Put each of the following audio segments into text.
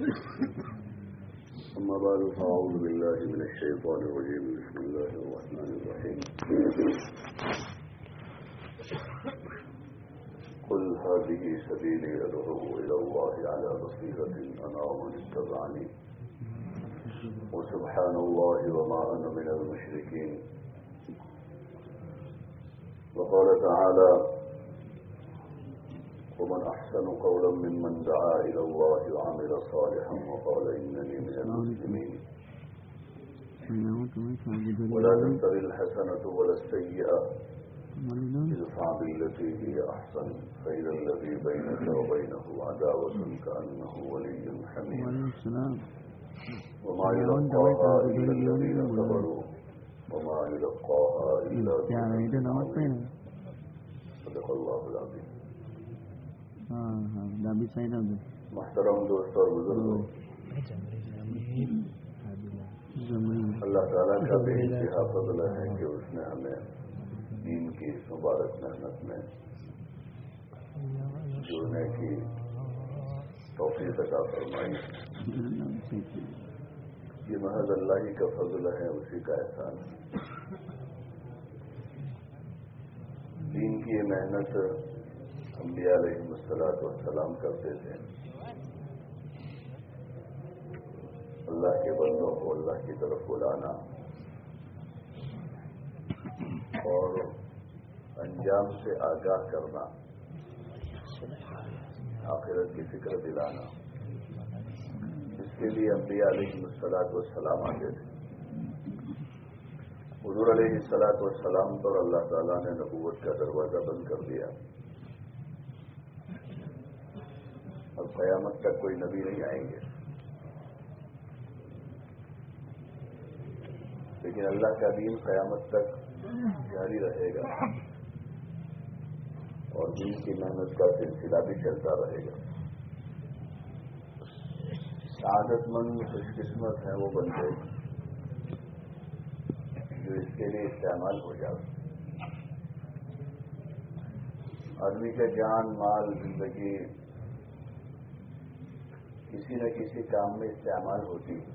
أما بعد فأعوذ بالله من الشيطان الرجيم. بسم الله الرحمن الرحيم. قل هذه سبيلي أدعو إلى الله على بصيرة أنا ومن اتبعني وسبحان الله وما أنا من المشركين. وقال تعالى: ومن أحسن قولا ممن دعا إلى الله وعمل صالحا وقال إنني من المسلمين. ولا تستوي الحسنة ولا السيئة ادفع بالتي هي أحسن فإذا الذي بينك وبينه عداوة كأنه ولي حميم. وما يلقاها إلا الذين صبروا وما يلقاها إلا ذو حظ عظيم. صدق الله العظيم. محترم دوست اور بزرگوں، اللہ تعالیٰ کا بے انتہا فضل ہے کہ اس نے ہمیں دین کی اس مبارک محنت میں جڑنے کی توفیق عطا فرمائی. یہ محض اللہ ہی کا فضل ہے، اسی کا احسان ہے. دین کی یہ محنت انبیاء علیہ السلام کرتے تھے. اللہ کے بندوں کو اللہ کی طرف بلانا اور انجام سے آگاہ کرنا، آخرت کی فکر دلانا، اس کے لیے انبیاء علیہ السلام آتے تھے. حضور علیہ السلام پر اللہ تعالیٰ نے نبوت کا دروازہ بند کر دیا. اب قیامت تک کوئی نبی نہیں آئیں گے، لیکن اللہ کا دین قیامت تک جاری رہے گا اور دین کی محنت کا سلسلہ بھی چلتا رہے گا. سعادت مند خوش قسمت ہے وہ بندے جو اس کے لیے استعمال ہو جائے. آدمی کا جان مال زندگی کسی نہ کسی کام میں استعمال ہوتی ہے،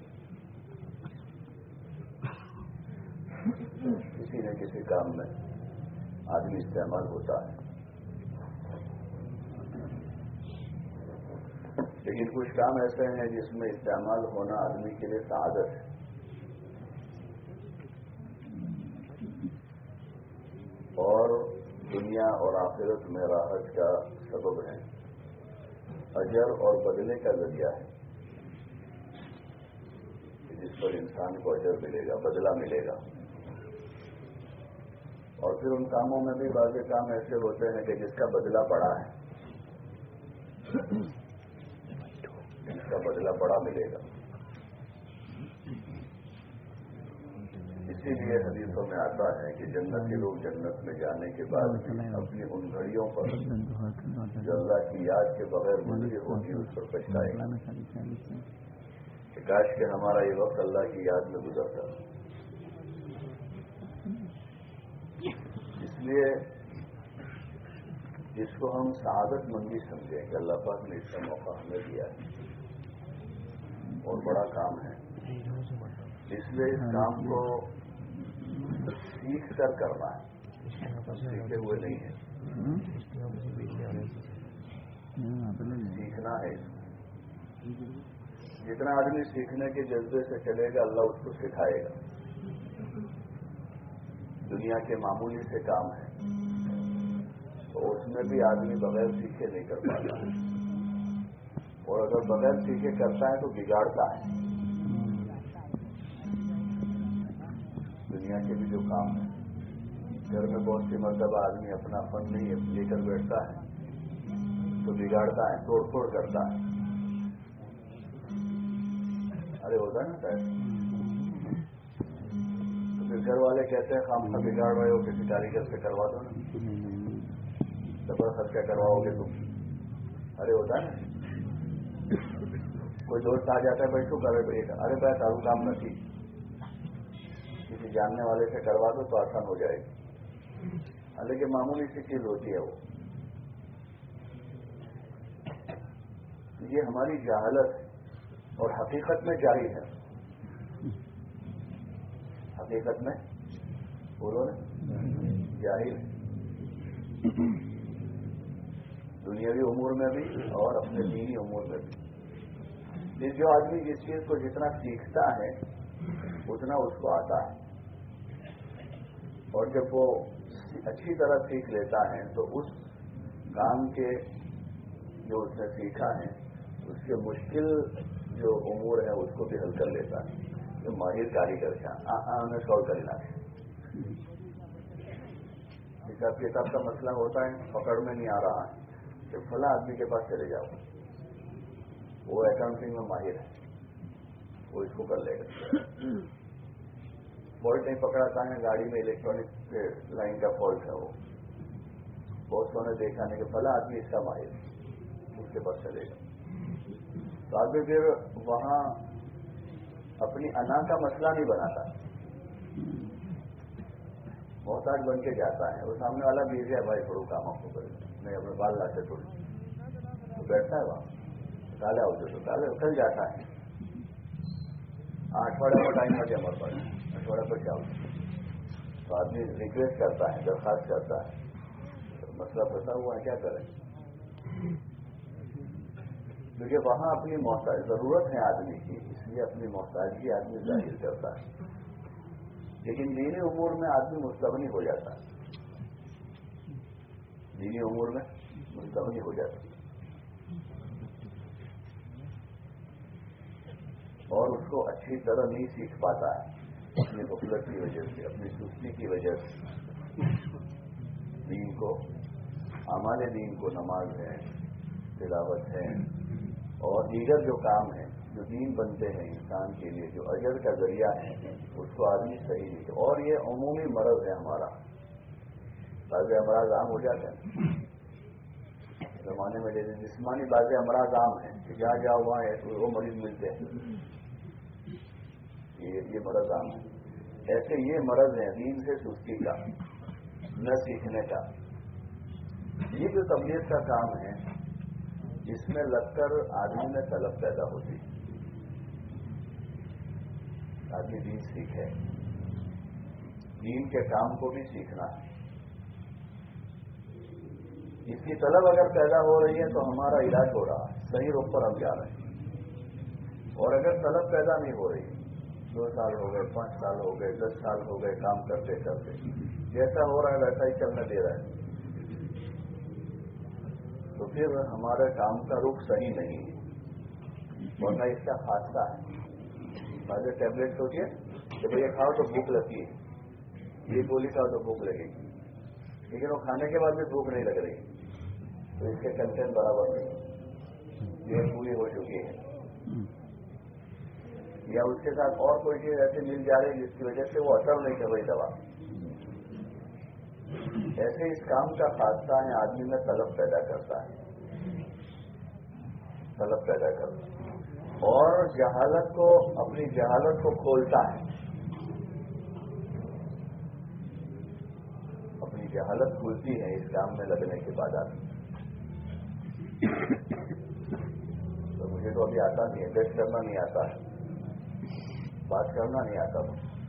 کسی نہ کسی کام میں آدمی استعمال ہوتا ہے. لیکن کچھ کام ایسے ہیں جس میں استعمال ہونا آدمی کے لیے سعادت ہے. اور دنیا اور آخرت میں راحت کا سبب ہے، اجر اور بدلے کا ذریعہ ہے. جس پر انسان کو اجر ملے گا، بدلہ ملے گا. اور پھر ان کاموں میں بھی بعض کام ایسے ہوتے ہیں کہ جس کا بدلہ بڑا ہے، جس کا بدلہ بڑا ملے گا. اسی لیے حدیثوں میں آتا ہے کہ جنتی لوگ جنت میں جانے کے بعد اپنی ان گھڑیوں پر جو اللہ کی یاد کے بغیر گزری ہوگی اس پر پچھتائے گا کہ کاش کہ ہمارا یہ وقت اللہ کی یاد میں گزرتا. اس لیے جس کو ہم سعادت مندی سمجھیں کہ اللہ پاک نے اس کا موقع ہمیں دیا ہے، اور بڑا کام ہے، اس لیے اس کام کو سیکھ کر کرنا ہے، سیکھے ہوئے نہیں ہے. سیکھنا ہے. جتنا آدمی سیکھنے کے جذبے سے چلے گا اللہ اس کو سکھائے گا. دنیا کے معمولی سے کام ہے تو اس میں بھی آدمی بغیر سیکھے نہیں کر پاتا ہے، اور اگر بغیر سیکھے کرتا ہے تو بگاڑتا ہے. دنیا کے بھی جو کام ہے، گھر میں بہت سی مرتبہ آدمی اپنا فن نہیں لے کر بیٹھتا ہے تو بگاڑتا ہے، توڑ پھوڑ کرتا ہے. ارے ہوتا ہے نا شاید. تو پھر گھر والے کہتے ہیں خام خواہ بگاڑ رہے ہو، کسی کاریگر سے کروا دو نا، ڈبل خرچہ کرواؤ گے تم. ارے ہوتا ہے نا. کوئی دوست آ جاتا ہے بھائی تو کرے بھائی، ارے بھائی تعلق کام نہ تھی، کسی جاننے والے سے کروا دو تو آسان ہو جائے گی. حالانکہ معمولی سی چیز ہوتی ہے وہ. یہ ہماری جہالت ہے اور حقیقت میں جاہل ہے. حقیقت میں بولو نا جاہل ہے، دنیاوی امور میں بھی اور اپنے دینی امور میں بھی. جو آدمی جس چیز کو جتنا سیکھتا ہے اتنا اس کو آتا ہے، اور جب وہ اچھی طرح سیکھ لیتا ہے تو اس کام کے جو اس نے سیکھا ہے اس کے مشکل جو امور ہے اس کو بھی حل کر لیتا ہے. جو ماہر کاریگر ہمیں سالو کر لینا ہے. حساب کتاب کا مسئلہ ہوتا ہے، پکڑ میں نہیں آ رہا ہے کہ فلاں آدمی کے پاس چلے جاؤ، وہ اکاؤنٹنگ میں ماہر ہے، وہ اس کو کر لے گا. فالٹ نہیں پکڑاتا ہے گاڑی میں، الیکٹرانک لائن کا فالٹ ہے، وہ بہت سونے دیکھا نہیں کہ فلاں آدمی اس کا ماہر ہے، اس کے پاس چلے گا. تو آدمی پھر وہاں اپنی انا کا مسئلہ نہیں بناتا، محتاج بن کے جاتا ہے. وہ سامنے والا بیزی ہے، بھائی تھوڑا کام آپ کو کرے، نہیں اپنے بال لاتے تھوڑی، تو بیٹھتا ہے وہاں کالے ہوتے تو کالے کل جاتا ہے. اٹھواڑے کا ٹائم لگے ہمارے پاس، اٹھواڑے پر کیا ہوتا ہے تو آدمی ریکویسٹ کرتا ہے، درخواست کرتا ہے، مسئلہ پھنسا ہوا ہے کیا کریں. کیونکہ وہاں اپنی ضرورت ہے آدمی کی، اس لیے اپنی محتاجگی آدمی ظاہر کرتا ہے. لیکن دینی امور میں آدمی مستغنی ہو جاتا ہے، دینی امور میں مستغنی ہو جاتا ہے، اور اس کو اچھی طرح نہیں سیکھ پاتا ہے اپنی غفلت کی وجہ سے، اپنی سستی کی وجہ سے. دین کو، اعمال دین کو، نماز ہے، تلاوت ہے اور دیگر جو کام ہیں جو دین بنتے ہیں انسان کے لیے، جو اجر کا ذریعہ ہے، اس کو آدمی صحیح نہیں. اور یہ عمومی مرض ہے ہمارا. بعض امراض عام ہو جاتے ہیں زمانے میں، جیسے جسمانی بعض امراض عام ہیں کہ جہاں جاؤ وہاں ہے تو وہ مریض ملتے ہیں، یہ مرض عام ہے. ایسے یہ مرض ہے دین سے سستی کا، نہ سیکھنے کا. یہ جو تبلیغ کا کام ہے اس میں لگ کر آدمی میں طلب پیدا ہوتی ہے. آدمی دین سیکھے، دین کے کام کو بھی سیکھنا ہے. اس کی طلب اگر پیدا ہو رہی ہے تو ہمارا علاج ہو رہا ہے، صحیح رخ پر ہم جا رہے ہیں. اور اگر طلب پیدا نہیں ہو رہی، 2 سال ہو گئے، 5 سال ہو گئے، 10 سال ہو گئے کام کرتے کرتے، جیسا ہو رہا ہے ویسا ہی چلنے دے رہا ہے، تو پھر ہمارے کام کا رخ صحیح نہیں ہے، ورنہ اس کا حادثہ ہے. بعض ٹیبلٹ سوچیے کہ بھئی یہ کھاؤ تو بھوک لگتی ہے، یہ گولی کھاؤ تو بھوک لگے گی، لیکن وہ کھانے کے بعد بھی بھوک نہیں لگ رہی، تو اس کے کنٹینٹ برابر نہیں، یہ پوری ہو چکی ہے. یا اس کے ساتھ اور کوئی چیز ایسی مل جا رہی جس کی وجہ سے وہ اثر نہیں کر رہی دوا. ایسے اس کام کا خاصہ ہے آدمی میں طلب پیدا کرتا ہے، طلب پیدا کرتا ہے، اور جہالت کو، اپنی جہالت کو کھولتا ہے. اپنی جہالت کھلتی ہے اس کام میں لگنے کے بعد آدمی. تو مجھے تو ابھی آتا نہیں ہے، ٹیسٹ کرنا نہیں آتا ہے، بات کرنا نہیں آتا.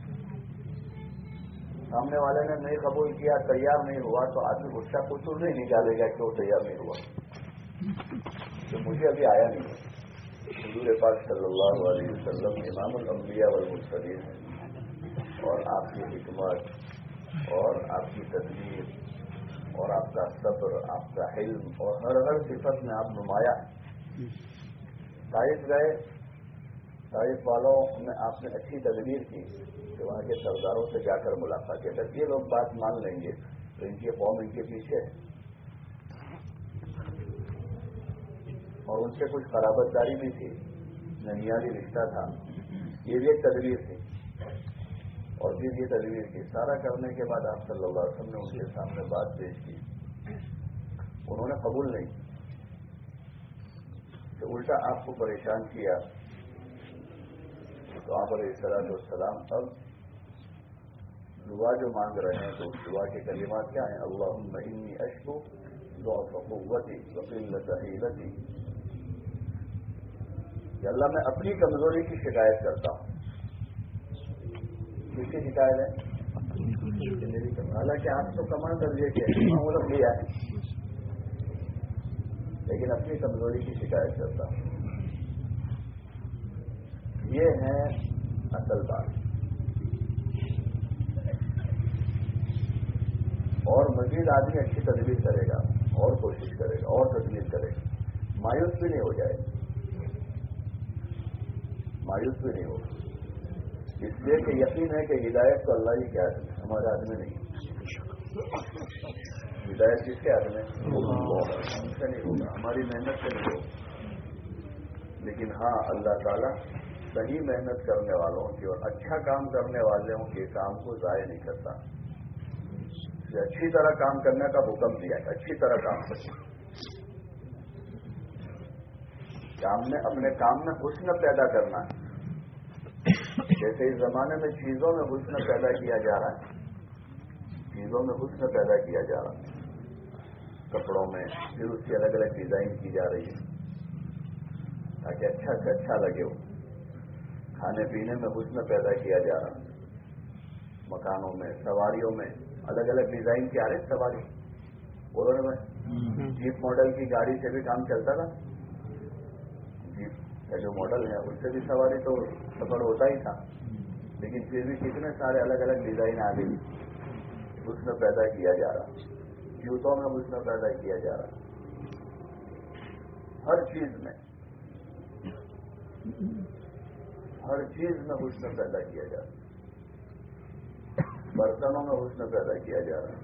سامنے والے نے نہیں قبول کیا، تیار نہیں ہوا، تو آدمی اس کا قصور نہیں نکالے گا کہ وہ تیار نہیں ہوا، تو مجھے ابھی آیا نہیں ہے. حضور پاک صلی اللہ علیہ وسلم امام الانبیاء والمرسلین ہیں، اور آپ کی حکمت اور آپ کی تدبیر اور آپ کا صبر، آپ کا علم اور ہر صفت میں آپ نمایاں ہیں. طائف گئے، طائف والوں نے آپ نے اچھی تدبیر کی کہ وہاں کے سرداروں سے جا کر ملاقات کی. اگر یہ لوگ بات مان لیں گے تو ان کی قوم ان کے پیچھے ہے، اور ان سے کچھ قرابت داری بھی تھی، ننیالی رشتہ تھا. یہ بھی ایک تدبیر تھی. اور پھر یہ تدبیر کی، سارا کرنے کے بعد آپ صلی اللہ علیہ وسلم نے ان کے سامنے بات پیش کی. انہوں نے قبول نہیں، تو الٹا آپ کو پریشان کیا. تو آپ علیہ السلام اب دعا جو مانگ رہے ہیں تو اس دعا کے کلمات کیا ہیں؟ اللہم انی اشکو ضعف قوتی وقلت حیلتی. اللہ میں اپنی کمزوری کی شکایت کرتا ہوں. کس کی شکایت ہے؟ حالانکہ آپ تو کمال درجے کے معمولت لیا ہے, لیکن اپنی کمزوری کی شکایت کرتا ہوں. یہ ہے اصل بات. اور مزید آدمی اچھی تدبیر کرے گا, اور کوشش کرے گا, اور تدبیر کرے گا, مایوس بھی نہیں ہو جائے گا, مایوس بھی نہیں ہوگا. اس لیے کہ یقین ہے کہ ہدایت تو اللہ ہی کے ہاتھ میں, ہمارے ہاتھ میں نہیں. ہدایت کس کے ہاتھ میں؟ ہم سے نہیں ہوگا, ہماری محنت سے نہیں ہوگا. لیکن ہاں اللہ تعالیٰ صحیح محنت کرنے والوں کی اور اچھا کام کرنے والوں کے کام کو ضائع نہیں کرتا. اچھی طرح کام کرنے کا حکم دیا ہے, اچھی طرح کام کریں. کام میں اپنے کام میں حسن پیدا کرنا ہے. جیسے اس زمانے میں چیزوں میں حسن پیدا کیا جا رہا ہے, چیزوں میں حسن پیدا کیا جا رہا ہے, کپڑوں میں پھر اس کی الگ الگ ڈیزائن کی جا رہی ہے تاکہ اچھا سے اچھا لگے ہو. کھانے پینے میں حسن پیدا کیا جا رہا ہے, مکانوں میں, سواریوں میں الگ الگ ڈیزائن کی آ رہی سواری. بولو نا میں جیپ ماڈل کی گاڑی سے بھی کام چلتا تھا, جیپ کا جو ماڈل ہے اس سے بھی سواری تو سفر ہوتا ہی تھا, لیکن پھر بھی کتنے سارے الگ الگ ڈیزائن آ گئی. حسن پیدا کیا جا رہا, جوتوں میں حسن پیدا کیا جا رہا, ہر چیز میں, ہر چیز میں حسن پیدا کیا جا رہا. برتنوں میں حسن پیدا کیا جا رہا.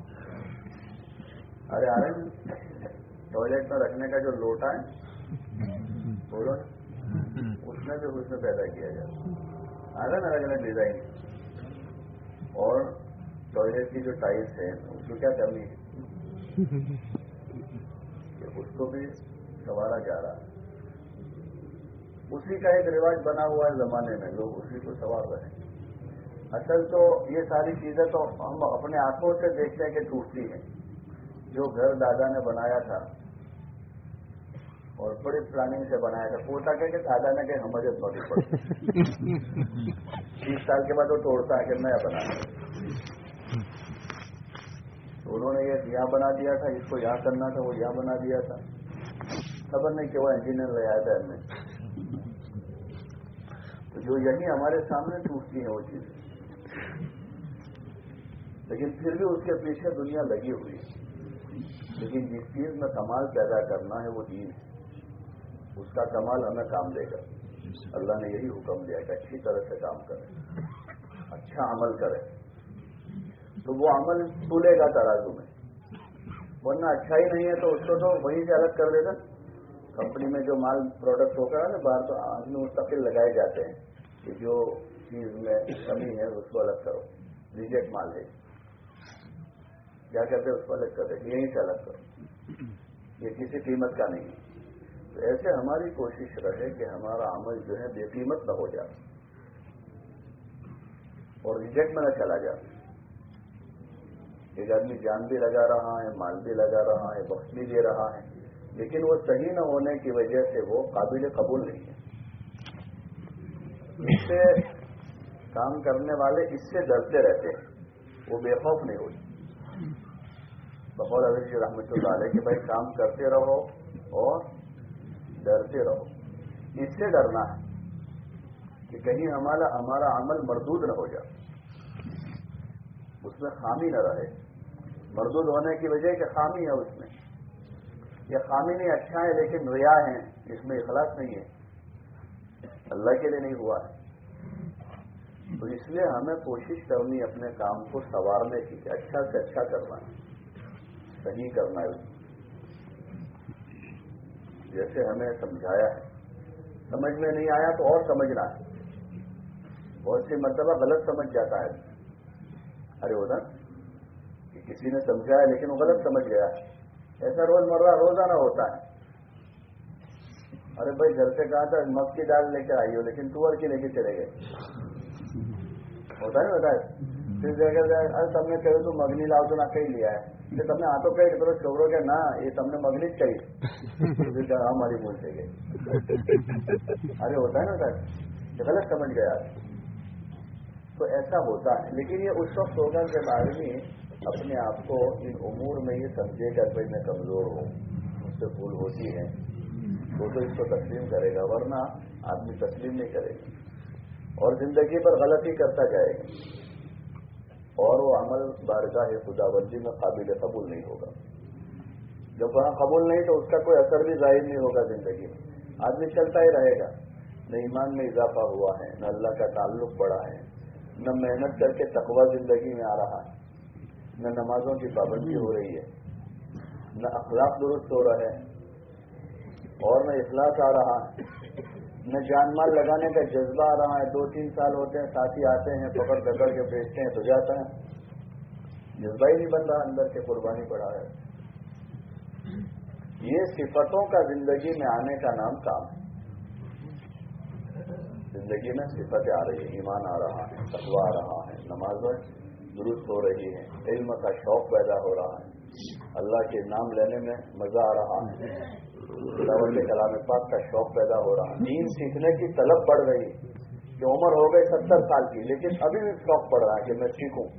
ارے آرن ٹوائلٹ میں رکھنے کا جو لوٹا ہے بولو اس میں بھی حسن پیدا کیا جا رہا. آ رہا نا الگ الگ ڈیزائن. اور ٹوائلٹ کی جو ٹائلس ہیں اس کو کیا کرنی ہے کہ اس کو بھی سنوارا جا رہا ہے. اسی کا ایک رواج بنا ہوا ہے زمانے میں, لوگ اسی کو سنوار رہے ہیں. اصل تو یہ ساری چیزیں تو ہم اپنے آنکھوں سے دیکھتے ہیں کہ ٹوٹتی ہیں. جو گھر دادا نے بنایا تھا اور بڑی پلاننگ سے بنایا تھا, پوتا کہ دادا نے کہ ہمارے بڑی پڑی 30 سال کے بعد وہ توڑتا ہے کہ نیا بنانا. تو انہوں نے یہ یہاں بنا دیا تھا, اس کو یہاں کرنا تھا, وہ یہاں بنا دیا تھا. خبر نہیں کہ وہ انجینئر لے آیا تھا ہمیں. تو جو یہی ہمارے سامنے ٹوٹتی ہیں وہ چیزیں, لیکن پھر بھی اس کے پیچھے دنیا لگی ہوئی ہے. لیکن جس چیز میں کمال پیدا کرنا ہے وہ دین ہے, اس کا کمال ہمیں کام دے گا. اللہ نے یہی حکم دیا کہ اچھی طرح سے کام کریں, اچھا عمل کریں, تو وہ عمل تولے گا ترازو میں. ورنہ اچھا ہی نہیں ہے تو اس کو تو وہیں سے الگ کر دیتا. کمپنی میں جو مال پروڈکٹ ہو کر نا باہر تو آدمی مستقل لگائے جاتے ہیں کہ جو چیز میں کمی ہے اس کو الگ کرو, ریجیکٹ مال ہے, کیا کرتے اس کو الگ کر دیں, یہیں سے الگ کرو, یہ کسی قیمت کا نہیں. تو ایسے ہماری کوشش رہے کہ ہمارا عمل جو ہے بے قیمت نہ ہو جائے اور ریجیکٹ میں نہ چلا جائے. ایک آدمی جان بھی لگا رہا ہے, مال بھی لگا رہا ہے, وقت بھی دے رہا ہے, لیکن وہ صحیح نہ ہونے کی وجہ سے وہ قابل قبول نہیں ہے. اس سے کام کرنے والے اس سے ڈرتے رہتے ہیں, وہ بے خوف نہیں ہوتے. بقول حضرت جی رحمۃ اللہ علیہ کہ بھائی کام کرتے رہو اور ڈرتے رہو. اس سے ڈرنا ہے کہ کہیں ہمارا عمل مردود نہ ہو جائے, اس میں خامی نہ رہے. مردود ہونے کی وجہ کہ خامی ہے اس میں, یہ خامی نہیں, اچھا ہے لیکن ریا ہے, اس میں اخلاص نہیں ہے, اللہ کے لیے نہیں ہوا ہے. تو اس لیے ہمیں کوشش کرنی اپنے کام کو سنوارنے کی, اچھا سے اچھا کرنا ہے, صحیح کرنا ہے. جیسے ہمیں سمجھایا ہے, سمجھ میں نہیں آیا تو اور سمجھنا ہے. بہت سی مرتبہ غلط سمجھ جاتا ہے. ارے ہوتا کہ کسی نے سمجھایا لیکن وہ غلط سمجھ گیا. ایسا روزانہ ہوتا ہے. ارے بھائی گھر سے کہا تھا مگ کی دال لے کے آئی ہو لیکن تور کی لے کے چلے گئے. ہوتا ہے ہوتا ہے. پھر ارے تم نے کہو تو مگنی لاؤ تو نہ کہیں لیا ہے, تم نے آ تو کہی کرو چھوڑو کہ نہ یہ تم نے مگنی જ કહી. پھر کہا ہماری بھول سے گئی. ارے ہوتا ہے نا سر، غلط سمجھ گیا تو ایسا ہوتا ہے. لیکن یہ اس وقت ہوگا جب آدمی اپنے آپ کو ان امور میں یہ سمجھے گا کہ میں کمزور ہوں، مجھ سے بھول ہوتی ہے، وہ تو اس کو تسلیم کرے گا، ورنہ آدمی تسلیم نہیں کرے گا اور زندگی پر غلطی کرتا جائے گا اور وہ عمل بارگاہ خداوندی میں قابل قبول نہیں ہوگا. جب وہاں قبول نہیں تو اس کا کوئی اثر بھی ظاہر نہیں ہوگا زندگی میں. آدمی چلتا ہی رہے گا، نہ ایمان میں اضافہ ہوا ہے، نہ اللہ کا تعلق بڑھا ہے، نہ محنت کر کے تقوی زندگی میں آ رہا ہے، نہ نمازوں کی پابندی ہو رہی ہے، نہ اخلاق درست ہو رہا ہے اور نہ اخلاص آ رہا ہے، نہ جان مال لگانے کا جذبہ آ رہا ہے. 2-3 سال ہوتے ہیں، ساتھی آتے ہیں، پکڑ پکڑ کے بیچتے ہیں تو جاتا ہے، جذبہ ہی نہیں بن رہا اندر کے قربانی پڑا ہے. یہ صفتوں کا زندگی میں آنے کا نام کام ہے. زندگی میں صفتیں آ رہی ہے، ایمان آ رہا ہے، تقویٰ آ رہا ہے، نمازیں درست ہو رہی ہیں، علم کا شوق پیدا ہو رہا ہے، اللہ کے نام لینے میں مزہ آ رہا ہے، تلاوت کلام پاک کا شوق پیدا ہو رہا ہے، دین سیکھنے کی طلب بڑھ رہی ہے کہ عمر ہو گئی 70 سال کی لیکن ابھی بھی شوق پڑ رہا ہے کہ میں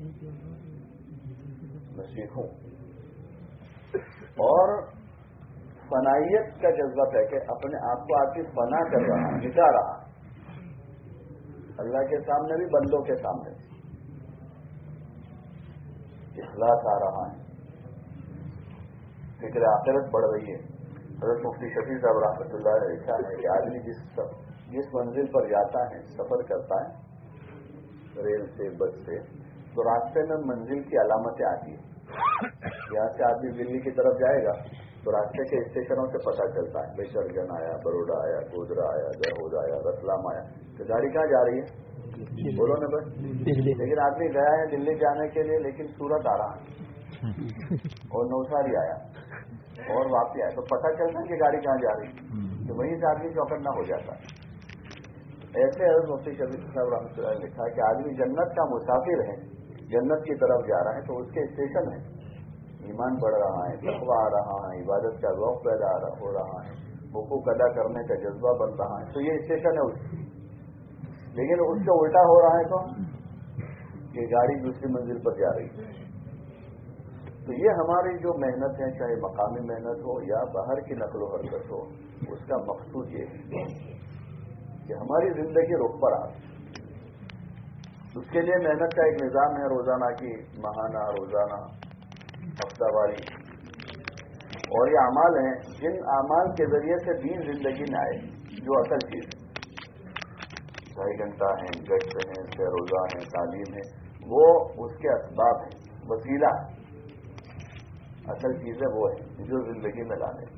سیکھوں. اور فنائیت کا جذبہ ہے کہ اپنے آپ کو آتی فنا کر رہا ہے، مٹا رہا ہے، اللہ کے سامنے بھی بندوں کے سامنے اخلاص آ رہا ہے، فکر آخرت بڑھ رہی ہے. حضرت مفتی شفیع صاحب رحمۃ اللہ علیہ لکھا ہے کہ آدمی جس منزل پر جاتا ہے، سفر کرتا ہے ریل سے، بس سے، تو راستے میں منزل کی علامتیں آتی ہیں. یہاں سے آدمی دلی کی طرف جائے گا تو راستے کے اسٹیشنوں سے پتہ چلتا ہے بھائی کرجن آیا، بروڈا آیا، گودرا آیا، دہود آیا، رتلام آیا، تو گاڑی کہاں جا رہی ہے؟ بولو نا بس. لیکن آدمی گیا ہے دلی جانے کے لیے لیکن سورت آ رہا ہے اور نوساری آیا اور واپسی آیا تو پتہ چلتا ہے کہ گاڑی کہاں جا رہی ہے، تو وہیں سے آدمی چوکنا ہو جاتا ہے. ایسے حضرت مفتی شفیع صاحب رحمۃ اللہ نے لکھا کہ آدمی جنت کا مسافر ہے، جنت کی طرف جا رہا ہے تو اس کے اسٹیشن ہے، ایمان بڑھ رہا ہے، تقویٰ آ رہا ہے، عبادت کا ذوق پیدا ہو رہا ہے، حقوق ادا کرنے کا جذبہ بن رہا ہے، تو یہ اسٹیشن ہے اس کی. لیکن اس سے الٹا ہو رہا ہے تو یہ گاڑی دوسری منزل پر جا رہی ہے. تو یہ ہماری جو محنت ہے، چاہے مقامی محنت ہو یا باہر کی نقل و حرکت ہو، اس کا مقصود یہ ہے کہ ہماری زندگی رخ پر آئے. اس کے لیے محنت کا ایک نظام ہے، روزانہ کی، ماہانہ، روزانہ، ہفتہ واری، اور یہ اعمال ہیں جن اعمال کے ذریعے سے دین زندگی میں آئے. جو اصل چیز ہے، 2.5 گھنٹہ ہیں، گشت ہیں، سہ روزہ ہیں، تعلیم ہے، وہ اس کے اسباب ہیں، وسیلہ ہے. اصل چیزیں وہ ہیں جو زندگی میں لانے.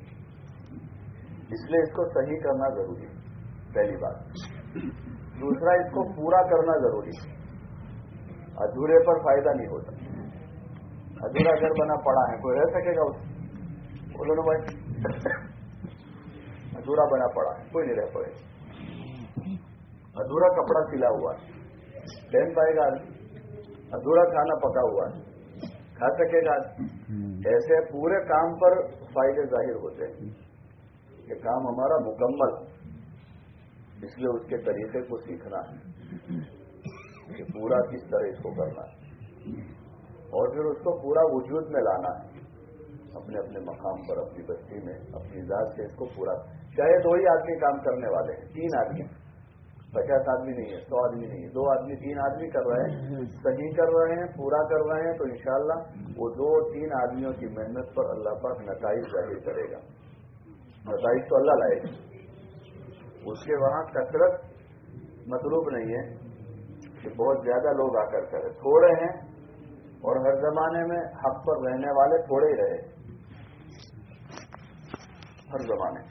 اس لیے اس کو صحیح کرنا ضروری ہے، پہلی بات. دوسرا، اس کو پورا کرنا ضروری ہے. ادھورے پر فائدہ نہیں ہوتا. ادھورا گھر بنا پڑا ہے، کوئی رہ سکے گا اس؟ بولو نا بھائی، ادھورا بنا پڑا ہے، کوئی نہیں رہ پڑے گا. ادھورا کپڑا سلا ہوا ہے، پہن پائے گا آدمی؟ ادھورا کھانا پکا ہوا ہے، کھا سکے گا آدمی؟ ایسے پورے کام پر فائدے ظاہر ہوتے ہیں کہ کام ہمارا مکمل، اس لیے اس کے طریقے کو سیکھنا ہے کہ پورا کس طرح اس کو کرنا ہے اور پھر اس کو پورا وجود میں لانا ہے، اپنے اپنے مقام پر، اپنی بستی میں، اپنی ذات سے اس کو پورا. چاہے 2 ہی آدمی کام کرنے والے ہیں، 3 آدمی، 50 آدمی نہیں ہے، 100 آدمی نہیں ہے، 2 آدمی 3 آدمی کر رہے ہیں، صحیح کر رہے ہیں، پورا کر رہے ہیں، تو انشاءاللہ وہ 2-3 آدمیوں کی محنت پر اللہ پاک نتائج ظاہر کرے گا. نتائج تو اللہ لائے گا. اس کے وہاں کثرت مطلوب نہیں ہے کہ بہت زیادہ لوگ آ کر کریں، تھوڑے ہیں اور ہر زمانے میں حق پر رہنے والے تھوڑے ہی رہے، ہر زمانے،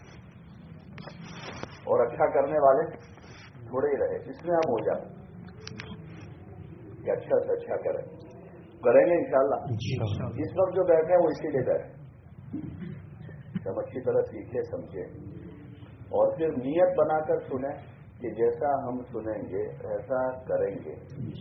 اور اچھا کرنے والے تھوڑے ہی رہے. اس میں ہم ہو جاتے کہ اچھا سے اچھا کریں گے انشاءاللہ. اس وقت جو بیٹھے ہیں وہ اسی لیے بیٹھے، ہم اچھی طرح سیکھے، سمجھے، اور پھر نیت بنا کر سنیں کہ جیسا ہم سنیں گے ایسا کریں گے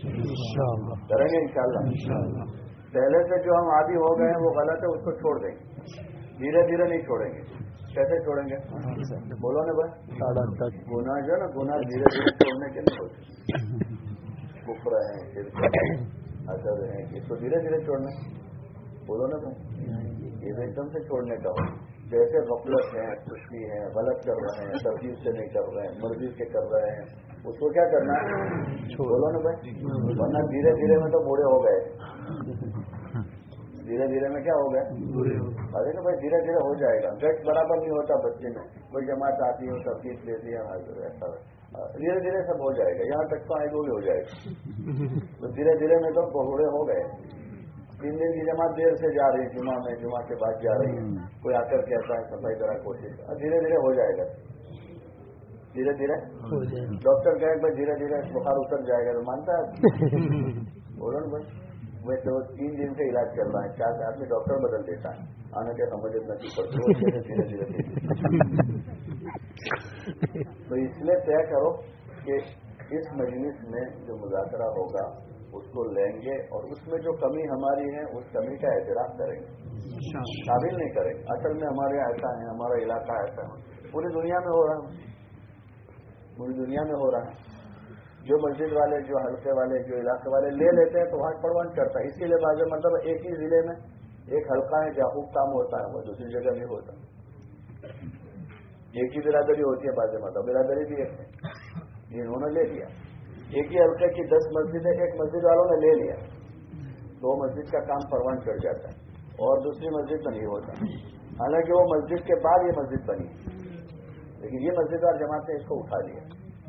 انشاءاللہ. پہلے سے جو ہم عادی ہو گئے ہیں وہ غلط ہے، اس کو چھوڑ دیں گے، دھیرے دھیرے نہیں چھوڑیں گے. कैसे छोड़ेंगे? बोलो ना भाई। गुनाह जो है ना, गुनाह धीरे धीरे छोड़ने के नहीं होते। कुफ्र है, शिर्क है, असर है, इसको धीरे धीरे छोड़ना। बोलो ना भाई, ये तो एकदम से छोड़ने का हो। जैसे गफलत है, खुशी है, गलत कर रहे हैं, तरकीब से नहीं कर रहे हैं, मर्जी से कर रहे हैं, उसको क्या करना है? बोलो ना भाई। वरना धीरे धीरे में तो बूढ़े हो गए। धीरे धीरे में क्या हो गए? अरे ना भाई, धीरे धीरे हो जाएगा। गट बराबर नहीं होता बच्चे में, कोई जमात आती है, तरकीब देती है, ऐसा धीरे धीरे सब हो जाएगा। यहाँ तक तो आगे भी हो जाएगा। तो धीरे धीरे में तो बूढ़े हो गए। 3 दिन की जमात देर से जा रही है, जुमा में, जुमा के बाद जा रही है, कोई आकर कहता है सफाई करा कोशिश, धीरे धीरे हो जाएगा। धीरे धीरे डॉक्टर कहे भाई धीरे धीरे बुखार उतर जाएगा, तो मानता है? बोलो ना भाई। वह तो 3 दिन से इलाज चल रहा है, 4 आदमी डॉक्टर बदल देता है, आने के समझ नहीं पड़ती, धीरे धीरे। तो इसलिए तय करो कि इस मजलिस में जो मुज़ाकरा होगा उसको लेंगे और उसमें जो कमी हमारी है उस कमी का एतराफ़ करेंगे, काबिल नहीं करेंगे। असल में हमारे यहाँ ऐसा है, हमारा इलाका ऐसा है, पूरी दुनिया में हो रहा है, पूरी दुनिया में हो रहा है। जो मस्जिद वाले, जो हल्के वाले, जो इलाके वाले ले लेते हैं तो वहाँ परवान करता है। इसीलिए बाज़ मतलब एक ही जिले में एक हल्का है जहाँ खूब काम होता है, वो दूसरी जगह नहीं होता। एक ही बिरादरी होती है, बाज़ मतलब बिरादरी भी एक है, इन्होंने ले लिया। एक ही हल्के की 10 मस्जिदें एक मस्जिद वालों ने ले लिया, तो मस्जिद का काम परवान चढ़ जाता है और दूसरी मस्जिद में नहीं होता। हालांकि वो मस्जिद के बाद ये मस्जिद बनी, लेकिन ये मस्जिदवार जमात ने इसको उठा लिया।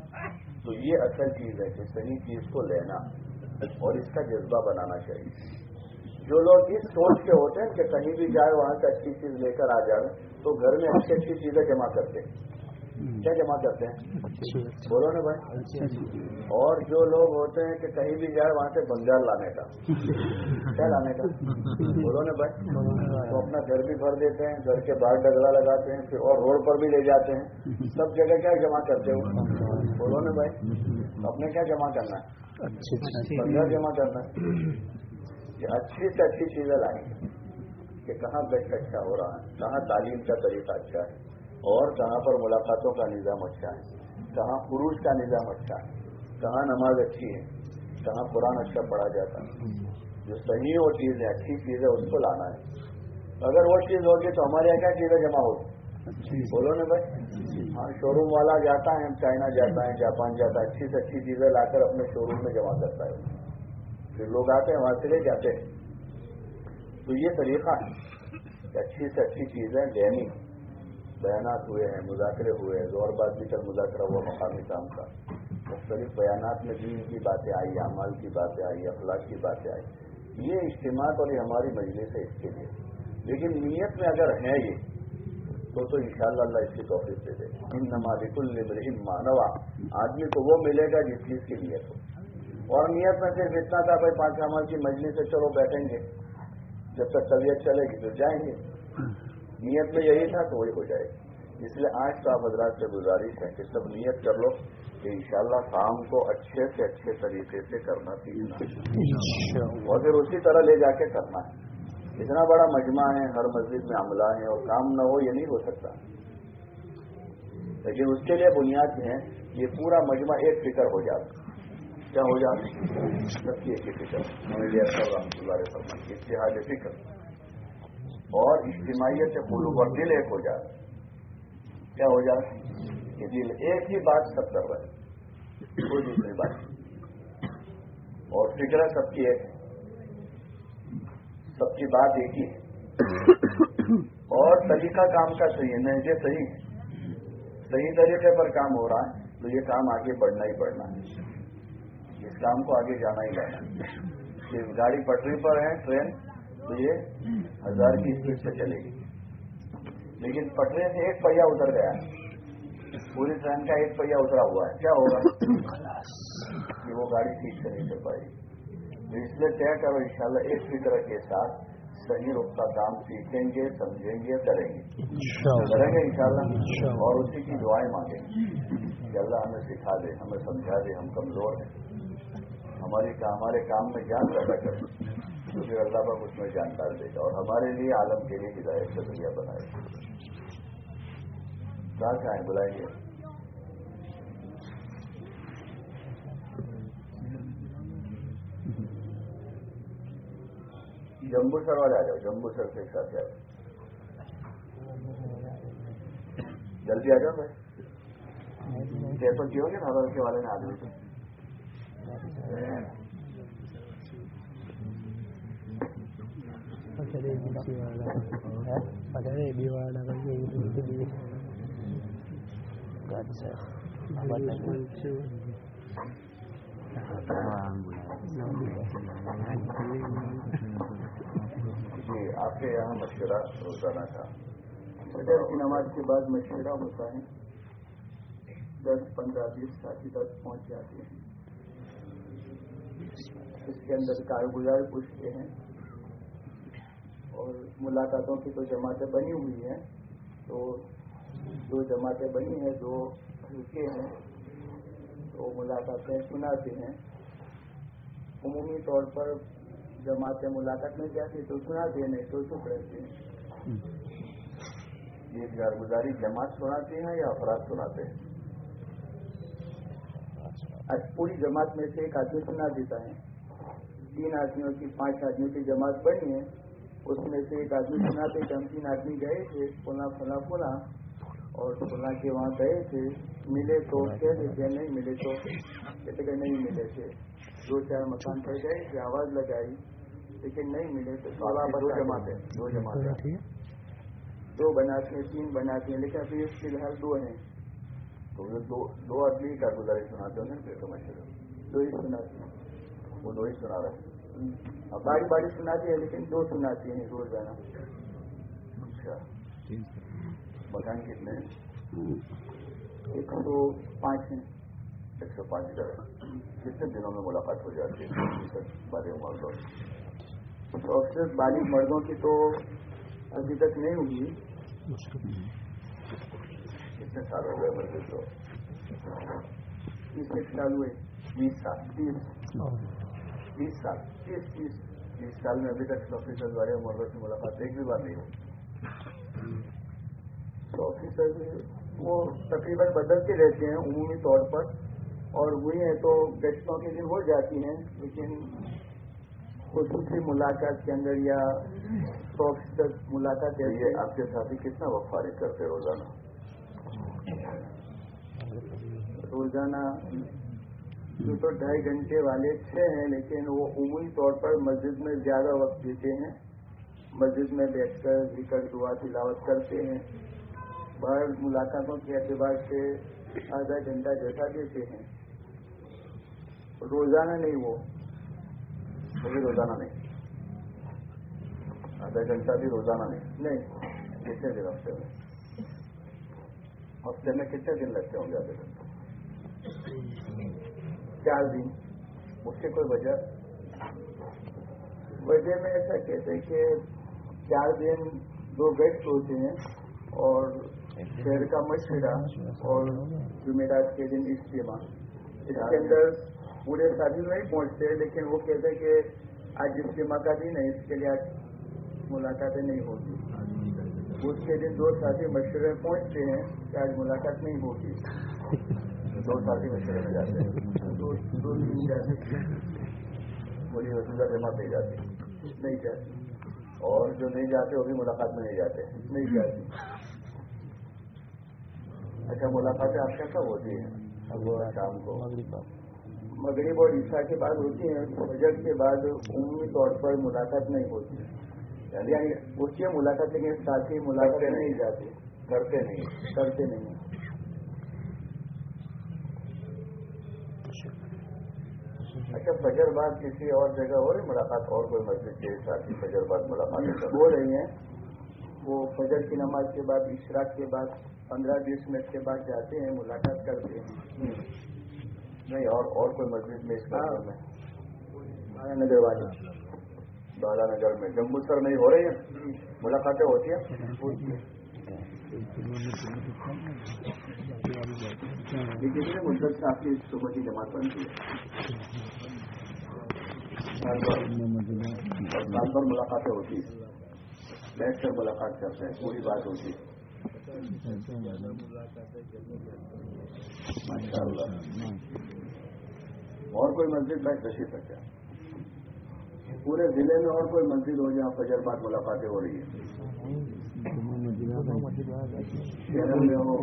तो ये असल चीज है कि सही चीज को लेना और इसका जज्बा बनाना चाहिए। जो लोग इस सोच के होते हैं कि कहीं भी जाए वहां से अच्छी चीज लेकर आ जाए, तो घर में अच्छी अच्छी चीजें जमा करते हैं। क्या जमा करते हैं? बोलो ना भाई। और जो लोग होते हैं कि कहीं भी जाए वहां से बंगाल लाने का, क्या लाने का? बोलो ना भाई। तो अपना घर भी भर देते हैं, घर के बाहर डगला लगाते हैं, फिर और रोड पर भी ले जाते हैं, सब जगह क्या जमा करते हो? बोलो ना भाई। अपने क्या जमा करना है? बंगाल जमा करना है। ये अच्छी से अच्छी चीजें लाएंगे कि कहाँ बेस्ट अच्छा हो रहा है, कहाँ तालीम का तरीका अच्छा है, और कहाँ पर मुलाकातों का निज़ाम अच्छा है, कहाँ खुरूज का निज़ाम अच्छा है, कहाँ नमाज अच्छी है, कहाँ कुरान अच्छा पढ़ा जाता है। जो सही वो चीज़ है, अच्छी चीज़ है, उसको लाना है। अगर वो चीज़ होगी तो हमारे यहाँ क्या चीज़ें जमा होगी? बोलो ना भाई। हाँ, शोरूम वाला जाता है, चाइना जाता है, जापान जाता है, अच्छी से अच्छी चीज़ें लाकर अपने शोरूम में जमा करता है, फिर लोग आते हैं वहाँ से ले जाते हैं। तो ये तरीका है कि अच्छी से अच्छी चीज़ें लेनी। बयानात हुए हैं, मुज़ाकरे हुए हैं, ज़ोहरबाद भी कल मुज़ाकरा हुआ मकामी काम का, मुख्तलिफ बयानात में दीन की बातें आई, अमाल की बातें आई, अखलाक की बातें आई। ये इज्तिमात और ये हमारी मजलिस है इसके लिए। लेकिन नीयत में अगर है ये तो इंशाअल्लाह अल्लाह इसकी तौफीक दे दे। इन्नमा लिकुल्लि इम्रिइन मा नवा, आदमी को वो मिलेगा जिस चीज़ की नीयत हो। और नीयत में सिर्फ इतना था भाई 5 अमाल की मजलिस से चलो बैठेंगे, जब तक तबीयत चलेगी तो जाएंगे, नीयत में यही था तो वही हो जाएगी। इसलिए आज तो आप हजरात से गुजारिश है कि सब नीयत कर लो कि इंशाअल्लाह काम को अच्छे से अच्छे तरीके से करना सीखना और फिर उसी तरह ले जाके करना है। इतना बड़ा मजमा है, हर मस्जिद में अमला है और काम न हो ये नहीं हो सकता। लेकिन उसके लिए बुनियाद है ये पूरा मजमा एक फिक्र हो जाता। क्या हो जाता? सबकी एक ही फिक्र, इत्तेहाद फिक्र और इज्तिमाइयत कुलूब और दिल एक हो जाए। क्या हो जाए? कि दिल एक ही बात सब कर रहे हैं, कोई दूसरी बात, और फिक्र सबकी एक है, सबकी बात एक ही है और तरीका काम का सही है, नहजे सही है, सही तरीके पर काम हो रहा है तो ये काम आगे बढ़ना ही बढ़ना है, इस काम को आगे जाना ही जाना है। ये गाड़ी पटरी पर है ट्रेन तो ये 1000 की स्पीड से चलेगी, लेकिन पटरी से एक पहिया उतर गया, पूरी ट्रेन का एक पहिया उतरा हुआ है, क्या होगा? कि वो गाड़ी ठीक से नहीं चल पाएगी। तो इसलिए तय करो इंशाअल्लाह एक फिक्र के साथ सही रुख का काम सीखेंगे, समझेंगे, करेंगे इंशाअल्लाह, और उसी की दुआएं मांगेंगे कि अल्लाह हमें सिखा दे, हमें समझा दे, हम कमजोर हैं, हमारे काम में जान पैदा करें, तो फिर अल्लाह पाक उसमें जानकार देगा और हमारे लिए आलम के लिए हिदायत का जरिया बनाएगा। کہاں سے آئے بلائیں گے؟ جمبو سر والے آ جاؤ، جمبو سر سے ایک ساتھ آ جاؤ، جلدی آ جاؤ بھائی. پیپر کی ہوگی نا کے والے نے آدمی تو جی. آپ کے یہاں مشورہ روزانہ کا فجر کی نماز کے بعد مشورہ ہوتا ہے. 10, 15, 20 ساتھی تک پہنچ جاتے ہیں. اس کے اندر کارگزار پوچھتے ہیں اور ملاقاتوں کی تو جماعتیں بنی ہوئی ہیں، تو جو جماعتیں بنی ہیں، جو حلقے ہیں، تو ملاقاتیں سناتے ہیں. عمومی طور پر جماعتیں ملاقات میں جاتی تو سناتے نہیں تو چپ رہتے ہیں. یہ کارگزاری جماعت سناتے ہیں یا افراد سناتے ہیں؟ پوری جماعت میں سے ایک آدمی سنا دیتا ہے. 3 آدمیوں کی 5 آدمیوں کی جماعت بنی ہے، اس میں سے ایک آدمی سناتے کہ ہم 3 آدمی گئے تھے فلاں فلاں فلاں اور فلاں کے وہاں گئے تھے، ملے تو کہہ دیتے، نہیں ملے تو کہتے کہ نہیں ملے تھے. 2-4 مکان پر گئے تھے، آواز لگائی لیکن نہیں ملے تو دو جماعتیں 2 بناتی ہیں، 3 بناتی ہیں، لیکن ابھی فی الحال 2 ہیں. تو وہ 2 آدمی کارگزاری سناتے ہوں گے نا. پھر تو مشورہ 2 ہی سناتے ہیں، وہ 2 ہی سنا رہے ہیں. اب باری باری سناتی ہے لیکن 2 سناتی ہیں روزانہ. اچھا. مکان کتنے ہیں؟ 105 ہیں. 105 ادھر. کتنے دنوں میں ملاقات ہو جاتی ہے بالغ مردوں؟ اکثر بالغ مردوں کی تو ابھی تک نہیں ہوئی. کتنے سال ہو گئے مرد تو؟ 30 سال ہوئے. 20 سال 30 سال 30 سال میں ابھی تک آفیسر والے مردوں سے ملاقات ایک بھی بار نہیں ہوئی. تو آفیسر وہ تقریباً بدلتے رہتے ہیں عمومی طور پر، اور ہوئی ہیں تو گشتوں کے دن ہو جاتی ہیں، لیکن خصوصی ملاقات کے اندر یا 100% ملاقات ہے. آپ کے ساتھی کتنا وقت فارغ کرتے روزانہ؟ روزانہ جو تو 2.5 گھنٹے والے 6 ہیں، لیکن وہ عمومی طور پر مسجد میں زیادہ وقت دیتے ہیں. مسجد میں بیٹھ کر ذکر دعا تلاوت کرتے ہیں. باہر ملاقاتوں کے اعتبار سے آدھا گھنٹہ جیسا دیتے ہیں. روزانہ نہیں، وہ بھی روزانہ نہیں. آدھا گھنٹہ بھی روزانہ نہیں. کتنے دن ہفتے میں کتنے دن لگتے ہوں گے آدھے گھنٹے؟ 4 دن. اس سے کوئی وجہ میں ایسا کہتے ہیں کہ 4 دن 2 گشت ہوتے ہیں اور شہر کا مشورہ اور جمعرات کے دن اجتماع. اس کے اندر پورے ساتھی نہیں پہنچتے، لیکن وہ کہتے ہیں کہ آج اجتماع کا دن ہے، اس کے لیے آج ملاقاتیں نہیں ہوگی. اس کے دن 2 ساتھی مشورے پہنچتے ہیں کہ آج ملاقات نہیں ہوگی. 2 ساتھی مشورے میں جاتے ہیں، 2 دن جاتے ہیں. بولی وسیلہ جماعت نہیں جاتی. اور جو نہیں جاتے وہ بھی ملاقات میں نہیں جاتے. اچھا. ملاقاتیں آپ کے کب ہوتی ہیں؟ شام کو مغرب اور عشاء کے بعد ہوتی ہیں. فجر کے بعد عمومی طور پر ملاقات نہیں ہوتی، یعنی ہوتی ہے ملاقات لیکن ساتھی ملاقات نہیں جاتے، کرتے نہیں. اچھا. فجر بعد کسی اور جگہ ہو رہی ملاقات؟ اور کوئی مسجد کے ساتھی فجر بعد ملاقات ہو رہی ہیں؟ وہ فجر کی نماز کے بعد اشراق کے بعد 15-20 منٹ کے بعد جاتے ہیں، ملاقات کرتے ہیں. نہیں. اور کوئی مسجد میں اس میں بالا نگر میں جمبو سر میں ہو رہی ہیں ملاقاتیں؟ ہوتی ہیں. کتنے مدت سے آپ کی صبح کی جماعت بنتی ہے؟ سال بھر ملاقاتیں ہوتی ہیں، بیٹھ کر ملاقات کرتے ہیں، پوری بات ہوتی ہے. ماشاء اللہ. اور کوئی مسجد بھائی تشریف رکھے پورے ضلع میں اور کوئی مسجد ہو جہاں فجر بعد ملاقاتیں ہو رہی ہیں؟ شہر میں ہو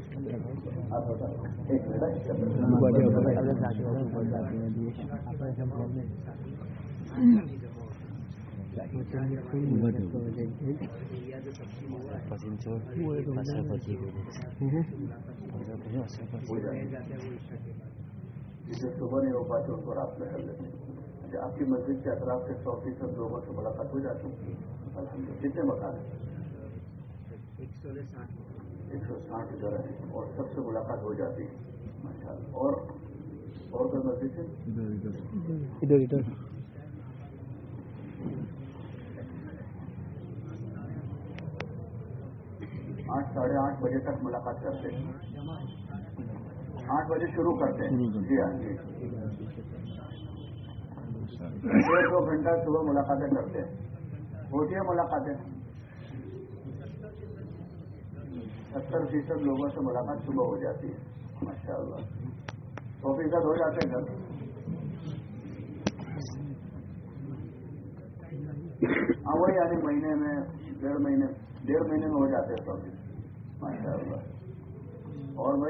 جسے صبح نہیں ہو پاتے ان کو رات میں کر لیتے ہیں. آپ کی مسجد کے اطراف سے 100% لوگوں سے ملاقات ہو جاتی ہے. کتنے مکان ہیں؟ 160 ادھر ہیں اور سب سے ملاقات ہو جاتی ہے. ماشاء اللہ. اور کوئی مسجد ہے؟ ادھر 8 ساڑھے 8 بجے تک ملاقات کرتے ہیں. 8 بجے شروع کرتے ہیں. جی ہاں جی. 1.5 گھنٹہ صبح ملاقاتیں کرتے ہیں. ہوتی ہے ملاقاتیں. 70% لوگوں سے ملاقات صبح ہو جاتی ہے. ماشاء اللہ. 100% ہو جاتے ہیں گھر. ہاں وہی یعنی مہینے میں 1.5 مہینے میں ہو جاتے ہیں 100%. ماشاء اللہ. اور بھائی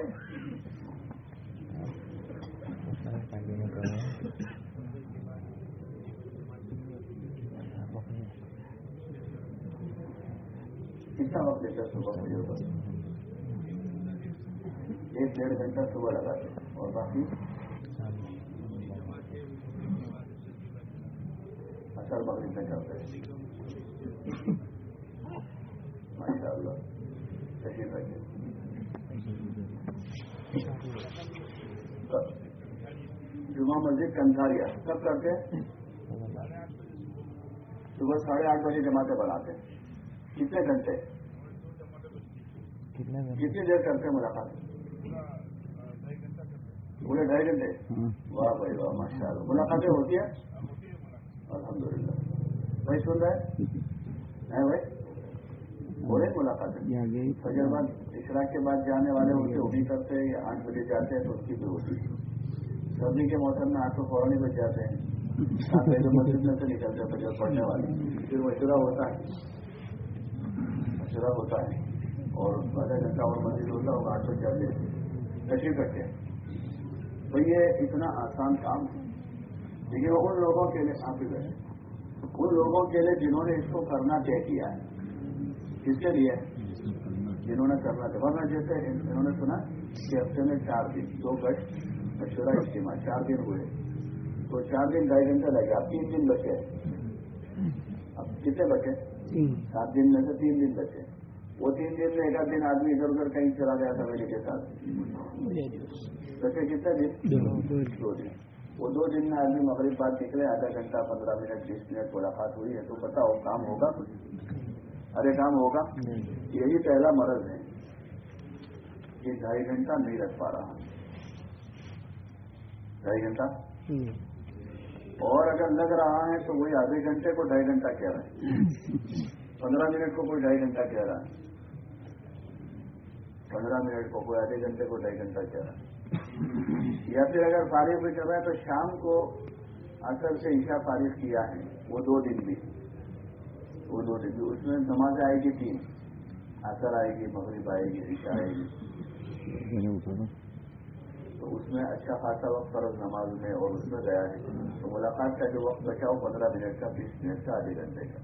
کتنا وقت دیتا ہے صبح مجھے؟ 1-1.5 گھنٹہ صبح لگاتے ہیں اور باقی اثر مغرب میں کرتے ہیں. ماشاء اللہ. تشریف رکھیے. جمعہ مسجد کنساریا کب کرتے ہیں؟ صبح 8:30 بجے جماعتیں بناتے ہیں. کتنے گھنٹے کتنی دیر کرتے ہیں ملاقات؟ پورے 2.5 گھنٹے. واہ بھائی واہ. ماشاء اللہ. ملاقاتیں ہوتی ہیں الحمدللہ. بھائی سن رہے ہیں بھائی؟ ہو رہے ملاقاتیں. فجر بعد اشراق کے بعد جانے والے ان سے وہ بھی کرتے ہیں یا 8 بجے جاتے ہیں تو اس کی بھی ہوتی ہے. سردی کے موسم میں 8 تو فوراً ہی بچ جاتے ہیں. پہلے مسجد میں سے نکلتے ہیں فجر پڑھنے والے. پھر مشورہ ہوتا ہے اور آدھا گھنٹہ اور مسجد ہوتا ہے. 8 بجے جاتے ہیں. تشریف کرتے ہیں. تو یہ اتنا آسان کام ہے. لیکن وہ ان لوگوں کے لیے ان لوگوں کے لیے جنہوں نے اس کو کرنا طے کیا ہے. کس کے لیے؟ جنہوں نے کرنا تھا. ورنہ جیسے انہوں نے سنا کہ ہفتے میں 4 دن 2 گھنٹے مشورہ اجتماع 4 دن ہوئے تو 4 دن 2.5 گھنٹہ لگے. اب 3 دن بچے. اب کتنے بچے؟ 7 دن میں سے 3 دن بچے. وہ 3 دن میں 1 دن آدمی ادھر ادھر کہیں چلا گیا فیملی کے ساتھ. بچے کتنے دن؟ 2 دن. وہ 2 دن میں آدمی مغرب بعد نکلے. آدھا گھنٹہ 15 منٹ 20 منٹ ملاقات ہوئی ہے تو بتاؤ کام ہوگا کچھ؟ ارے کام ہوگا. یہی پہلا مرض ہے کہ 2.5 گھنٹہ نہیں رکھ پا رہا. 2.5 گھنٹہ اور اگر لگ رہا ہے تو وہی آدھے گھنٹے کو 2.5 گھنٹہ کہہ رہا ہے. 15 منٹ کو کوئی 2.5 گھنٹہ کہہ رہا ہے. 15 منٹ کو کوئی آدھے گھنٹے کو 2.5 گھنٹہ کہہ رہا ہے. یا پھر اگر فارغ بھی کر رہا ہے تو شام کو اثر سے عشاء فارغ کیا ہے. وہ 2 دن بھی اس میں نماز آئے گی 3. اثر آئے گی, مغرب آئے گی, عشاء آئے گی. تو اس میں اچھا خاصا وقت فرض نماز میں اور اس میں گیا ہے. تو ملاقات کا جو وقت بچا ہو 15 منٹ کا 20 منٹ کا آدھے گھنٹے کا.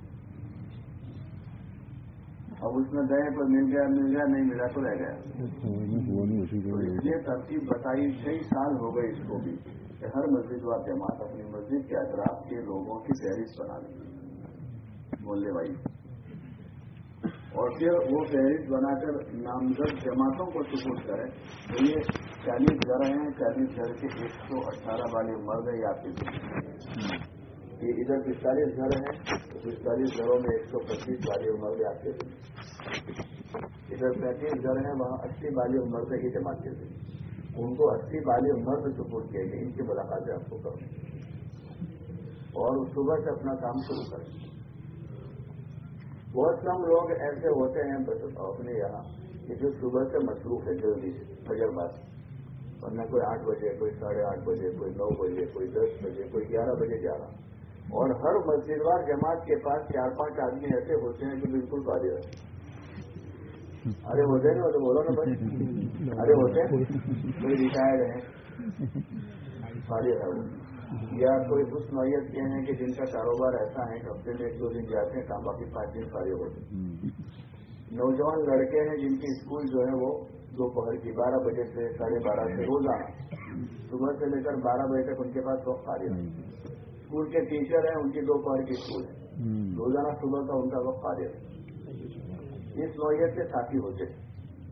اب اس میں گئے تو مل گیا نہیں ملا تو رہ گیا. تو اس لیے ترتیب بتائی. کئی سال ہو گئے اس کو بھی کہ ہر مسجد و جماعت اپنی مسجد کے اطراف کے لوگوں کی فہرست بنا لی محلے وائی اور پھر وہ فہرست بنا کر نامزد جماعتوں کو سپورٹ کریں. تو یہ 40 گھر ہیں. 40 گھر کے 118 والے مرد ہیں یا پھر یہ ادھر 45 گھر ہیں. 45 گھروں میں 125 والی عمر کے آتے تھے. ادھر 35 گھر ہیں وہاں 80 والی عمر سے ہی جماتے تھے. ان کو 80 والی عمر سے سپورٹ کیے گئے. ان کی ملاقاتیں آپ کو کریں اور صبح سے اپنا کام شروع کریں. بہت کم لوگ ایسے ہوتے ہیں اپنے یہاں کہ جو صبح سے مصروف ہے جلدی سے فجر بعد، ورنہ کوئی 8 بجے، کوئی 8:30 بجے، کوئی 9 بجے، کوئی 10 بجے، کوئی 11 بجے جا رہا، اور ہر مسجد وار جماعت کے پاس 4-5 آدمی ایسے ہوتے ہیں جو بالکل فارغ ہیں۔ ارے ہوتے ہیں نا، تو بولو نا بھائی، ارے ہوتے ہیں، کوئی ریٹائرڈ ہیں، فارغ ہے وہ، یا کوئی اس نوعیت کے ہیں کہ جن کا کاروبار ایسا ہے کہ ہفتے میں 1-2 دن جاتے ہیں کام، باقی 5 دن فارغ ہوتے ہیں۔ نوجوان لڑکے ہیں جن کی اسکول جو ہے وہ دوپہر کی 12 بجے سے 12:30 سے روزانہ صبح سے لے کر 12 بجے تک ان کے پاس وقت فارغ ہے۔ اسکول کے ٹیچر ہیں، ان کی دوپہر کی اسکول ہے، روزانہ صبح کا ان کا وقت فارغ ہے۔ اس نوعیت کے ساتھی ہوتے ہیں،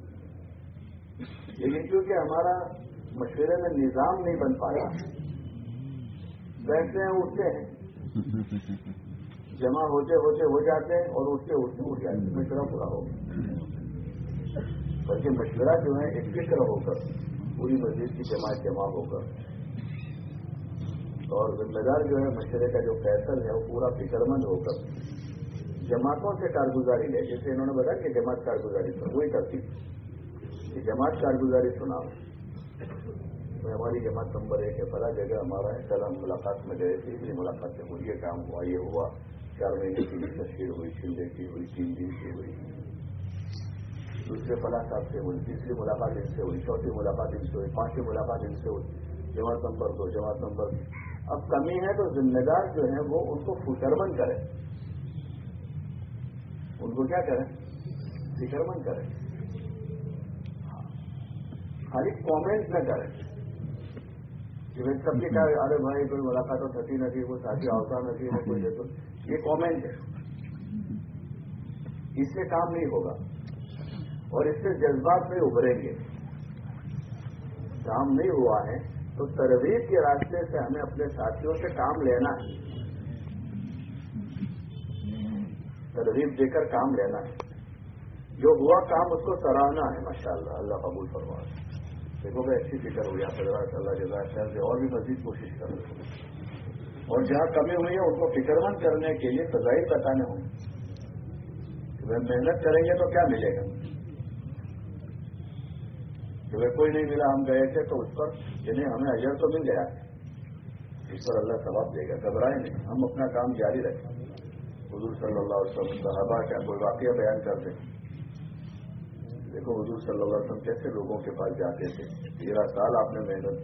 لیکن کیونکہ ہمارا مشورے میں نظام نہیں بن پا رہا، بیٹھتے ہیں اٹھتے ہیں، جمع ہوتے ہوتے ہو جاتے ہیں اور اٹھتے اٹھتے اٹھ جاتے ہیں، مشورہ پورا ہو گیا۔ بلکہ مشورہ جو ہے ایک فکر ہو کر، پوری مسجد کی جماعت جمع ہو کر، اور ذمہ دار جو ہے مشورے کا جو فیصل ہے وہ پورا فکر مند ہو کر جماعتوں سے کارگزاری لے، جیسے انہوں نے بتایا کہ جماعت کارگزاری وہی کرتی کہ جماعت کارگزاری سنا، ہماری جماعت نمبر 1 ہے، فلاں جگہ ہمارا ہے، کل ہم ملاقات میں گئے تھے، اتنی ملاقات سے ہوئی، یہ کام ہوا، یہ ہوا، 4 مہینے کی بھی تشہیر ہوئی، 6 دن کی ہوئی، 3 دن کی ہوئی، دوسرے فلاں صاحب سے ہوئی، تیسری ملاقات ان سے ہوئی، چوتھی ملاقات ان سے ہوئی، 5ویں ملاقات ان سے ہوئی، جماعت نمبر 2، جماعت نمبر 3۔ اب کمی ہے تو ذمہ دار جو ہے وہ ان کو فکرمند کرے، ان کو کیا کریں، فکرمند کریں، خالی کامنٹ نہ کریں کہ سب کے کہا ارے بھائی کوئی ملاقات تو تھتی نہیں، کوئی ساتھی آتا نہیں، کوئی دیکھو، یہ کامنٹ ہے، اس سے کام نہیں ہوگا اور اس سے جذبات میں ابھریں گے۔ کام نہیں ہوا ہے تو ترغیب کے راستے سے ہمیں اپنے ساتھیوں سے کام لینا ہے، ترغیب دے کر کام لینا ہے، جو ہوا کام اس کو سراہنا ہے، ماشاءاللہ، اللہ قبول فرمائے۔ دیکھو بھائی اچھی فکر ہوئی، آپ اللہ جزاک خیر سے اور بھی مزید کوشش کریں، اور جہاں کمی ہوئی ہے ان کو فکرمند کرنے کے لیے فضائل بتانے ہوں کہ بھائی محنت کریں گے تو کیا ملے گا، کہ بھائی کوئی نہیں ملا، ہم گئے تھے تو اس پر یعنی ہمیں اجر تو مل گیا، اس پر اللہ ثواب دے گا، گھبرائیں نہیں، ہم اپنا کام جاری رکھیں۔ حضور صلی اللہ علیہ وسلم صحابہ کا کوئی واقعہ بیان کر دیں، دیکھو حضور صلی اللہ علیہ وسلم کیسے لوگوں کے پاس جاتے تھے، 13 سال آپ نے محنت،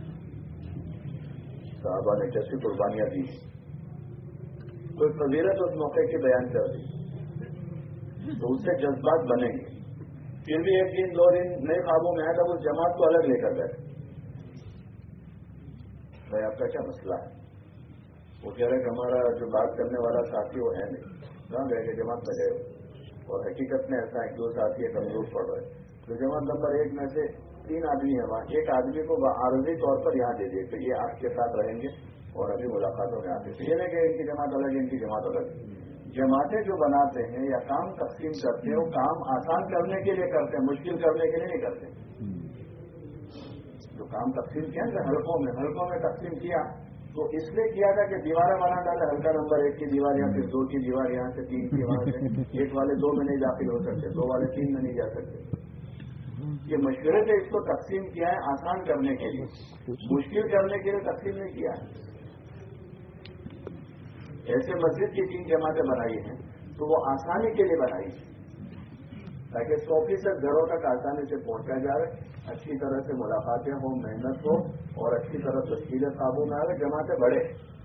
صحابہ نے کیسی قربانیاں دی، کوئی فضیلت اس موقع کی بیان کر دی تو اس سے جذبات بنیں گے۔ پھر بھی 1 دن 2 دن نئے خوابوں میں ہے تب اس جماعت کو الگ لے کر بیٹھے، بھائی آپ کا کیا مسئلہ ہے؟ وہ کہہ رہے کہ ہمارا جو بات کرنے والا ساتھی وہ ہے نہیں، کہاں گئے کہ جماعت میں گئے، اور حقیقت میں ایسا ہے 2 ساتھی کمزور پڑ رہے، تو جماعت نمبر 1 میں سے 3 آدمی ہیں وہاں، ایک آدمی کو عارضی طور پر یہاں دے دیے کہ یہ آپ کے ساتھ رہیں گے اور ابھی ملاقاتوں میں آتے تھے، یہ نہیں کہ ان کی جماعت الگ ہے، ان کی جماعت الگ ہے۔ جماعتیں جو بناتے ہیں یا کام تقسیم کرتے ہیں وہ کام آسان کرنے کے لیے کرتے ہیں، مشکل کرنے کے لیے نہیں کرتے۔ جو کام تقسیم کیا نا حلقوں میں تقسیم کیا تو اس لیے کیا تھا کہ دیواریں بنا ڈالے، حلقہ نمبر 1 کی دیوار یہاں سے 2 کی دیوار یہاں سے 3 کی وہاں سے، 1 والے 2 میں نہیں داخل ہو سکتے، 2 والے 3 میں نہیں جا سکتے۔ یہ مشورے سے اس کو تقسیم کیا ہے آسان کرنے کے لیے، مشکل کرنے کے لیے تقسیم نہیں کیا ہے۔ ایسے مسجد کی 3 جماعتیں بنائی ہیں تو وہ آسانی کے لیے بنائی تاکہ 100% گھروں تک آسانی سے پہنچا جائے، اچھی طرح سے ملاقاتیں ہوں، محنت ہو اور اچھی طرح تشکیلیں قابو میں آئے، جماعتیں بڑھے۔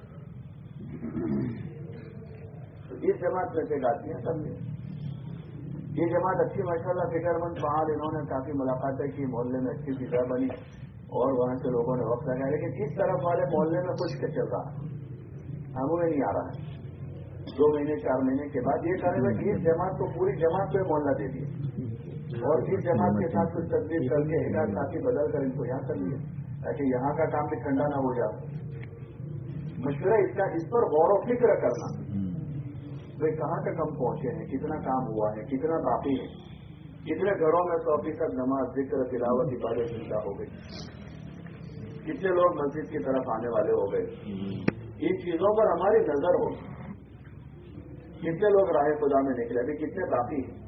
تو اس جماعت میں سے آتی ہیں سب یہ جماعت اچھی ماشاءاللہ فکر مند فعال، انہوں نے کافی ملاقاتیں کی، محلے میں اچھی فضا بنی اور وہاں سے لوگوں نے وقت لگایا، لیکن اس طرف والے محلے میں کچھ چل رہا ہے، ہمیں نہیں آ رہا ہے۔ 2 مہینے 4 مہینے کے بعد یہ کرے گا کہ اس جماعت کو پوری جماعت پہ محلہ دے دیے اور اس جماعت کے ساتھ کچھ تدبیر کر کے ایک ساتھی بدل کر ان کو یہاں کر لیے تاکہ یہاں کا کام بھی ٹھنڈا نہ ہو جائے۔ مشورہ اس پر غور و فکر کرنا، بھائی کہاں تک ہم پہنچے ہیں، کتنا کام ہوا ہے، کتنا باقی ہے، کتنے گھروں میں 100% نماز، ذکر، تلاوت، عبادت زندہ ہو گئی، کتنے لوگ مسجد کی طرف آنے والے ہو گئے۔ ان چیزوں پر ہماری نظر ہوگی कितने लोग राह खुदा में निकले, अभी कितने बाकी हैं?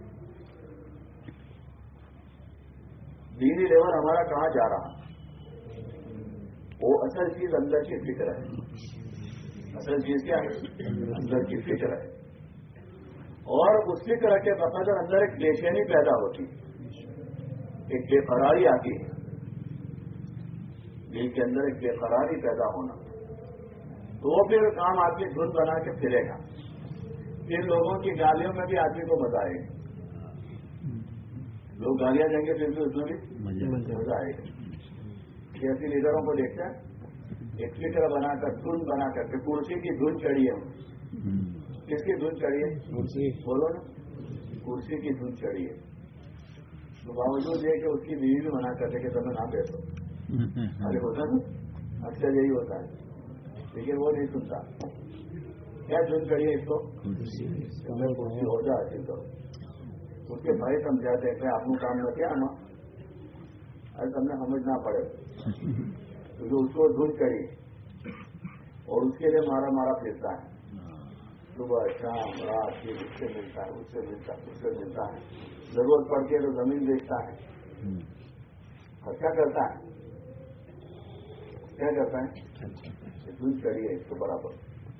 दीनी लेवल हमारा कहाँ जा रहा? वो असल चीज अंदर की फिक्र है। असल चीज क्या है? अंदर की फिक्र है। और उस फिक्र के बकदर अंदर एक बेचैनी पैदा होती है, एक बेकरारी आती है, दिल के अंदर एक बेकरारी पैदा होना। तो वो फिर काम आदमी धुन बना के फिरेगा, फिर लोगों की गालियों में भी आदमी को मजा आएगा। लोग गालियां देंगे फिर भी उसमें भी मजा आएगा। ऐसे लीडरों को देखते हैं, एक फिक्र बनाकर धुन बना करके, कुर्सी की धुन चढ़ी है। किसकी धुन चढ़ी है? कुर्सी। बोलो ना, कुर्सी की धुन चढ़ी है। तो बावजूद ये कि उसकी बीवी भी मना करते कि तुम्हें ना बैठो। अरे होता ना, अक्सर यही होता है, लेकिन वो नहीं सुनता। क्या धुन चढ़ी है इसको? तुम्हें कुर्सी हो जा हासिल करो। उसके भाई समझाते हैं आपको काम न किया ना, अरे तुमने समझना पड़े, क्योंकि उसको धुन चढ़ी और उसके लिए मारा मारा फिरता है, सुबह शाम रात, ये उससे मिलता है, उससे मिलता है, उससे मिलता है, जरूरत पड़ती है तो जमीन बेचता है, खर्चा करता है। क्या करता है? धुन चढ़ी है इसको बराबर।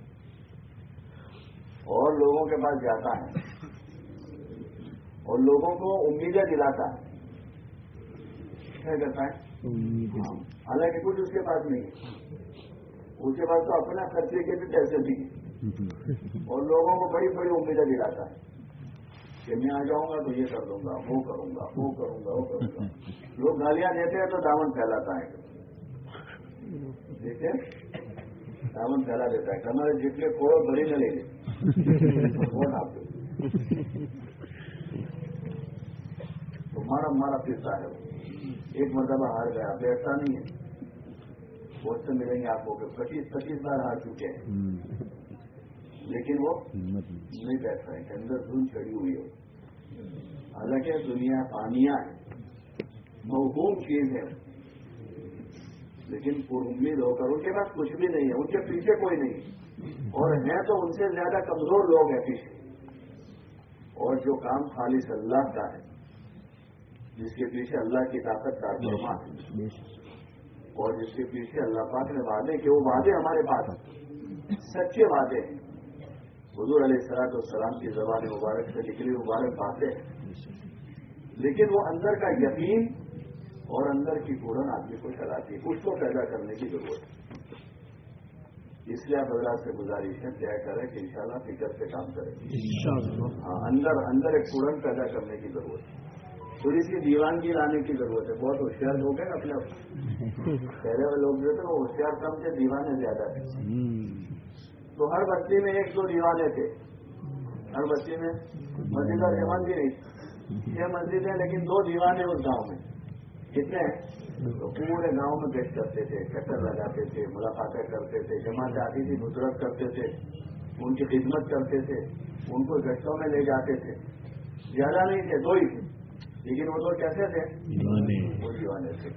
और लोगों के पास जाता है और लोगों को उम्मीदें दिलाता है। क्या करता है? हालांकि कुछ उसके पास नहीं है, उसके पास तो अपना खर्चे के भी पैसे भी हैं, और लोगों को बड़ी बड़ी उम्मीदें दिलाता है कि मैं आ जाऊंगा तो ये कर दूंगा, वो करूंगा, वो करूंगा, वो करूंगा। लोग गालियां देते हैं तो दामन फैलाता है, देखते दामन फैला देता है, हमारे जितने कोड़ो बड़ी न ले वोट आप तो मारा फिरता है। एक मरतबा हार गया, बैठता नहीं है, वोट से मिलेंगे आपको 25 बार हार चुके हैं, लेकिन वो नहीं बैठ रहे, अंदर धुन चढ़ी हुई है। हालांकि दुनिया पानिया है, मौहूम चीज है, लेकिन उम्मीद होकर उनके पास कुछ भी नहीं है, उनके पीछे कोई नहीं, और हैं तो उनसे ज्यादा कमजोर लोग हैं पीछे। और जो काम खालिस अल्लाह का है, जिसके पीछे अल्लाह की ताकत कारफरमा है, और जिसके पीछे अल्लाह पाक ने वादे कि वो वादे हमारे पास सच्चे वादे हैं। हुजूर अलैहिस्सलाम की ज़बान मुबारक से निकली मुबारक बातें हैं, लेकिन वो अंदर का यकीन और अंदर की घुड़न आदमी को चलाती है, उसको पैदा करने की जरूरत है। इसलिए आप हज़रात से गुजारिश है, तय करें कि इंशाल्लाह फिक्र से काम करें। हाँ, अंदर एक घुड़न पैदा करने की जरूरत है, थोड़ी सी दीवानगी लाने की जरूरत है। बहुत होशियार लोग हैं अपने, पहले वाले लोग जो थे वो होशियार कम थे, दीवाने ज्यादा थे। तो हर बस्ती में 1-2 दीवाने थे, हर बस्ती में। मस्जिद और जमान भी नहीं, 6 मस्जिद है लेकिन 2 दीवाने उस गांव में। कितने हैं? तो पूरे गांव में गश्त करते थे, चक्कर लगाते थे, मुलाकातें करते थे, जमात आती थी, नुसरत करते थे, उनकी खिदमत करते थे, उनको गश्तों में ले जाते थे। ज्यादा नहीं थे, 2 ही थे, लेकिन वो 2 कैसे थे? वो दीवाने थे।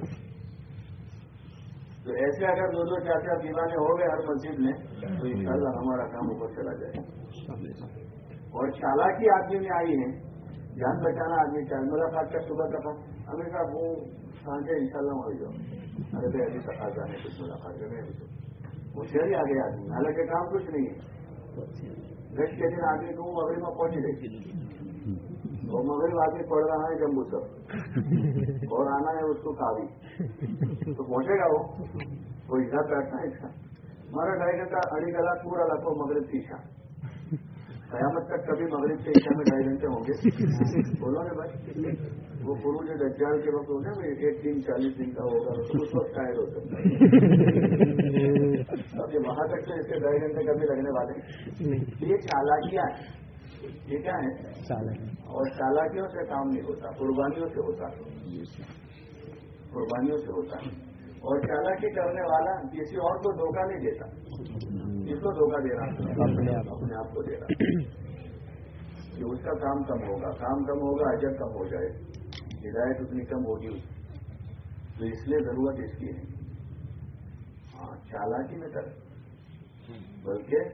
तो ऐसे अगर 2-2 4-4 दीवाने हो गए हर मस्जिद में, तो इंशाअल्लाह हमारा काम ऊपर चला जाए। और चालाकी आदमी में आई है, जान बचाना आदमी चाहिए। मुलाकात का सुबह दफा हमें कहा वो सांझे इंशाअल्लाह हो जाओ, अरे भाई अभी तक आ जाने कुछ मुलाकात करने, अभी तो होशियारी आ गए आदमी, हालांकि काम कुछ नहीं है। गश्त के दिन आदमी को मगरिब में पहुंच गई, और मगरिब आदमी पढ़ रहा है जम्बू सब, और आना है उसको कावी, तो पहुंचेगा वो हिसाब बैठना है इसका। हमारा 2.5 घंटा 2.5 घंटा पूरा लगभग मगरिब की इशा, कयामत तक कभी मगरिब से इशा में 2.5 घंटे होंगे। बोलो ना भाई, वो पुरुष दज्जाल के वक्त होगा 1 दिन 40 दिन का होगा, तो उस वक्त शायद हो सकता है। बाकी वहां तक तो इसके 2.5 घंटे कभी लगने वाले। ये चालाकियां है, ये क्या है? और चालाकियों से काम नहीं होता, कुर्बानियों से होता है, कुर्बानियों से होता है। और चालाकी करने वाला किसी और को धोखा नहीं देता, किसको धोखा दे रहा? अपने आप को दे रहा, कि उसका काम कम होगा, अजर कम हो जाए, हिदायत उतनी कम होगी। तो इसलिए जरूरत इसकी है, हाँ, चालाकी में कर, बल्कि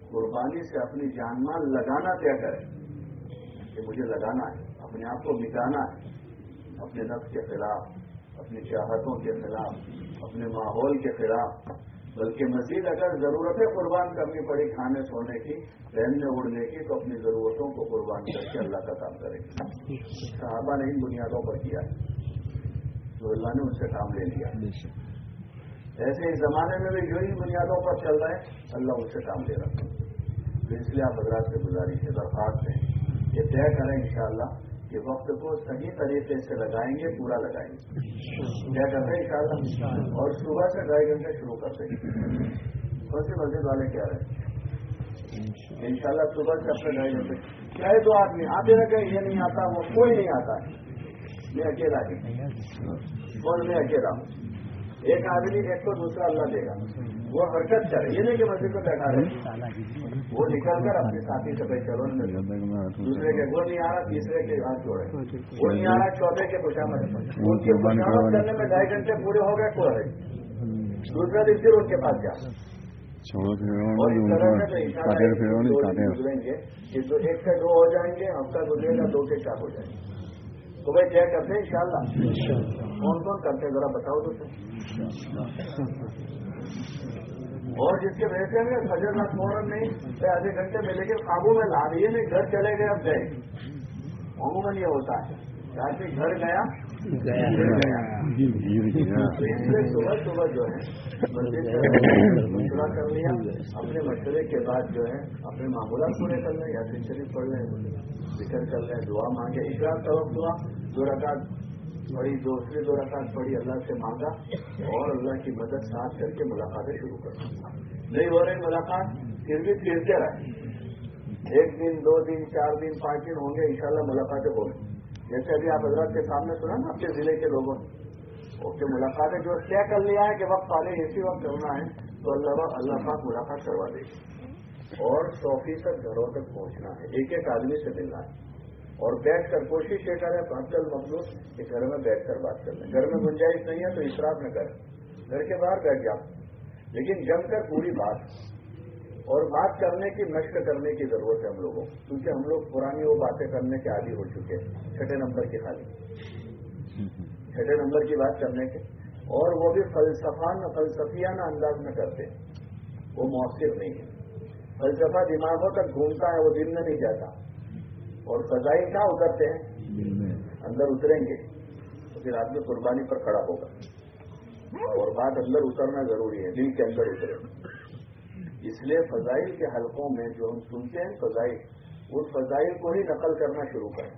قربانی سے اپنی جان مال لگانا طے کرے کہ مجھے لگانا ہے، اپنے آپ کو مٹانا ہے، اپنے نفس کے خلاف، اپنی چاہتوں کے خلاف، اپنے ماحول کے خلاف، بلکہ مزید اگر ضرورتیں قربان کرنی پڑی کھانے سونے کی، پہننے اڑنے کی، تو اپنی ضرورتوں کو قربان کر کے اللہ کا کام کرے گی۔ صحابہ نے ان بنیادوں پر کیا ہے تو اللہ نے ان سے کام لے لیا۔ ایسے اس زمانے میں بھی جو ہی بنیادوں پر چل رہے ہیں اللہ ان سے کام لے رہا ہے۔ تو اس لیے آپ حضرات سے گزارش ہے، درخواست ہے کہ طے کریں انشاءاللہ کہ وقت کو صحیح طریقے سے لگائیں گے، پورا لگائیں گے، طے کرتے ہیں انشاءاللہ، اور صبح سے 2.5 گھنٹے شروع کرتے ہیں۔ کون سی مسجد والے کیا رہے ہیں انشاءاللہ صبح سے اپنے 2.5 گھنٹے، چاہے 2 آدمی آتے رہے، یہ نہیں آتا وہ کوئی نہیں آتا ہے، میں اکیلا ہی اور میں اکیلا ہوں، ایک آدمی ایک کو دوسرا اللہ دے گا، وہ حرکت کرے، یہ نہیں کہ مسجد کو بیٹھا رہے، وہ نکل کر اپنے ساتھی سے بھائی چلو، دوسرے کے وہ نہیں آ رہا، تیسرے کے ہاتھ جوڑے، وہ نہیں آ رہا، چوتھے کے خوشامد، ان کی خوشامد کرنے میں 2.5 گھنٹے پورے ہو گئے، کو رہے دوسرا دن پھر ان کے پاس جا، اور اس طرح سے گزریں گے کہ 1 سے 2 ہو جائیں گے، ہفتہ گزرے گا 2 سے 4 ہو جائیں گے۔ تو بھائی طے کرتے ہیں انشاءاللہ، کون کون کرتے ذرا بتاؤ تو اور جس کے ویسے میں فجر رات فوراً نہیں آدھے گھنٹے میں، لیکن قابو میں لا دیے نہیں، گھر چلے گئے اب گئے، عموماً یہ ہوتا ہے کہ آدمی گھر گیا صبح صبح جو ہے مشورہ کر لیا، اپنے مشورے کے بعد جو ہے اپنے معمولات پورے کر لیں، یاسین شریف پڑھ لیں، ذکر کر لیں، دعا مانگے، اشراق کا وقت ہوا، 2 رکعت پڑھی، دوسری 2 رکعت پڑھی، اللہ سے مانگا اور اللہ کی مدد ساتھ کر کے ملاقاتیں شروع کر دی۔ نہیں ہو رہی ملاقات پھر بھی پھرتے رہے، 1 دن 2 دن 4 دن 5 دن ہوں گے، انشاءاللہ ملاقاتیں ہوں گی۔ جیسے ابھی آپ حضرات کے سامنے سنا نا آپ کے ضلع کے لوگوں نے ملاقاتیں جو طے کر لیا ہے کہ وقت پہلے اسی وقت کرنا ہے، تو اللہ پاک ملاقات کروا دے گی، اور 100% گھروں تک پہنچنا ہے، ایک آدمی سے ملنا ہے، اور بیٹھ کر کوشش یہ کریں افضل مخلوق کہ گھر میں بیٹھ کر بات کر لیں، گھر میں گنجائش نہیں ہے تو اسراف نہ کریں، گھر کے باہر بیٹھ جاؤ، لیکن جم کر پوری بات اور بات کرنے کی مشق کرنے کی ضرورت ہے ہم لوگوں کو، کیونکہ ہم لوگ پرانی وہ باتیں کرنے کے عادی ہو چکے ہیں، 6 نمبر کی خالی 6 نمبر کی بات کرنے کے، اور وہ بھی فلسفیانہ انداز میں کرتے ہیں، وہ مؤثر نہیں ہے، فلسفہ دماغوں تک گھومتا ہے، وہ دل میں نہیں جاتا، اور فضائی کہاں اترتے ہیں، اندر اتریں گے تو پھر آدمی قربانی پر کھڑا ہوگا، اور بات اندر اترنا ضروری ہے، دل کے اندر اترے۔ اس لیے فضائل کے حلقوں میں جو ہم سنتے ہیں فضائل، اس فضائل کو ہی نقل کرنا شروع کریں،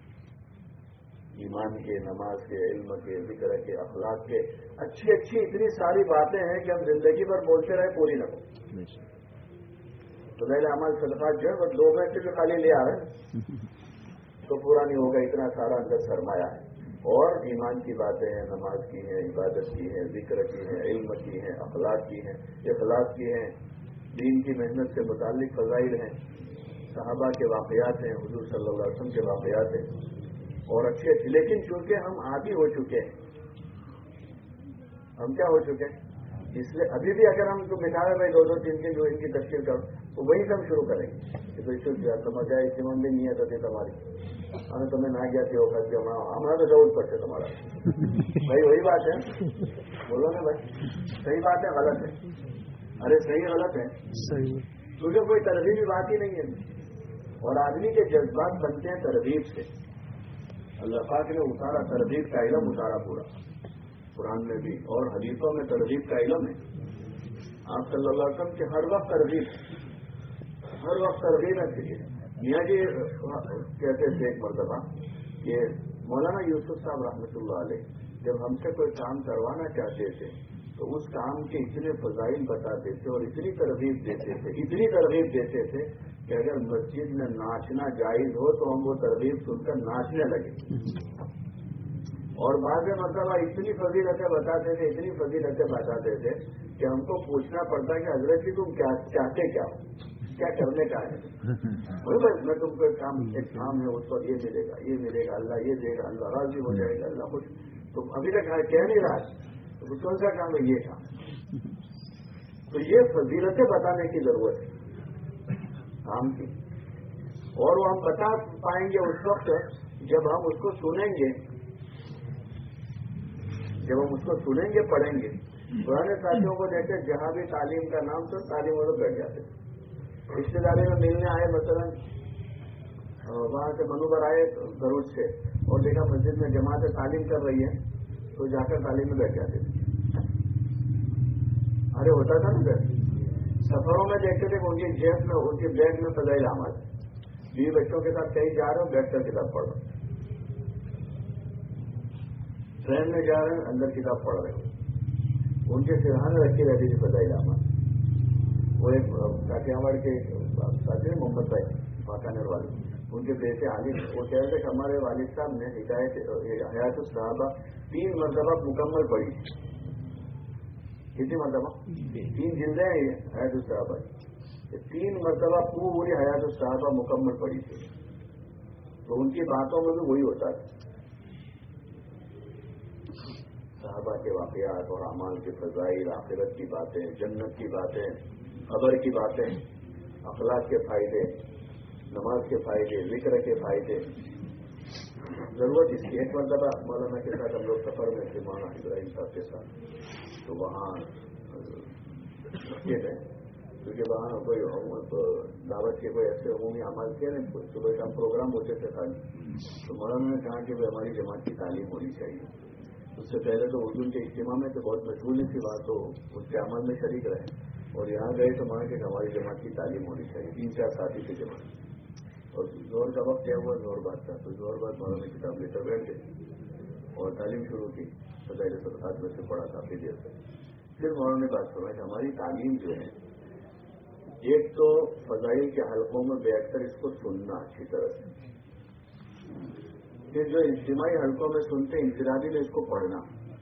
ایمان کے، نماز کے، علم کے، ذکر کے، اخلاق کے، اچھی اچھی اتنی ساری باتیں ہیں کہ ہم زندگی بھر بولتے رہے، پوری نہ ہو۔ فضائل اعمال صدقات جو ہے وہ 2 گھنٹے سے خالی لے آ رہے ہیں تو پورا نہیں ہوگا، اتنا سارا اندر سرمایہ ہے، اور ایمان کی باتیں ہیں، نماز کی ہیں، عبادت کی ہیں، ذکر کی ہیں، علم کی ہیں، اخلاق کی ہیں، اخلاق کی ہیں، دین کی محنت سے متعلق فضائل ہیں، صحابہ کے واقعات ہیں، حضور صلی اللہ علیہ وسلم کے واقعات ہیں، اور اچھے اچھے، لیکن چونکہ ہم عادی ہو چکے ہیں، ہم کیا ہو چکے ہیں، اس لیے ابھی بھی اگر ہم کو بٹھائے بھائی 2 3 دن جو ان کی تفصیل کرو تو وہی سے ہم شروع کریں گے کہ بھائی سمجھ آئے اسی بھی نہیں آتا تھی تمہاری، ہمیں تمہیں نہ گیا تھی وقت کے ہمارا تو ضرورت پڑتے تمہارا بھائی، وہی بات ہے، بولو نا بھائی، صحیح بات ہے غلط ہے، ارے صحیح غلط ہے، کیونکہ کوئی ترغیبی بات ہی نہیں ہے، اور آدمی کے جذبات بنتے ہیں ترغیب سے، اللہ پاک نے اتارا ترغیب کا علم، اتارا پورا قرآن میں بھی اور حدیثوں میں ترغیب کا علم ہے، آپ صلی اللہ علیہ وسلم کے ہر وقت ترغیب ہے۔ میاں جی کہتے تھے ایک مرتبہ کہ مولانا یوسف صاحب رحمۃ اللہ علیہ جب ہم سے کوئی کام کروانا چاہتے تھے تو اس کام کے اتنے فضائل بتاتے تھے اور اتنی ترغیب دیتے تھے کہ اگر مسجد میں ناچنا جائز ہو تو ہم وہ ترغیب سن کر ناچنے لگے، اور بعض مرتبہ اتنی فضیلتیں بتاتے تھے کہ ہم کو پوچھنا پڑتا کہ حضرت جی تم چاہتے کیا ہو، کیا کرنے کا ہے، میں تم کو ایک کام ہے، اس پر یہ ملے گا، اللہ یہ دے گا، اللہ راضی ہو جائے گا، اللہ خوش، تم ابھی تک کہہ نہیں رہا، تو کون سا کام ہے، یہ کام، تو یہ فضیلتیں بتانے کی ضرورت ہے، काम की, और वो हम बता पाएंगे उस वक्त जब हम उसको सुनेंगे, पढ़ेंगे। पुराने साथियों को देखते जहां भी तालीम का नाम तो तालीम वालों बैठ जाते, रिश्तेदारी में मिलने आए, मसलन वहां से मनोबर आए भरूच से और देखा मस्जिद में जमात तालीम कर रही है तो जाकर तालीम में बैठ जाते थे। अरे होता था ना सर, सफरों में देखते थे उनकी जेब में, उनकी बैग में फज़ाइल अमाल, बीवी बच्चों के साथ कहीं जा रहे हो बैठ कर किताब पढ़ रहे हो, ट्रेन में जा रहे हैं अंदर किताब पढ़ रहे हो, उनके सिरहाने रखी रहती थी फज़ाइल अमाल। वो एक काठियावाड़ के साथी मोहम्मद भाई वाकानेर वाले, उनके बेटे आलिम, वो कह रहे थे कि हमारे वालिद साहब ने हयातुस सहाबा 3 मरतबा मुकम्मल पढ़ी। कितनी मरतबा? 3 जिल्दें हैं ये हयातुस सहाबा, 3 मरतबा पूरी हयातुस सहाबा मुकम्मल पढ़ी थी। तो उनकी बातों में भी वही होता है, सहाबा के वाक़यात और अमाल के फ़ज़ाइल, आखिरत की बातें, जन्नत की बातें, खबर की बातें, अखलाक के फायदे, नमाज के फायदे, जिक्र के फायदे। जरूरत इसकी, एक मरतबा मौलाना के साथ हम लोग सफर में थे, मौलाना इब्राहिम साहब के साथ, तो वहाँ रखे थे क्योंकि वहाँ कोई दावत के कोई ऐसे अमूमी अमल थे नहीं, सुबह शाम प्रोग्राम होते थे खाली। तो मौलाना ने कहा कि भाई हमारी जमात की तालीम होनी चाहिए। उससे पहले तो उर्दू के इज्तिमा में तो बहुत मशहूर सी बात, तो उसके अमल में शरीक रहे, और यहाँ गए तो माना कि हमारी जमात की तालीम होनी चाहिए। 3-4 साथी थे जमात, और जोर का वक्त क्या हुआ, जोर बात था, तो जोर बात मौलाना ने किताब लेकर बैठ गए और तालीम शुरू की। फज़ाइल सदक़ात में से पढ़ा काफी देर तक। फिर मौलाना ने बात सुना कि हमारी तालीम जो है, एक तो फज़ाइल के हलकों में बैठकर इसको सुनना अच्छी तरह से, फिर जो इज्तिमाई हलकों में सुनते इंफिरादी में इसको पढ़ना,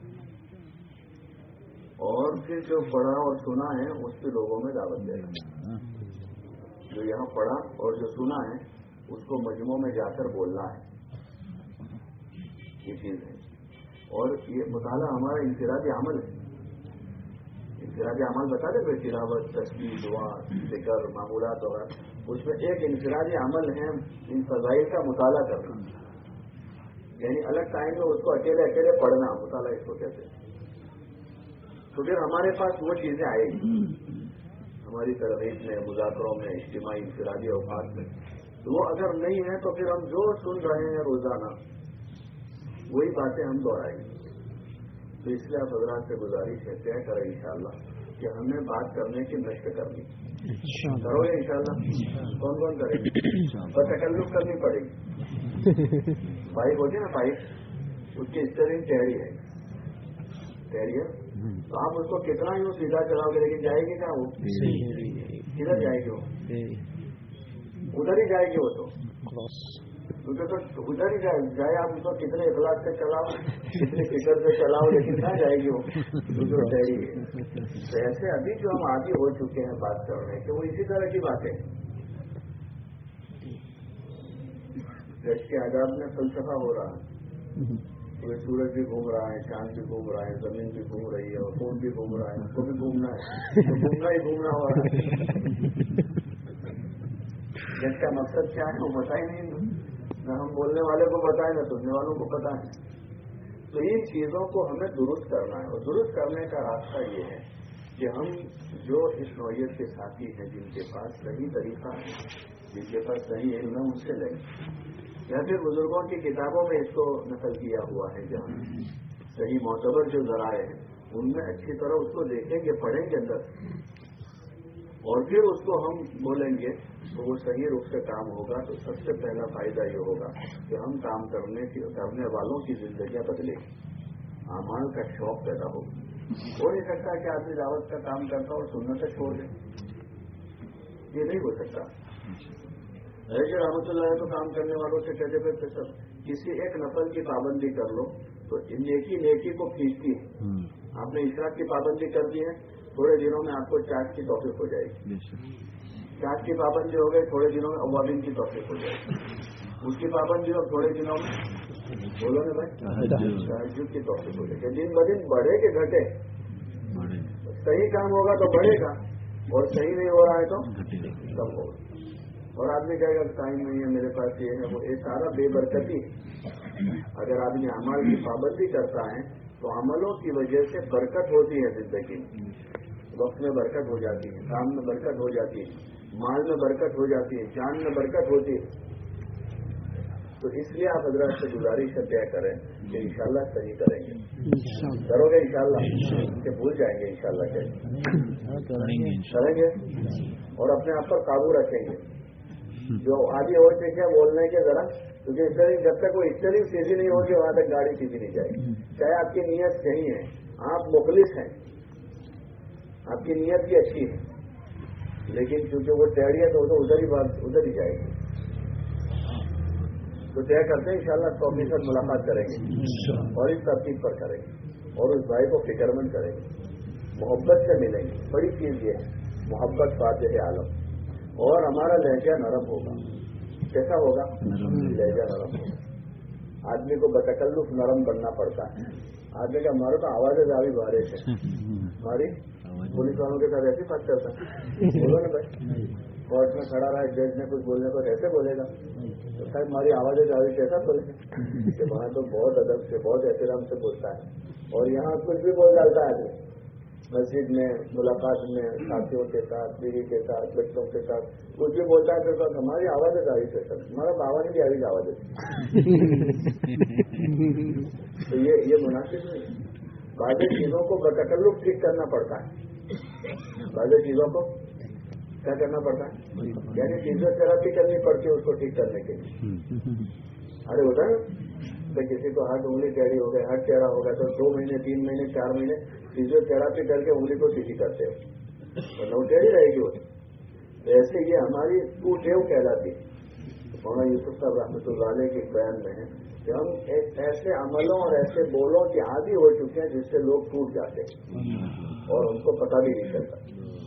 और फिर जो पढ़ा और सुना है उस पर लोगों में दावत देना। जो यहाँ पढ़ा और जो सुना है उसको मजमों में जाकर बोलना है, ये चीज है। और ये मुताला हमारा इंफिरादी अमल है। इंफिरादी अमल बता दे, तिलावत, तस्बीह, दुआ, जिक्र, मामूलात वगैरह, उसमें एक इंफिरादी अमल है इन फज़ाइल का मुताला करना, यानी अलग टाइम में उसको अकेले अकेले पढ़ना, मुताला इसको कहते हैं। तो फिर हमारे पास वो चीजें आएगी हमारी तरगीब में, मुज़ाकरों में, इज्तिमाई इंफिरादी औकात में। तो वो अगर नहीं है तो फिर हम जो सुन रहे हैं रोजाना वही बातें हम दोहराएंगे। तो इसलिए आप हज़रात से गुजारिश है, तय करें इंशाअल्लाह कि हमें बात करने की नष्ट करनी, करोगे इंशाअल्लाह? कौन कौन करेंगे? बस तकल्लुफ़ करनी पड़ेगी। बाइक होती है ना, बाइक, उसकी स्टीयरिंग टेढ़ी है, तो आप उसको कितना ही सीधा चलाओगे लेकिन जाएगी क्या? वो किधर जाएगी? वो उधर ही जाएगी वो, तो उधर ही जाए। आप उसको कितने इखलास से चलाओ, कितने फिक्र से चलाओ, लेकिन कहाँ जाएगी वो? तो टेढ़ी है। तो ऐसे अभी जो हम आदी हो चुके हैं बात करने के, वो इसी तरह की बातें। देश के आजाद में फलसफा हो रहा है, तो सूरज भी घूम रहा है, चांद भी घूम रहा है, जमीन भी घूम रही है, और खून भी घूम रहा है, उसको भी घूमना है, तो घूमना ही घूमना हो रहा है। जिसका मकसद क्या है वो पता ही नहीं, न हम बोलने वाले को पता है, न सुनने वालों को पता है। तो इन चीजों को हमें दुरुस्त करना है, और दुरुस्त करने का रास्ता ये है कि हम जो इस नौयत के साथी हैं, जिनके पास सही तरीका है, जिनके पास सही इल्म है, उनसे लें, या फिर बुजुर्गों की किताबों में इसको नकल किया हुआ है, जहाँ सही मोतबर जो जराए हैं उनमें अच्छी तरह उसको देखेंगे, पढ़ेंगे अंदर, और फिर उसको हम बोलेंगे तो वो सही रूप से काम होगा। तो सबसे पहला फायदा ये होगा कि हम काम करने वालों की जिंदगियां बदलेगी, अमाल का शौक पैदा होगा। हो नहीं सकता कि आदमी दावत का काम करता और सुन्नत छोड़ दे, ये नहीं हो सकता। रज़ी रहमतुल्लाह तो काम करने वालों से कहते थे सब किसी एक नफल की पाबंदी कर लो तो नेकी को खींचती है। आपने इशराक की पाबंदी कर दी है, थोड़े दिनों में आपको चाट की तौफीक हो जाएगी। चाट की पाबंदी हो गई, थोड़े दिनों में अवाबिन की तौफीक हो जाएगी। उसकी पाबंदी हो, थोड़े दिनों में बोलो ना भाई, तहज्जुद की तौफीक हो जाएगी। दिन ब दिन बढ़े कि घटे? सही काम होगा तो बढ़ेगा, और सही नहीं हो रहा है तो कम होगा। اور آدمی کہے گا ٹائم نہیں ہے میرے پاس، یہ ہے وہ، یہ سارا بے برکتی ہے۔ اگر آدمی اعمال کی پابندی کرتا ہے تو عملوں کی وجہ سے برکت ہوتی ہے زندگی میں، وقت میں برکت ہو جاتی ہے، کام میں برکت ہو جاتی ہے، مال میں برکت ہو جاتی ہے، جان میں برکت ہوتی ہے۔ تو اس لیے آپ حضرات سے گزارش ہے طے کریں کہ انشاءاللہ صحیح کریں گے، کرو گے انشاءاللہ کہ بھول جائیں گے انشاءاللہ کریں گے، اور اپنے آپ پر قابو رکھیں گے۔ جو آدھی اور چیزیں بولنے کے ذرا، کیونکہ اسٹیئرنگ جب تک وہ اسٹیئرنگ سیدھی نہیں ہوگی وہاں تک گاڑی سیدھی نہیں جائے گی، چاہے آپ کی نیت صحیح ہے، آپ مخلص ہیں، آپ کی نیت بھی اچھی ہے، لیکن کیونکہ وہ ٹیڑھی ہے تو ادھر ہی جائے گی۔ تو طے کرتے ہیں انشاءاللہ 100% ملاقات کریں گے اور اس ترتیب پر کریں گے اور اس بھائی کو فکر مند کریں گے، محبت سے ملیں گے۔ بڑی چیز یہ ہے محبت فاتح عالم، اور ہمارا لہجہ نرم ہوگا۔ کیسا ہوگا؟ لہجہ نرم ہوگا۔ آدمی کو بتکلف نرم بننا پڑتا ہے۔ آدمی کا ہمارا تو آواز زیادہ بارش ہے، ہماری پولیس والوں کے ساتھ ایسی بات کرتا ہے، بولو نا بھائی، کورٹ میں کھڑا رہا ہے، جج نے کچھ بولنے کو کیسے بولے گا؟ تو صاحب ہماری آوازیں جاری کیسا بولے گا؟ کہ وہاں تو بہت ادب سے بہت احترام سے بولتا ہے، اور یہاں کچھ بھی بول ڈالتا ہے آدمی، مسجد میں، ملاقات میں، ساتھیوں کے ساتھ، بیوی کے ساتھ، بچوں کے ساتھ کچھ بھی بولتا ہے تو ہماری آوازیں جاری کیسا؟ ہمارا بابا نے بھی آئی آواز ہے، تو یہ مناسب نہیں ہے۔ بعض چیزوں کو بتکلف ٹھیک کرنا پڑتا ہے، بعض چیزوں کو کیا کرنا پڑتا ہے، یعنی فزیوتھراپی کرنی پڑتی ہے اس کو ٹھیک کرنے کے لیے۔ ارے ہوتا ہے نا، کسی کو ہاتھ انگلی ٹیڑھی ہو گئے، ہاتھ ٹیڑھا ہو گیا تو 2 مہینے 3 مہینے 4 مہینے فزیوتھراپی کر کے انگلی کو سیدھی کرتے ہو، ورنہ وہ ٹیڑھی رہے گی وہ۔ ایسے یہ ہماری ٹیو کہلاتی ہے۔ مولانا یوسف صاحب رحمۃ اللہ علیہ کے بیان میں ہے کہ ہم ایسے عملوں اور ایسے بولوں کے عادی ہو چکے ہیں جس سے لوگ ٹوٹ جاتے ہیں اور ان کو پتہ بھی نہیں چلتا۔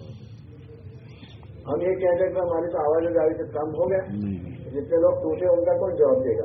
ہم یہ کہتے ہیں کہ ہماری تو آواز جاری سے کام ہو گیا، جتنے لوگ ٹوٹے ان کا کون جواب دے گا؟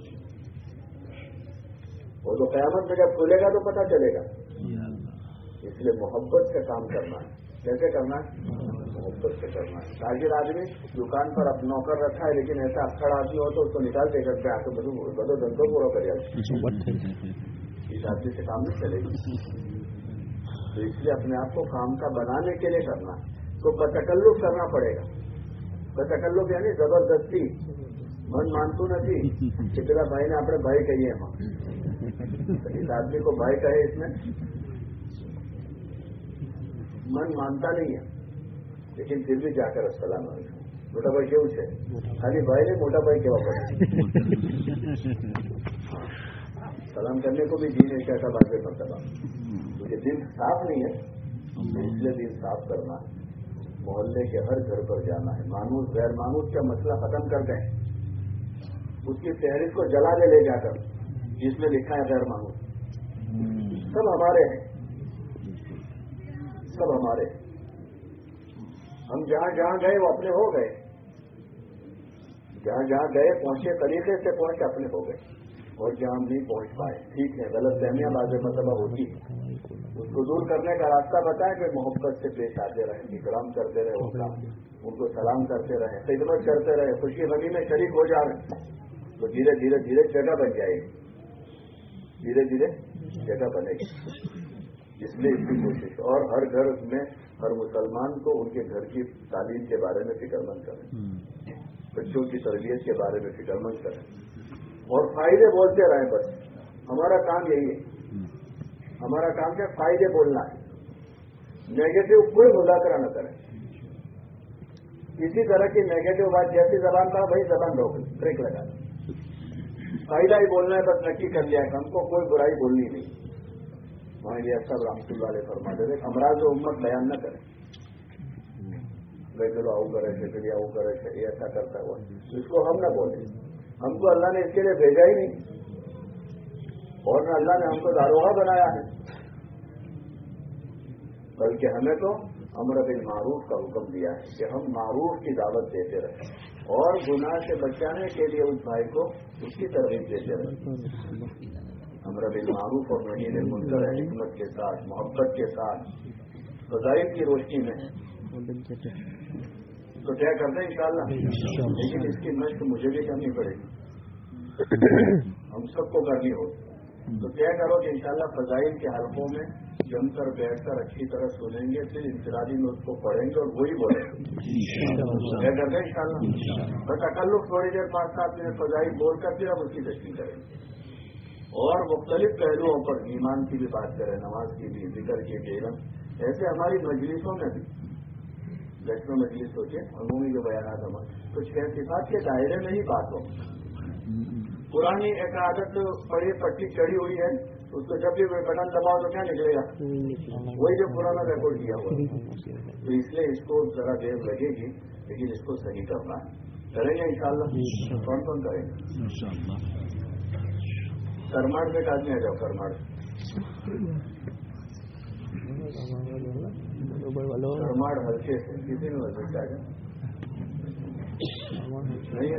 وہ تو قیامت میں جب کھلے گا تو پتہ چلے گا۔ اس لیے محبت سے کام کرنا ہے۔ کیسے کرنا ہے؟ محبت سے کرنا ہے۔ تاجر آدمی دکان پر اپنا نوکر رکھا ہے لیکن ایسا اکڑ آدمی ہو تو اس کو نکال دے سکتے ہیں، بدو دھندوں پورا کر جائے، اس آدمی سے کام نہیں چلے گی۔ تو اس لیے اپنے آپ کو کام کا بنانے کے لیے کرنا ہے تو بتکلف کرنا پڑے گا۔ بتکلف یعنی زبردستی، من مانتو نہیں کہ تیرا بھائی نے اپنے بھائی کہیے ہاں، اس آدمی کو بھائی کہے، اس میں من مانتا نہیں ہے لیکن پھر بھی جا کر السلام علیکم موٹا بھائی کیوں سے خالی بھائی نے موٹا بھائی کیا پڑے، سلام کرنے کو بھی جی نہیں کہتا بات میں مرتبہ، کیونکہ دل صاف نہیں ہے، اس لیے دل صاف کرنا ہے۔ محلے کے ہر گھر پر جانا ہے، مانوس غیر مانوس کا مسئلہ ختم کر دیں، اس کی فہرست کو جلا دے لے جا کر جس میں لکھا ہے غیر مانوس، سب ہمارے ہیں، سب ہمارے ہیں۔ ہم جہاں جہاں گئے وہ اپنے ہو گئے، جہاں جہاں گئے پہنچے طریقے سے پہنچ اپنے ہو گئے، اور جہاں ہم نہیں پہنچ پائے ٹھیک ہے، غلط فہمیاں بعض مرتبہ ہوتی ہے، اس کو دور کرنے کا راستہ بتائیں کہ محبت سے پیش آتے رہیں، اکرام کرتے رہے، ان کو سلام کرتے رہے، خدمت کرتے رہے، خوشی غمی میں شریک ہو جا رہے، تو دھیرے دھیرے دھیرے جگہ بن جائے گی، دھیرے دھیرے جگہ بنے گی۔ اس لیے اس کی کوشش، اور ہر گھر میں ہر مسلمان کو ان کے گھر کی تعلیم کے بارے میں فکر مند کریں، بچوں کی تربیت کے بارے میں فکر مند کریں، اور فائدے بولتے رہیں۔ بس ہمارا کام یہی ہے، ہمارا کام کیا؟ فائدے بولنا ہے، نیگیٹو کوئی مذاکرہ نہ کریں۔ کسی طرح کی نیگیٹو بات جیسی زبان کا بھائی زبان روک بریک لگا، فائدہ ہی بولنا ہے، بس نکی کر لیا ہے، ہم کو کوئی برائی بولنی نہیں۔ ماہر صاحب رحمۃ اللہ علیہ فرماتے تھے امراض امت بیان نہ کریں، بھائی چلو آؤ کرے سے چلیے آؤ کرے سے یہ ایسا کرتا ہوا، اس کو ہم نہ بولیں، ہم کو اللہ نے اس کے لیے بھیجا ہی نہیں، اور نہ اللہ نے ہم کو داروغہ بنایا ہے، بلکہ ہمیں تو امر بالمعروف کا حکم دیا ہے کہ ہم معروف کی دعوت دیتے رہیں، اور گناہ سے بچانے کے لیے اس بھائی کو اس کی ترغیب دیتے رہیں۔ امر بالمعروف اور نہی عن المنکر حکمت کے ساتھ، محبت کے ساتھ، فضائل کی روشنی میں تو طے کرتے ہیں انشاءاللہ، لیکن اس کی مشق مجھے بھی کرنی پڑے گی، ہم سب کو کرنی ہوگی. تو طے کرو کہ انشاءاللہ فضائل کے حلقوں میں جم کر بیٹھ کر اچھی طرح سنیں گے، پھر انفرادی میں اس کو پڑھیں گے اور وہی بولیں گے. طے کرتے ہیں انشاءاللہ. بس تکلف تھوڑی دیر 5-7 منٹ فضائل بول کر پھر اب اس کی تشریح کریں گے، اور مختلف پہلوؤں پر ایمان کی بھی بات کریں، نماز کی بھی، ذکر کی بھی. ایسے ہماری مجلسوں میں بھی جشن مجلس ہوتی ہے، عمومی جو بیانات ہمارے کچھ صفات کے دائرے میں ہی بات ہو. پرانی ایک عادت پڑی پٹی چڑھی ہوئی ہے، اس کو جب بھی بٹن دباؤ تو کیا نکلے گا؟ وہی جو پرانا ریکارڈ کیا ہوا. تو اس لیے اس کو ذرا دیر لگے گی، لیکن اس کو صحیح کرنا ہے. کریں گے انشاءاللہ. کون کون کریں گے؟ کرماڑ میں ایک آدمی آ جاؤ. کرماڑ ہلکے سے کسی نے وزن آ جائے نہیں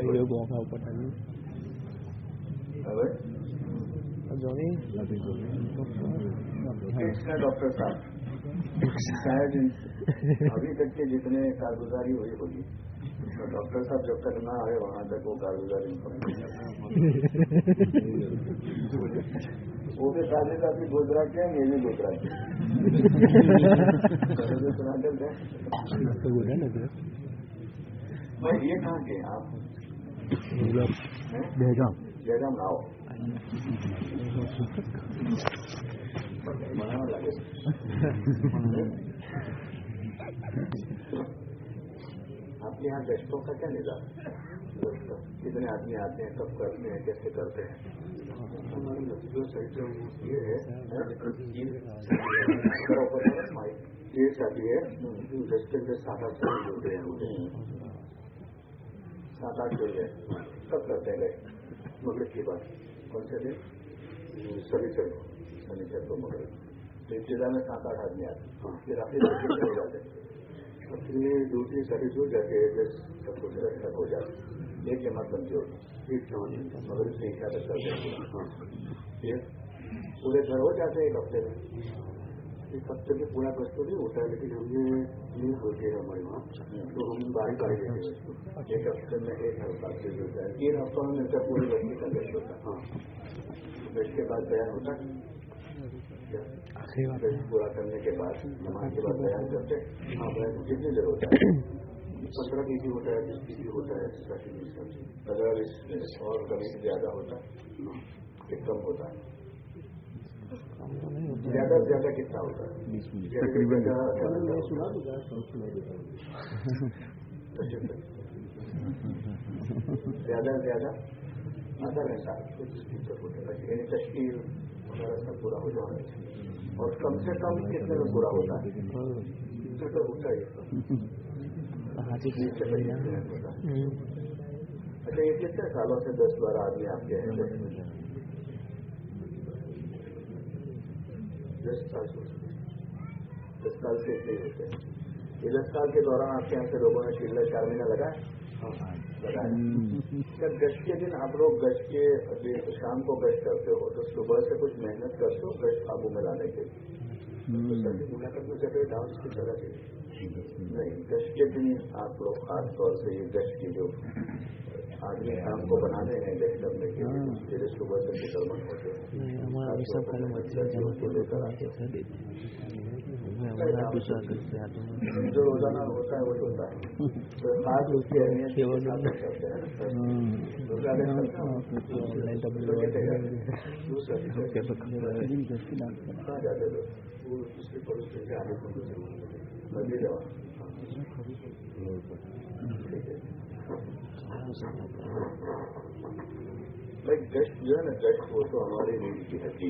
ڈاکٹر صاحب شاید ابھی تک کے جتنے کارگزاری ہوئی ہوگی، ڈاکٹر صاحب جب تک نہ آئے وہاں تک وہ کارگزاری وہ بھی ساتھ ساتھی گجرات کے ہیں، یہ بھی گجرات کے. بھائی یہ کہاں کے آپ؟ جیگام آؤ. آپ کے یہاں گشتوں کا کیا نظام؟ کتنے آدمی آتے ہیں، کب کرتے ہیں، کیسے کرتے ہیں؟ یہ ہے یہ شادی ہے، دس کے اندر 7-8 ہوتے ہیں، 7-8 جو ہے کب کرتے ہیں گئے مغرب کے بعد. کون سے دن؟ شنیچر کو مغرب. تو ابتدا میں 7-8 آدمی آتے ہیں، پھر آخر ہو جاتے ہیں. پھر دوسری سروس ہو جاتی ہے، سب کچھ تک ہو جاتا ہے. ایک جماعت بنتی ہوگی مغرب سے عشاء تک کرتے ہیں. پھر پورے گھر ہو جاتے ہیں ایک ہفتے میں. ایک ہفتے میں پورا گشت تو نہیں ہوتا ہے، لیکن ہم نے نیند ہوتی ہے ہمارے وہاں، تو ہم باری باری دیتے ہیں. ایک ہفتے میں 1 ہفتہ سے ہوتا ہے، 3 ہفتوں میں مل کر پوری گرمی کا گشت ہوتا ہے. گشت کے بعد بیان ہوتا ہے، گشت پورا کرنے کے بعد نماز کے بعد بیان کرتے ہیں. ہاں بیان کتنی دیر ہوتا ہے؟ 15 کیجی ہوتا ہے، 20 کیجی ہوتا ہے. اگر اس اور کبھی زیادہ ہوتا ہے کہ کم ہوتا ہے؟ زیادہ سے زیادہ کتنا ہوتا ہے؟ زیادہ سے زیادہ آدھا گھنٹہ یعنی تشکیل وغیرہ سب پورا ہو جانا چاہیے. اور کم سے کم کتنے میں پورا ہوتا ہے؟ تو ہوتا ہے. اچھا یہ کتنے سالوں سے 10-12 آدمی آپ کے ہیں؟ 10 سال سے 10 سال سے اتنے ہوتے ہیں. یہ 10 سال کے دوران آپ کے یہاں سے لوگوں نے 3 مہینہ لگائے. جب گشت کے دن آپ لوگ گشت کے شام کو گشت کرتے ہو تو صبح سے کچھ محنت کرتے ہو گشت قابو میں لانے کے لیے؟ ڈانس کی طرح سے نہیں، گشت کے دن آپ لوگ خاص طور سے یہ گشت کی جو آدمی شام کو بنانے ہیں گشت کرنے کے لیے پھر صبح سے فکرمند ہوتے ہیں. جو روزانہ ہوتا ہے وہی ہوتا ہے. خاص اس کی اہمیت گشت جو ہے نا، گشت وہ تو ہماری ریڑھ کی ہڈی،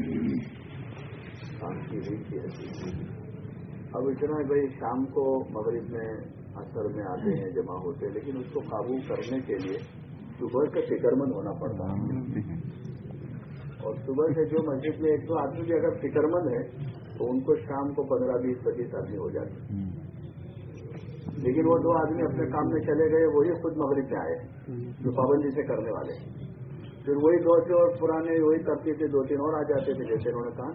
کام کی ریڑھ کی ہڈی. اب اتنا بھائی شام کو مغرب میں اثر میں آتے ہیں، جمع ہوتے ہیں، لیکن اس کو قابو کرنے کے لیے صبح سے فکرمند ہونا پڑتا ہے. اور صبح سے جو مسجد میں 1-2 آدمی بھی اگر فکرمند ہے تو ان کو شام کو 15-20-25 آدمی ہو جاتے ہیں. لیکن وہ 2 آدمی اپنے کام میں چلے گئے، وہی خود مغرب میں آئے جو پابندی سے کرنے والے. پھر وہی 2 سے اور پرانے وہی کرتے تھے، 2-3 اور آ جاتے تھے جیسے انہوں نے کہا.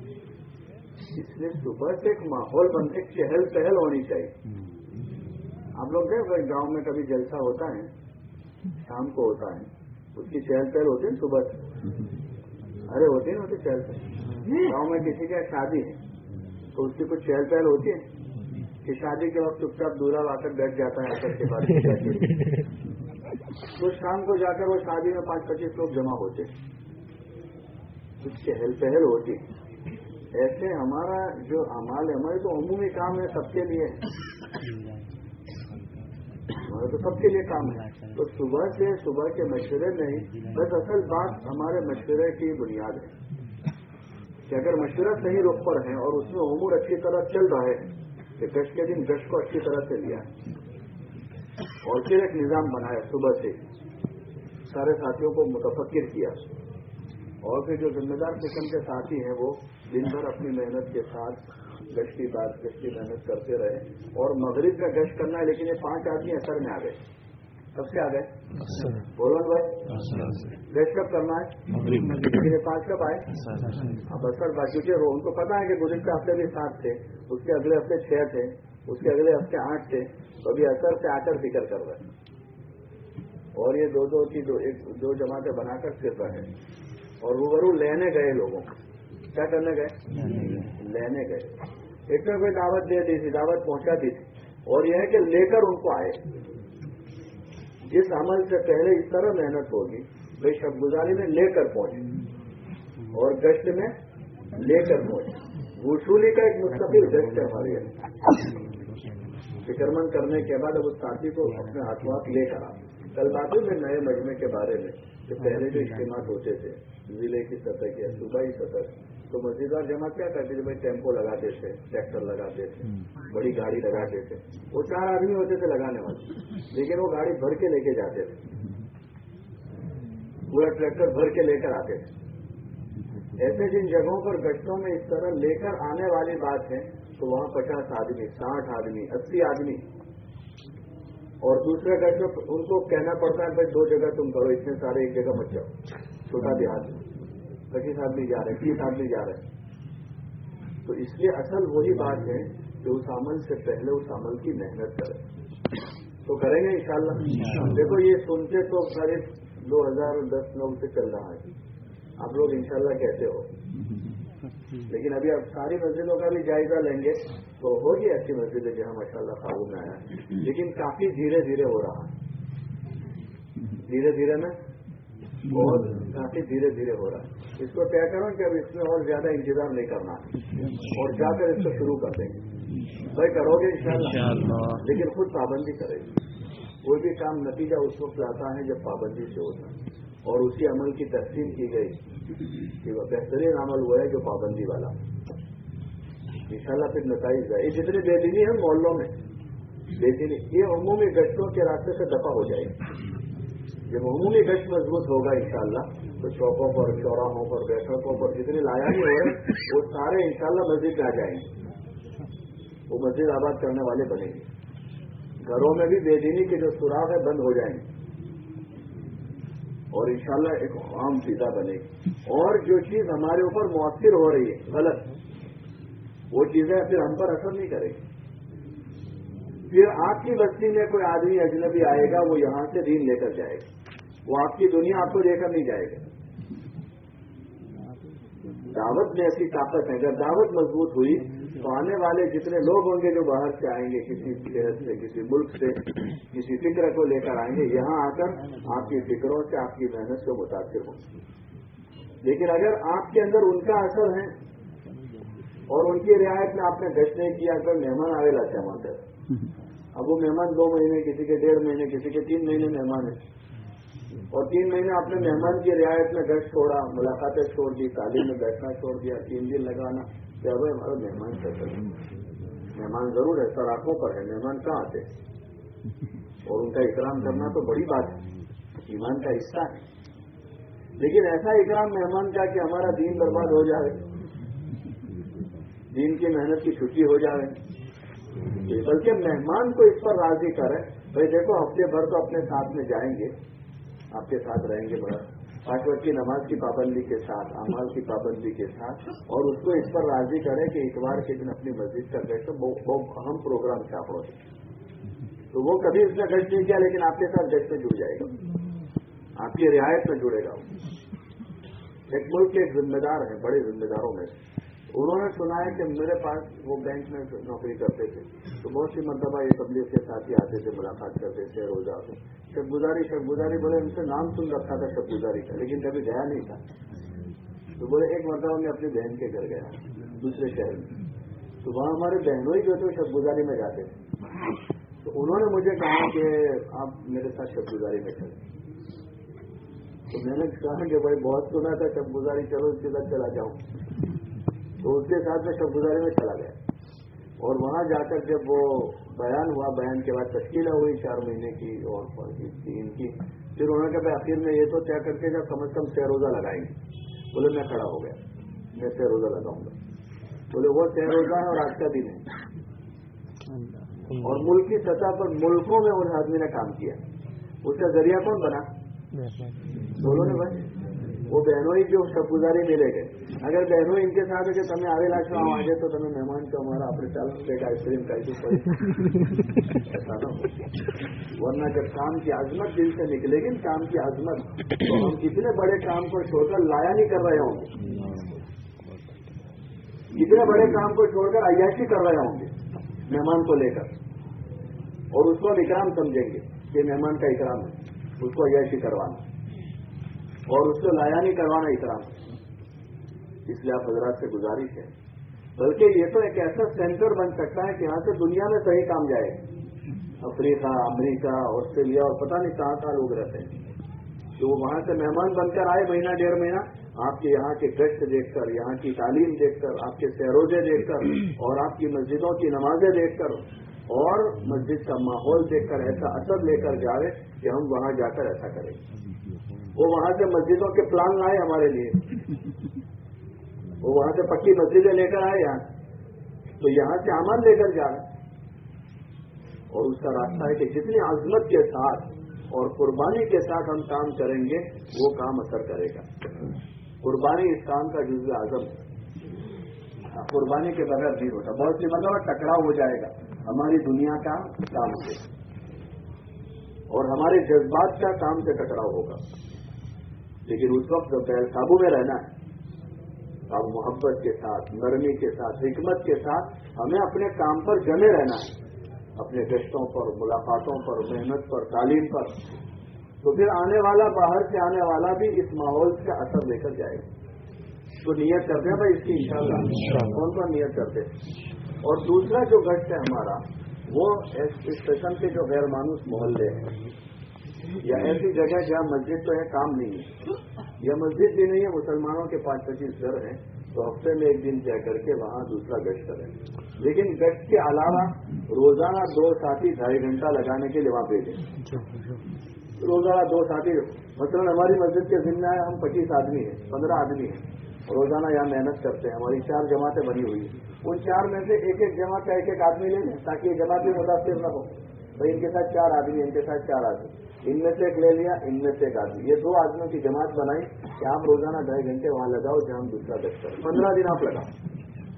اس لیے صبح سے ایک ماحول بنتے، چہل پہل ہونی چاہیے. آپ لوگ دیکھ گاؤں میں کبھی جلسہ ہوتا ہے، شام کو ہوتا ہے، اس کی چہل پہل ہوتی ہے صبح سے، ارے ہوتی ہے نا ہوتی چہل پہل. گاؤں میں کسی کا شادی ہے تو اس کی کچھ چہل پہل ہوتی ہے کہ شادی کے وقت چپ چاپ دولہا آ کر بیٹھ جاتا ہے اثر کے بعد. تو شام کو جا کر وہ شادی میں 20-25 لوگ جمع ہوتے ہیں، کچھ چہل پہل ہوتی. ایسے ہمارا جو اعمال ہے، ہمارے تو عمومی کام ہے، سب کے لیے ہمارا تو سب کے لیے کام ہے. تو صبح کے مشورے نہیں، بس اصل بات ہمارے مشورے کی بنیاد ہے کہ اگر مشورہ صحیح رخ پر ہے اور اس میں امور اچھی طرح چل رہا ہے کہ گشت کے دن گشت کو اچھی طرح سے لیا اور پھر ایک نظام بنایا، صبح سے سارے ساتھیوں کو متفکر کیا، اور پھر جو ذمہ دار قسم کے ساتھی ہیں وہ دن بھر اپنی محنت کے ساتھ گشت کی محنت کرتے رہے. اور مغرب کا گشت کرنا ہے، لیکن یہ 5 آدمی اثر میں آ گئے. کب سے آ گئے؟ بولو بھائی، گشت کب کرنا ہے؟ لیکن یہ 5 کب آئے؟ اب اثر باقی ان کو پتا ہے کہ گزشتہ ہفتے بھی 7 تھے، اس کے اگلے ہفتے 6 تھے، اس کے اگلے ہفتے 8 تھے، تو ابھی اثر سے آ کر فکر کر رہے ہیں. اور یہ دو جماعتیں بنا کر پھر رہے ہیں. اور وہ لینے گئے لوگوں کو، کیا کرنے گئے؟ لینے گئے. ایک میں کوئی دعوت دے دی تھی، دعوت پہنچا دی تھی، اور یہ ہے کہ لے کر ان کو آئے. جس عمل سے پہلے اس طرح محنت ہوگی، بھائی شب گزاری میں لے کر پہنچے اور گشت میں لے کر پہنچے. وصولی کا ایک مستقل گشت ہے ہمارے یہاں. فکرمند کرنے کے بعد اب اس ساتھی کو اپنے ہاتھوں ہاتھ لے کر آ. کل بات میں نئے مجمع کے بارے میں کہ پہلے جو اجتماعات ہوتے تھے ضلع کی سطح کے صوبائی سطح، تو مسجدار جماعت کیا کرتے تھے؟ بھائی ٹیمپو لگاتے تھے، ٹریکٹر لگاتے تھے، بڑی گاڑی لگاتے تھے. وہ 4 آدمی ہوتے تھے لگانے والے، لیکن وہ گاڑی بھر کے لے کے جاتے تھے، پورا ٹریکٹر بھر کے لے کر آتے تھے. ایسے جن جگہوں پر گشتوں میں اس طرح لے کر آنے والی بات ہے تو وہاں 50 آدمی، 60 آدمی، 80 آدمی. اور دوسرے گشت میں ان کو کہنا پڑتا ہے بھائی 2 جگہ تم کرو، اتنے سارے ایک جگہ مت جاؤ. چھوٹا دیہات میں 25 آدمی جا رہے ہیں، 30 آدمی جا رہے ہیں. تو اس لیے اصل وہی بات ہے کہ اس عمل سے پہلے اس عمل کی محنت کریں. تو کریں گے انشاءاللہ. دیکھو یہ سنتے تو قریب 2010 لوگ سے چل رہا ہے، آپ لوگ انشاءاللہ کہتے ہو، لیکن ابھی اب ساری مسجدوں کا بھی جائزہ لیں گے تو ہوگی ایسی مسجدیں جہاں ماشاءاللہ قابو میں آیا ہے. لیکن کافی دھیرے دھیرے ہو رہا ہے، دھیرے دھیرے میں بہت کافی دھیرے دھیرے ہو رہا ہے. اس کو طے کرو کہ اب اس میں اور زیادہ انتظام نہیں کرنا اور جا کر اس کو شروع کر دیں گے. بھائی کرو گے انشاءاللہ، لیکن خود پابندی کرے گی. کوئی بھی کام نتیجہ اس وقت لاتا ہے جب پابندی سے ہوتا ہے، اور اسی عمل کی تقسیم کی گئی کہ وہ بہترین عمل ہوا ہے جو پابندی والا. انشاءاللہ پھر نتائج جائے. یہ جتنی بے دینی ہے محلوں میں بے دینی، یہ عمومی گشتوں کے راستے سے دفع ہو جائے گی. جب عمومی گشت مضبوط ہوگا انشاءاللہ تو چوکوں پر، چوراہوں پر، بیٹھکوں پر جتنی لایانی ہو رہے وہ سارے انشاءاللہ مسجد میں آ جائیں گے، وہ مسجد آباد کرنے والے بنیں گے. گھروں میں بھی بے دینی کے جو سراغ ہے بند ہو جائیں گے اور انشاءاللہ ایک عام فضا بنے گی. اور جو چیز ہمارے اوپر مؤثر ہو رہی ہے غلط، وہ چیزیں پھر ہم پر اثر نہیں کرے گی. پھر آپ کی بستی میں کوئی آدمی اجنبی آئے گا، وہ یہاں سے دین لے کر جائے گا، وہ آپ کی دنیا آپ کو لے کر نہیں جائے گا. دعوت میں ایسی طاقت ہے، اگر دعوت مضبوط ہوئی تو آنے والے جتنے لوگ ہوں گے جو باہر سے آئیں گے، کسی شہر سے، کسی ملک سے، کسی فکر کو لے کر آئیں گے، یہاں آ کر آپ کی فکروں سے، آپ کی محنت سے متاثر ہوں گے. لیکن اگر آپ کے اندر ان کا اثر ہے اور ان کی رعایت میں آپ نے گشت نہیں کیا، اگر مہمان آئے لاتے ہمارے، اب وہ مہمان 2 مہینے، کسی کے 1.5 مہینے، کسی کے 3 مہینے مہمان ہے، اور 3 مہینے آپ نے مہمان کی رعایت میں گشت چھوڑا، ملاقاتیں چھوڑ دی، تعلیم میں بیٹھنا چھوڑ دیا، 3 دن لگانا. کہ اب ہمارا مہمان کیسا ہے؟ مہمان ضرور ہے، سراخوں پر ہے، مہمان کہاں آتے اور ان کا اکرام کرنا تو بڑی بات ہے، ایمان کا حصہ ہے. لیکن ایسا اکرام مہمان کا کہ ہمارا دین برباد ہو جائے، دین کی محنت کی چھٹی ہو جائے، بلکہ مہمان کو اس پر راضی کرے. بھائی دیکھو ہفتے بھر تو اپنے ساتھ میں جائیں گے، آپ کے ساتھ رہیں گے، بڑا 5 وقت کی نماز کی پابندی کے ساتھ، اعمال کی پابندی کے ساتھ، اور اس کو اس پر راضی کرے کہ اتوار کے دن اپنی مسجد کا گشت بہت اہم پروگرام کیا ہو. तो वो कभी उसने गश्त नहीं किया, लेकिन आपके साथ गश्त में जुड़ जाएगा, आपकी रियायत में जुड़ेगा। एक मुल्क के एक जिम्मेदार हैं, बड़े जिम्मेदारों में, उन्होंने सुना है कि मेरे पास, वो बैंक में नौकरी करते थे, तो बहुत सी मरतबा ये तबलीग के साथी आते थे, मुलाकात करते थे रोजा में। शब गुजारी बोले, उनसे नाम सुन रखा था शब गुजारी का, लेकिन कभी गया नहीं था। तो बोले एक मरतबा मैं अपनी बहन के घर गया दूसरे शहर में, तो वहाँ हमारे बहनों ही जो थे शब गुजारी में जाते थे। तो उन्होंने मुझे कहा कि आप मेरे साथ शब गुजारी में चले। तो मैंने कहा कि भाई बहुत सुना था शब गुजारी, चलो इसके साथ चला जाऊं। तो उसके साथ में शब गुजारी में चला गया, और वहां जाकर जब वो बयान हुआ, बयान के बाद तश्कील हुई 4 महीने की और इनकी, फिर उन्होंने कहा आखिर में ये तो तय करके जब कम से कम 6 रोजा लगाएंगे। बोले मैं खड़ा हो गया, मैं 6 रोजा लगाऊंगा। बोले वो 6 रोजा है और आज का दिन है, और मुल्क की सतह पर मुल्कों में उस आदमी ने काम किया। उसका जरिया कौन बना? बोलो ने भाई, वो बहनों ही जो शब गुजारी मिले गए। अगर बहनों इनके साथ है कि તમે આવેલા છો આજે તો તમે મહેમાન છો हमारा, આપણે ચાલો एक आइसक्रीम खाई पड़ी, ऐसा ना हो। वरना जब काम की आजमत दिल से निकलेगी, काम की आजमत, तो हम कितने बड़े काम को छोड़कर लाया नहीं कर रहे होंगे, कितने बड़े काम को छोड़कर अय्याशी कर रहे होंगे मेहमान को लेकर, और उसको इकराम समझेंगे कि मेहमान का इकराम है, उसको अय्याशी करवाना और उसको लाया नहीं करवाना इकराम। इसलिए आप हजरात से गुजारिश है, बल्कि ये तो एक ऐसा सेंटर बन सकता है कि यहाँ से दुनिया में सही काम जाए। अफ्रीका, अमेरिका, ऑस्ट्रेलिया और पता नहीं कहाँ लोग रहते हैं, तो वहां से मेहमान बनकर आए, महीना 1.5 महीना, आपके यहाँ के गश्त देखकर, यहाँ की तालीम देखकर, आपके सहरोजे देखकर, और आपकी मस्जिदों की नमाजें देखकर, और मस्जिद का माहौल देखकर ऐसा असर लेकर जाए कि हम वहां जाकर ऐसा करेंगे। वो वहां से मस्जिदों के प्लान लाए हमारे लिए, वो वहां से पक्की मस्जिदें लेकर आए यहाँ, तो यहाँ से अमन लेकर जा रहे। और उसका रास्ता है कि जितनी आजमत के साथ और कुर्बानी के साथ हम काम करेंगे, वो काम असर करेगा। कुर्बानी इस काम का जुज़्व आज़म है, कुर्बानी के बगैर नहीं होता। बहुत सी मतलब टकराव हो जाएगा हमारी दुनिया का काम से, और हमारे जज्बात का काम से टकराव होगा। लेकिन उस वक्त काबू में रहना है, अब मोहब्बत के साथ, नरमी के साथ, हिकमत के साथ हमें अपने काम पर जमे रहना है, अपने गश्तों पर, मुलाकातों पर, मेहनत पर, तालीम पर। तो फिर आने वाला, बाहर से आने वाला भी इस माहौल से असर लेकर जाएगा। तो नियत करते हैं भाई इसकी इंशाअल्लाह, कौन कौन नियत करते हैं। और दूसरा जो गश्त है हमारा, वो स्टेशन के जो गैर मानूस मोहल्ले हैं, या ऐसी जगह जहाँ मस्जिद तो है, काम नहीं है, या मस्जिद भी नहीं है, मुसलमानों के 5-25 घर हैं, तो हफ्ते में एक दिन जा करके वहाँ दूसरा गश्त करें। लेकिन गश्त के अलावा रोजाना 2 साथी 2.5 घंटा लगाने के लिए वहाँ भेजें। रोजाना 2 साथी, मतलब हमारी मस्जिद के जिम्मे है, हम 25 आदमी हैं, 15 आदमी हैं, रोजाना यहाँ मेहनत करते हैं। हमारी 4 जमातें बनी हुई है, उन 4 में से एक जमात का एक आदमी ले लें, ताकि ये जमात भी मुतासिर न हो। भाई इनके साथ 4 आदमी, इनके साथ 4 आदमी, इनमें से एक ले लिया, इनमें से एक आदमी, ये 2 आदमियों की जमात बनाई कि आप रोजाना 2.5 घंटे वहां लगाओ जहां हम दूसरा गश्त करें। 15 दिन आप लगाओ,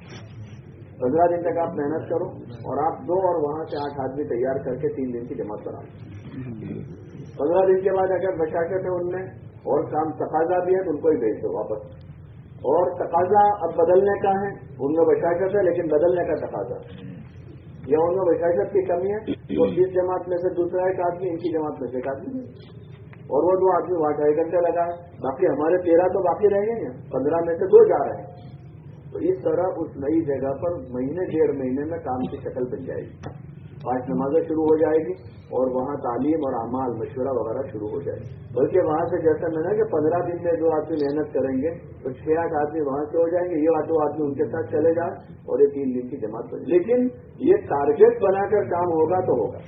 15 दिन तक आप मेहनत करो, और आप 2 और वहां से 8 आदमी तैयार करके 3 दिन की जमात बनाओ। 15 दिन के बाद अगर बशाकत है उनमें और काम तकाजा भी है तो उनको ही भेज दो वापस, और तकाजा अब बदलने का है, उनमें बशाकत है लेकिन बदलने का तकाजा, या उनमें बशाकत की कमी है तो इस जमात में से दूसरा एक आदमी, इनकी जमात में से एक आदमी, और वो 2 आदमी वहां 2.5 घंटे लगाए, बाकी हमारे 13 तो बाकी रह गए हैं, 15 में से 2 जा रहे हैं। तो इस तरह उस नई जगह पर महीने 1.5 महीने में काम की शक्ल बन जाएगी। 5 नमाजें शुरू हो जाएगी, और वहाँ तालीम और अमाल मशवरा वगैरह शुरू हो जाएगी। बल्कि वहाँ से जैसा मैंने कि 15 दिन में 2 आदमी मेहनत करेंगे तो 6-8 आदमी वहाँ से हो जाएंगे, ये 2 आदमी उनके साथ चले जाए, और ये 3 दिन की जमात बने। लेकिन ये टारगेट बनाकर काम होगा तो होगा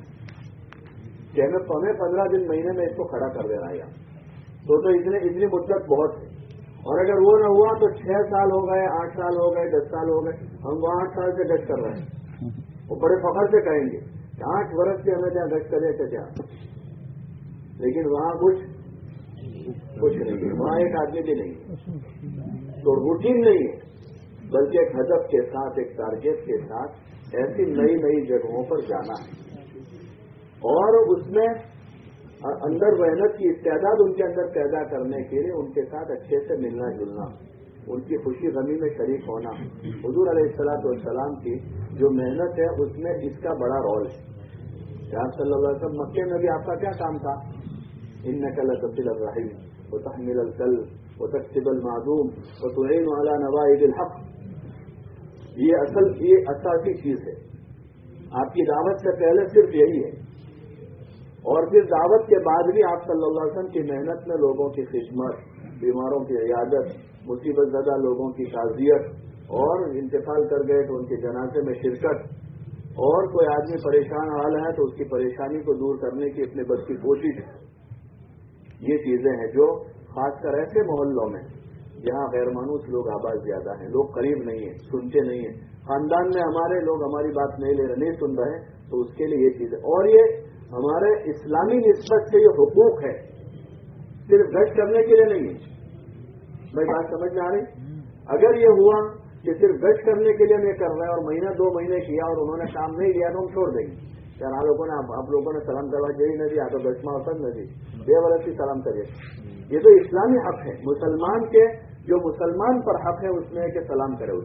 कि हमें 15 दिन महीने में इसको खड़ा कर देना है यहाँ, तो इतनी मुद्दत बहुत है। और अगर वो न हुआ तो 6 साल हो गए, 8 साल हो गए, 10 साल हो गए, हम वहाँ 8 साल से गश्त कर रहे हैं, वो बड़े फखर से कहेंगे 8 वर्ष से हमें जहाँ गश्त करे थे क्या, लेकिन वहाँ कुछ नहीं है, वहाँ एक आदमी भी नहीं है। तो रूटीन नहीं है, बल्कि एक हदफ के साथ, एक टारगेट के साथ ऐसी नई नई जगहों पर जाना है। اور اس میں اندر محنت کی استعداد ان کے اندر پیدا کرنے کے لیے ان کے ساتھ اچھے سے ملنا جلنا، ان کی خوشی غمی میں شریک ہونا. حضور علیہ الصلوۃ والسلام کی جو محنت ہے اس میں اس کا بڑا رول ہے. آپ صلی اللہ علیہ وسلم مکے میں بھی آپ کا کیا کام تھا؟ انک لتصل الرحم وتحمل الکلب وتکسب المعدوم وتعین علی نوائب الحق. یہ اساسی چیز ہے. آپ کی دعوت سے پہلے صرف یہی ہے، اور پھر دعوت کے بعد بھی آپ صلی اللہ علیہ وسلم کی محنت میں لوگوں کی خدمت، بیماروں کی عیادت، مصیبت زدہ لوگوں کی تعزیت، اور انتقال کر گئے تو ان کے جنازے میں شرکت، اور کوئی آدمی پریشان حال ہے تو اس کی پریشانی کو دور کرنے کی اپنے بس کی کوشش. یہ چیزیں ہیں جو خاص کر ایسے محلوں میں جہاں غیر مانوس لوگ آباد زیادہ ہیں، لوگ قریب نہیں ہیں، سنتے نہیں ہیں، خاندان میں ہمارے لوگ ہماری بات نہیں سن رہے، تو اس کے لیے یہ چیز ہے. اور یہ ہمارے اسلامی نسبت سے یہ حقوق ہے، صرف گشت کرنے کے لیے نہیں ہے. میں بات سمجھ میں آ رہی؟ اگر یہ ہوا کہ صرف گشت کرنے کے لیے میں کر رہا اور مہینہ 2 مہینے کیا اور انہوں نے کام نہیں لیا تو ہم چھوڑ دیں گے. یار آپ لوگوں نے سلام کروا جی نہ دی، تو گشت ماسد نہ دی، بے ورسی سلام کریے. یہ تو اسلامی حق ہے مسلمان کے، جو مسلمان پر حق ہے اس میں ہے کہ سلام کرے،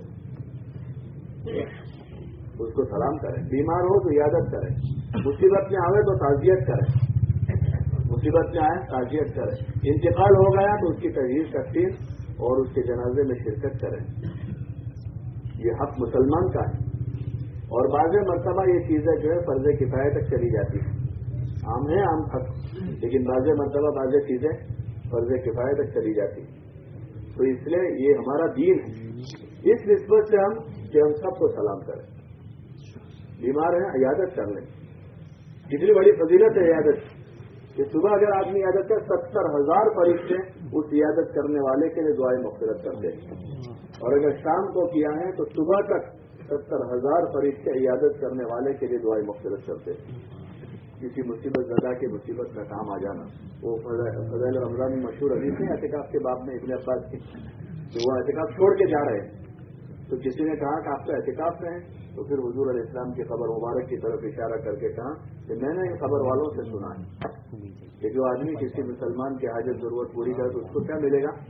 اس کو سلام کریں. بیمار ہو تو عیادت کریں، مصیبت میں آئے تو تعزیت کریں، مصیبت میں آئے تعزیت کریں. انتقال ہو گیا تو اس کی تجہیز تقسیم اور اس کے جنازے میں شرکت کریں. یہ حق مسلمان کا ہے. اور بعض مرتبہ یہ چیزیں جو ہے فرض کفایہ تک چلی جاتی ہیں. عام ہے عام حق، لیکن بعض مرتبہ بعض چیزیں فرض کفایہ تک چلی جاتی ہیں. تو اس لیے یہ ہمارا دین ہے. اس نسبت سے ہم سب کو سلام کریں. بیمار ہیں عیادت کر لیں. کتنی بڑی فضیلت ہے عیادت کہ صبح اگر آدمی عیادت کر 70,000 فرشتے اس عیادت کرنے والے کے لیے دعائیں مغفرت کرتے ہیں. اور اگر شام کو کیا ہے تو صبح تک 70,000 فرشتے عیادت کرنے والے کے لیے دعائیں مغفرت کرتے ہیں. کسی مصیبت زدہ کی مصیبت کا کام آ جانا. وہ فضائل رمضان میں مشہور حدیث ہے اعتکاف کے باب میں ابن عباس کی، کہ وہ اعتکاف چھوڑ کے جا رہے ہیں تو کسی نے کہا کہ آپ تو اعتکاف میں ہیں، تو پھر حضور علیہ السلام کی خبر مبارک کی طرف اشارہ کر کے کہا کہ میں نے ان خبر والوں سے سنا ہے کہ جو آدمی کسی مسلمان کی حاجت ضرورت پوری کرے تو اس کو کیا ملے گا؟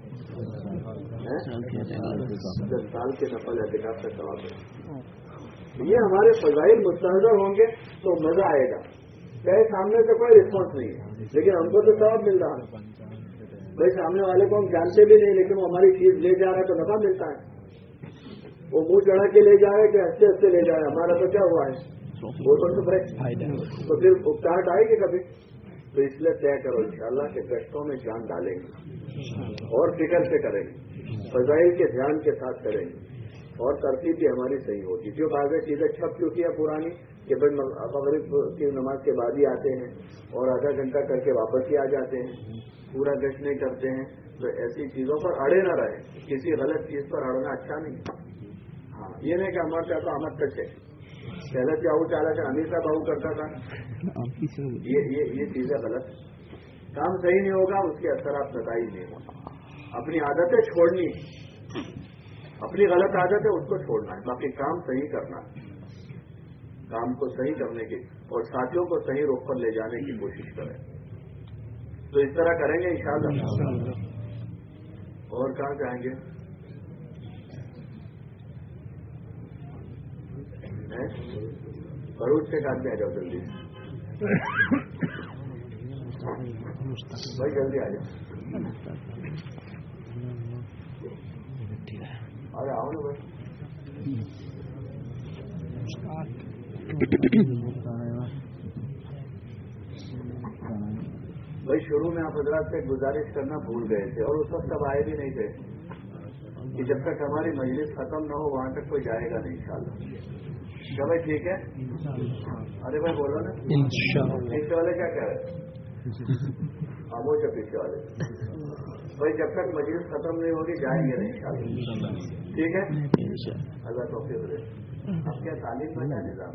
10 سال کے نفل اعتکاف کا ثواب ہے. یہ ہمارے فضائل مستحضر ہوں گے تو مزہ آئے گا. کہیں سامنے سے کوئی رسپانس نہیں ہے لیکن ہم کو تو ثواب مل رہا ہے. بھائی سامنے والے کو ہم جانتے بھی نہیں لیکن وہ ہماری چیز لے جا رہا ہے تو نفع ملتا ہے. وہ منہ چڑھا کے لے جائے کہ ہنستے ہنستے لے جائے، ہمارا تو کیا ہوا ہے وہ تو پھر اکتاہٹ آئے گی کبھی. تو اس لیے طے کرو انشاءاللہ کہ گشتوں میں جان ڈالیں گے اور فکر سے کریں گے، فضائل کے دھیان کے ساتھ کریں گے، اور ترتیب بھی ہماری صحیح ہوگی. جو بعض چیزیں چھپ چکی ہیں پرانی کہ بھائی مغرب کی نماز کے بعد ہی آتے ہیں اور آدھا گھنٹہ کر کے واپس ہی آ جاتے ہیں، پورا گشت نہیں کرتے ہیں، تو ایسی چیزوں پر اڑے نہ رہے. کسی غلط چیز پر اڑنا اچھا نہیں. ہاں یہ نہیں کہ ہمارے چاہتا احمد کچے پہلے سے آؤ چالا کر امیر صاحب آؤ کرتا تھا. یہ چیزیں غلط. کام صحیح نہیں ہوگا، اس کے اثرات نتائج نہیں ہوگا. اپنی عادتیں چھوڑنی، اپنی غلط عادت ہے اس کو چھوڑنا ہے، باقی کام صحیح کرنا ہے. کام کو صحیح کرنے کی اور ساتھیوں کو صحیح رخ پر لے جانے کی کوشش کریں. تو اس طرح کریں گے انشاءاللہ. اور کہاں جائیں گے؟ بروچ سے کام کیا جاؤ جلدی بھائی، جلدی آ جاؤ. ارے آؤ نا بھائی. شروع میں آپ حضرات سے گزارش کرنا بھول گئے تھے اور اس وقت سب آئے بھی نہیں تھے کہ جب تک ہماری مجلس ختم نہ ہو وہاں تک کوئی جائے گا نہیں انشاءاللہ. کیا بھائی ٹھیک ہے؟ ارے بھائی بولو نا. پیچھے والے کیا کہہ رہے؟ خاموش ہے پیچھے والے. بھائی جب تک مجلس ختم نہیں ہوگی جائیں گے نہیں انشاءاللہ. ٹھیک ہے؟ اللہ توفیق دے. اب کیا تعلیم میں کیا نظام؟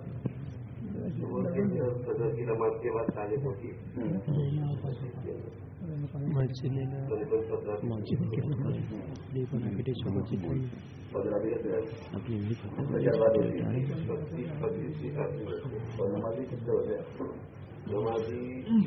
فجر کی نماز کے بعد تعلیم ہوتی ہے. اور نمازی کتنے ہوتے ہیں؟ नमाजी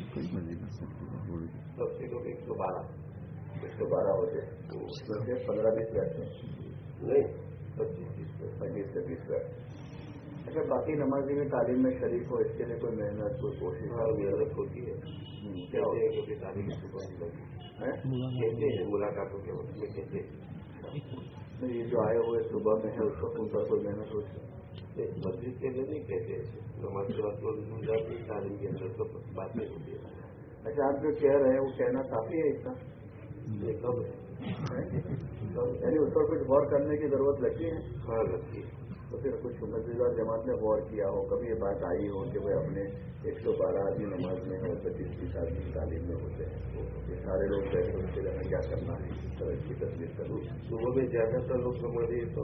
सबसे लोग 112 होते, उसमें से 15-20 बैठते नहीं, 25 से 20 बैठते। अच्छा, बाकी नमाजी में तालीम में शरीक हो, इसके लिए कोई मेहनत, कोई कोशिश मेहनत होती है। क्या होती है? क्योंकि तालीम की सुबह कहते हैं मुलाकातों के वक्त में कहते हैं ये जो आए हुए सुबह में है उसको उन पर कोई मेहनत होती है। मस्जिद के लिए नहीं कहते, नमाज के बाद तो तालीम के अंदर तो बात नहीं होती है। अच्छा, आप जो कह रहे हैं वो कहना काफी है इसका, एकदम यानी उस पर कुछ गौर करने की जरूरत लगती है। हाँ, लगती है। तो फिर कुछ मस्जिद और जमात ने गौर किया हो, कभी ये बात आई हो कि भाई अपने 112 आदमी नमाज में और 25-30 आदमी तालीम में होते हैं, ये सारे लोग बैठे उसके लिए क्या करना है, तो इसकी तस्वीर करूँ। सुबह में ज्यादातर लोग हमारे तो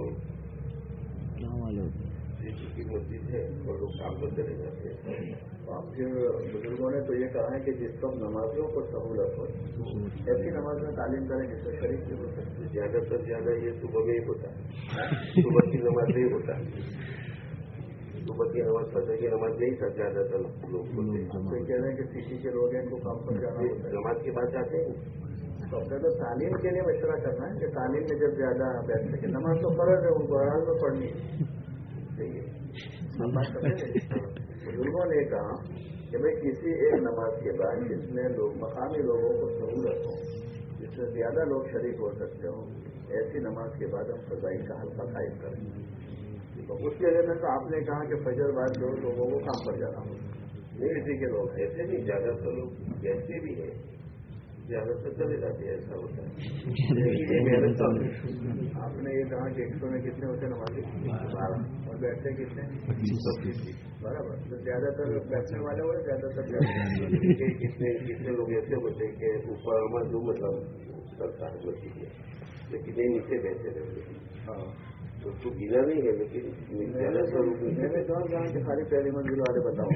की मस्जिद है और लोग काम पर चले जाते हैं। फिर बुजुर्गों ने तो ये कहा है कि जिस वक्त नमाजियों को सहूलत हो ऐसी नमाज में तालीम करें जिससे शरीफ भी हो सकती है। ज्यादातर ज्यादा ये सुबह में ही होता है, सुबह की नमाज नहीं होता है, सुबह की नमाज फजर की नमाज नहीं था ज्यादातर लोग होते हैं। कह रहे हैं कि किसी के लोग हैं इनको काम पर जाना होता है, नमाज के बाद जाते हैं। तो अपने तो तालीम के लिए मशवरा करना है कि तालीम में जब ज्यादा बैठ सके, नमाज तो फर्ज है, उनको हर हाल में पढ़नी है। बुजुर्गों ने कहा कि भाई किसी एक नमाज के बाद जिसमें लोग मकामी लोगों को सहूलत हो, जिसमें ज्यादा लोग शरीक हो सकते हो, ऐसी नमाज के बाद हम फजाइल का हल्का कायम करें। तो उसके लिए में तो आपने कहा कि फजर बाद जो लोगों को काम पर जाना हो, ये किसी के लोग ऐसे नहीं, ज्यादातर लोग जैसे भी है ज्यादातर चले जाते हैं, ऐसा होता है। आपने ये कहा कि 100 में कितने होते नमाजी? 12, और बैठते कितने? 25। बराबर। तो ज्यादातर बैठने वाले हो, ज्यादातर कितने लोग ऐसे होते हैं कि ऊपर जो मतलब करता है मस्जिद में, लेकिन नहीं नीचे बैठे रहते। हाँ, तो उसको गिना नहीं है, लेकिन ज्यादातर मैंने कहा कि सारी पहली मंजिल वाले बताओ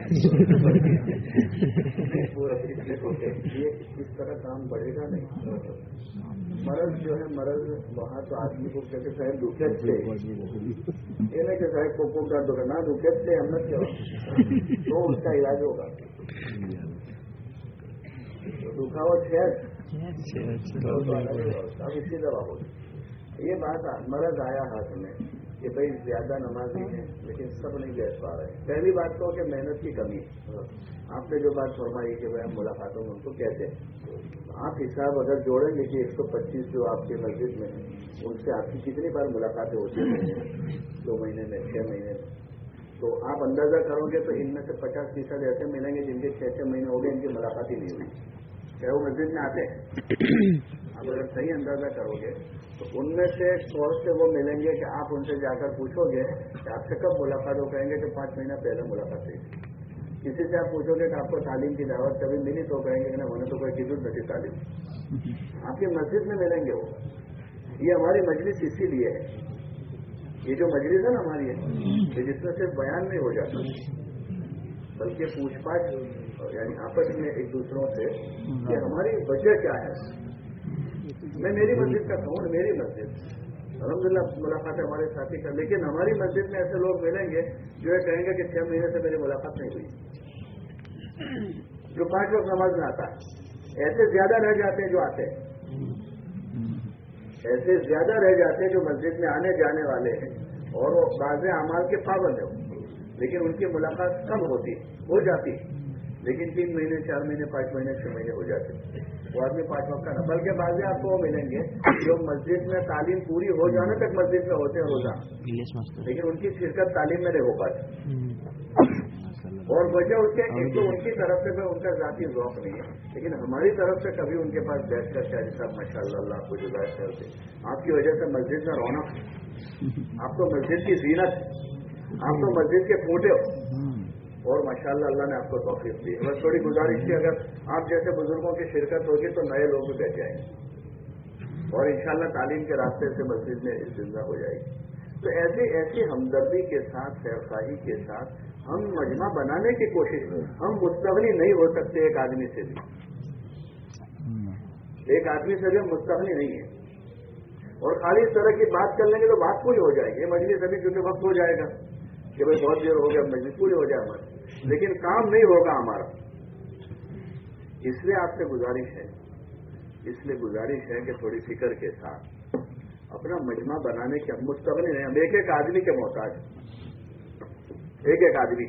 ये इस तरह काम बढ़ेगा नहीं। मरज जो है, मरज वहाँ तो आदमी को कहते साहब दुखे से, ये नहीं कि साहब को दर्द होगा ना, दुखे से हम न क्यों, तो उसका इलाज होगा। दुखावट है अब इसकी दवा होगी। ये बात मरज आया हाथ में कि भाई ज्यादा नमाजी है लेकिन सब नहीं बैठ पा रहे। पहली बात तो कि मेहनत की कमी। आपने जो बात फरमाई कि भाई हम मुलाकातों में उनको कहते हैं, आप हिसाब अगर जोड़ेंगे कि 125 जो आपके मस्जिद में है उनसे आपकी कितनी बार मुलाकातें होती हैं 2 महीने में, 6 महीने में, तो आप अंदाजा करोगे तो इनमें से 50% ऐसे मिलेंगे जिनके 6-6 महीने हो गए, इनकी मुलाकात ही नहीं हुई, चाहे वो मस्जिद में आते हैं। आप अगर सही अंदाजा करोगे तो उनमें से 100 से वो मिलेंगे कि आप उनसे जाकर पूछोगे कि आपसे कब मुलाकात हो, कहेंगे कि 5 महीना पहले मुलाकात हुई। किसी से आप पूछोगे कि आपको तालीम की दावत कभी मिली, तो कहेंगे कि ना मैंने तो कोई कीजुट नहीं तालीम। आपकी मस्जिद में मिलेंगे वो। ये हमारी मजलिस इसीलिए है, ये जो मजलिस है ना हमारी है, जिसमें सिर्फ बयान नहीं हो जाता बल्कि पूछपाछ यानी आपस में एक दूसरों से कि हमारी वजह क्या है। मैं मेरी मस्जिद का कहूँ, मेरी मस्जिद अल्हम्दुलिल्लाह मुलाकात है हमारे साथी का, लेकिन हमारी मस्जिद में ऐसे लोग मिलेंगे जो ये कहेंगे कि 6 महीने से मेरी मुलाकात नहीं हुई, जो 5 वक्त नमाज में आता है। ऐसे ज्यादा रह जाते हैं जो आते हैं, ऐसे ज्यादा रह जाते हैं जो मस्जिद में आने जाने वाले हैं और वो बाज़े अमाल के पाबंद है, लेकिन उनकी मुलाकात कम होती हो जाती, लेकिन 3 महीने 4 महीने 5 महीने 6 महीने हो जाते। वो आदमी 5 वक्त का ना, बल्कि बाज़े आपको वो मिलेंगे जो मस्जिद में तालीम पूरी हो जाने तक मस्जिद में होते हैं रोजाना, लेकिन उनकी शिरकत तालीम में नहीं हो पाती। और वजह उसके एक तो उनकी तरफ से उनका जाती ज़ौक़ नहीं है, लेकिन हमारी तरफ से कभी उनके पास बैठकर शायद साहब माशाअल्लाह अल्लाह आपको जुदाई करते, आपकी वजह से मस्जिद में रौनक, आपको मस्जिद की जीनत, आप तो मस्जिद के फूटे हो और माशाअल्लाह अल्लाह ने आपको तौफीक दी। बस थोड़ी गुजारिश थी, अगर आप जैसे बुजुर्गों की शिरकत होगी तो नए लोग भी बैठ जाएंगे और इंशाअल्लाह तालीम के रास्ते से मस्जिद में जिंदा हो जाएगी। तो ऐसी हमदर्दी के साथ, खैरखाही के साथ हम मजमा बनाने की कोशिश में, हम मुस्तगनी नहीं हो सकते एक आदमी से भी, एक आदमी से भी हम मुस्तगनी नहीं है। और खाली इस तरह की बात कर लेंगे तो बात पूरी हो जाएगी, मजलिस अभी क्योंकि वक्त हो जाएगा कि भाई बहुत देर हो गया, मजलिस पूरी हो जाए हमारी, लेकिन काम नहीं होगा हमारा। इसलिए आपसे गुजारिश है कि थोड़ी फिक्र के साथ अपना मजमा बनाने के हम मुस्तगनी नहीं, हम एक आदमी के मोहताज, एक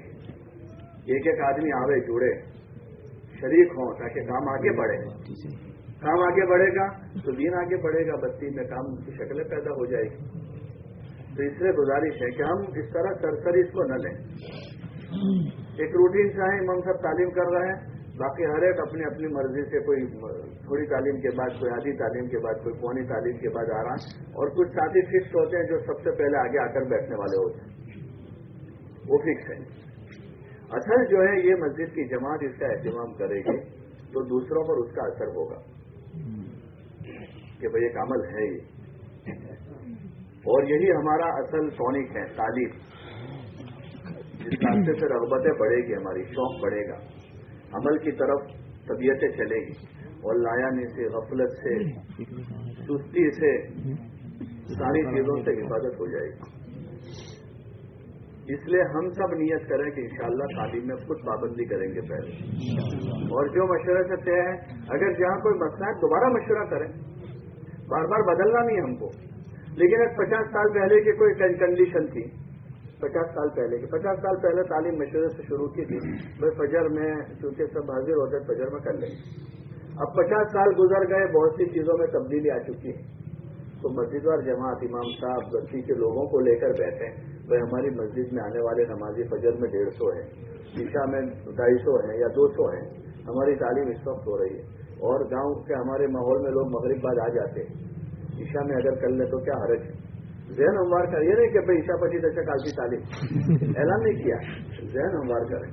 आदमी आवे जुड़े शरीक हों ताकि काम आगे बढ़े। काम आगे बढ़ेगा तो दीन आगे बढ़ेगा, बस्ती में काम की शक्लें पैदा हो जाएगी। तो इसलिए गुजारिश है कि हम इस तरह सरसरी इसको न लें। एक रूटीन से है, हम सब तालीम कर रहे हैं, बाकी हर एक अपनी अपनी मर्जी से, कोई थोड़ी तालीम के बाद, कोई आधी तालीम के बाद, कोई पौनी तालीम के बाद आ रहा है, और कुछ साथी फिक्स होते हैं जो सबसे पहले आगे आकर बैठने वाले होते हैं, वो फिक्स है। असल जो है ये मस्जिद की जमात इसका एहतमाम करेगी तो दूसरों पर उसका असर होगा कि भाई एक अमल है ये, और यही हमारा असल टॉनिक है, तालीम। जिस रास्ते से रग़बतें बढ़ेगी, हमारी शौक बढ़ेगा, अमल की तरफ तबीयतें चलेगी, और लायानी से, गफलत से, सुस्ती से, सारी चीजों से हिफाजत हो जाएगी। इसलिए हम सब नियत करें कि इंशाअल्लाह तालीम में खुद पाबंदी करेंगे पहले, और जो मशवरे से तय है, अगर जहां कोई मसला है दोबारा मशवरा करें, बार बार बदलना नहीं हमको। लेकिन एक 50 साल पहले की कोई कंडीशन थी, 50 साल पहले तालीम मशवरे से शुरू की थी, भाई फजर में चूंकि सब हाजिर होते फजर में कर लेंगे। अब 50 साल गुजर गए, बहुत सी चीजों में तब्दीली आ चुकी है, तो मस्जिदवार जमात, इमाम साहब बस्ती के लोगों को लेकर बैठे, भाई हमारी मस्जिद में आने वाले नमाजी फजर में 150 है, ईशा में 250 है या 200 है, हमारी तालीम इस वक्त हो रही है। और गांव के हमारे माहौल में लोग मगरिब बाद आ जाते हैं, ईशा में अगर कर ले तो क्या हरज है। ज़हन हमवार कर, ये नहीं कि भाई ईशा 25 अच्छा काल की तालीम ऐलान नहीं किया, ज़हन हमवार करें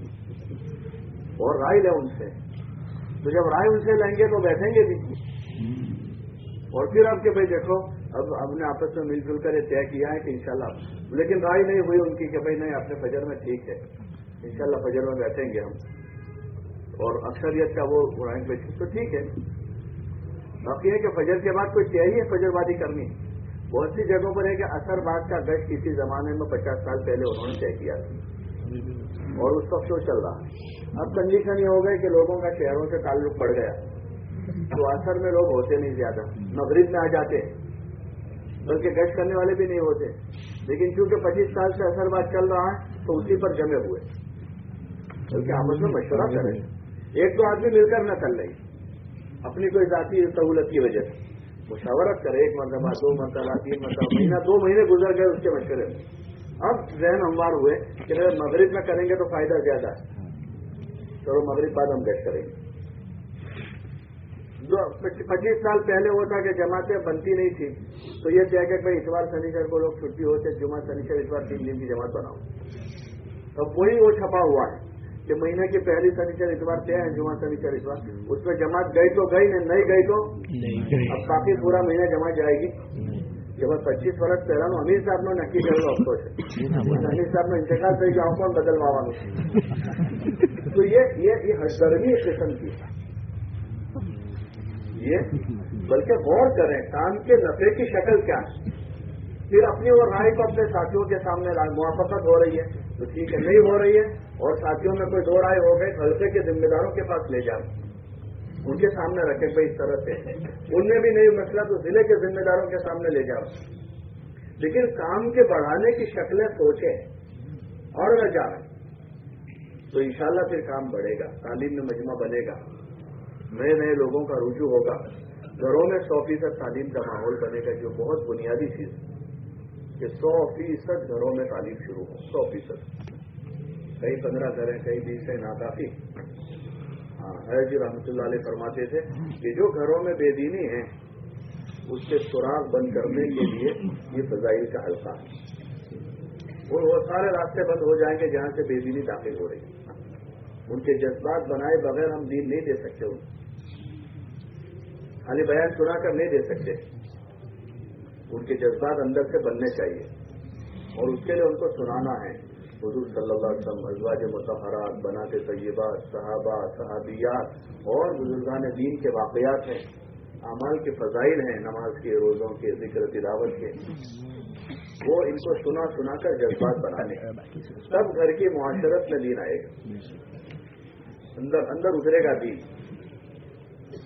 और राय लें उनसे। तो जब राय उनसे लेंगे तो बैठेंगे भी, और फिर अब के भाई देखो, अब हमने आपस में मिलजुल कर ये तय किया है कि इंशाल्लाह, लेकिन राय नहीं हुई उनकी कि भाई नहीं अपने फजर में ठीक है, इंशाल्लाह फजर में बैठेंगे हम, और अक्सरियत का वो राय पे तो ठीक है। बाकी है कि फजर के बाद कोई तय ही है फजरबादी करनी। बहुत सी जगहों पर है कि असर बाद का गश्त किसी जमाने में 50 साल पहले उन्होंने तय किया था, और उस वक्त शो चल रहा है। अब कंडीशन ये हो गई कि लोगों का शहरों से ताल्लुक बढ़ गया, तो असर में लोग होते नहीं ज्यादा, मगरिब में आ जाते, बल्कि गश्त करने वाले भी नहीं होते। लेकिन क्योंकि 25 साल से असर बाद चल रहा है तो उसी पर जमे हुए, बल्कि आपस में मशवरा करें। एक तो आदमी मिलकर न कर ले, अपनी कोई जाती सहूलत की वजह से मुशावरत करे, 1 मरतबा, 2 मरतबा, 3 मरतबा, महीना 2 महीने गुजर गए उसके मशवरे में। अब ज़हन हमवार हुए कि मगरिब में करेंगे तो फायदा ज्यादा है, चलो मगरिब बाद हम गश्त करेंगे। 25 साल पहले होता कि जमातें बनती नहीं थी, तो ये तय कि भाई इतवार शनिचर को लोग छुट्टी होते, जुमा शनिचर इतवार 3 दिन की जमात बनाओ। तो वही वो छपा हुआ है कि महीने की पहली शनिचर इतवार तय है, जुमा शनिचर इतवार, उसमें जमात गई तो गई, नहीं गई तो नहीं। अब काफी पूरा महीना जमात जाएगी। जब 25 वर्ष पहला अमीर साहब ने नक्की करेगा अफसोस है, अमीर साहब ने इंतकाल कर जाओ कौन बदलवा। तो ये हड़दर्मी किस्म की, ये बल्कि गौर करें काम के नफे की शक्ल क्या है, फिर अपनी और राय को अपने साथियों के सामने मुआफकत हो रही है तो ठीक है, नहीं हो रही है और साथियों में कोई 2 राय हो गए, हल्के के जिम्मेदारों के पास ले जाओ, उनके सामने रखें भाई इस तरह से, उनमें भी नहीं मसला तो जिले के जिम्मेदारों के सामने ले जाओ। लेकिन काम के बढ़ाने की शक्लें सोचें और न जाए तो इंशाल्लाह फिर काम बढ़ेगा, तालीम में मजमा बनेगा, नए नए लोगों का रुजू होगा, घरों में 100% तालीम का माहौल बनेगा, जो बहुत बुनियादी चीज कि 100% घरों में तालीम शुरू हो, 100%। कई 15 घर हैं, कई 20 है, नाकाफी। हज़रत जी रहमतुल्लाह अलैह फरमाते थे कि जो घरों में बेदीनी है उसके सुराग बंद करने के लिए ये फजाइल का हल्का है, और वो सारे रास्ते बंद हो जाएंगे जहां से बेदीनी दाखिल हो रही है। उनके जज्बात बनाए बगैर हम दीन नहीं दे सकते, खाली बयान सुनाकर नहीं दे सकते, उनके जज्बात अंदर से बनने चाहिए, और उसके लिए उनको सुनाना है। हुजूर सल्लल्लाहु अलैहि वसल्लम, अज़वाज मुतहहरात, बनाते तय्यबात, सहाबा, सहाबियात और बुजुर्गान दीन के वाक़यात हैं, अमाल के फजाइल हैं, नमाज के, रोज़ों के, जिक्र तिलावत के, वो इनको सुना सुनाकर जज्बात बनाने, तब घर की मुआशरत में दीन आएगा, अंदर उतरेगा दीन।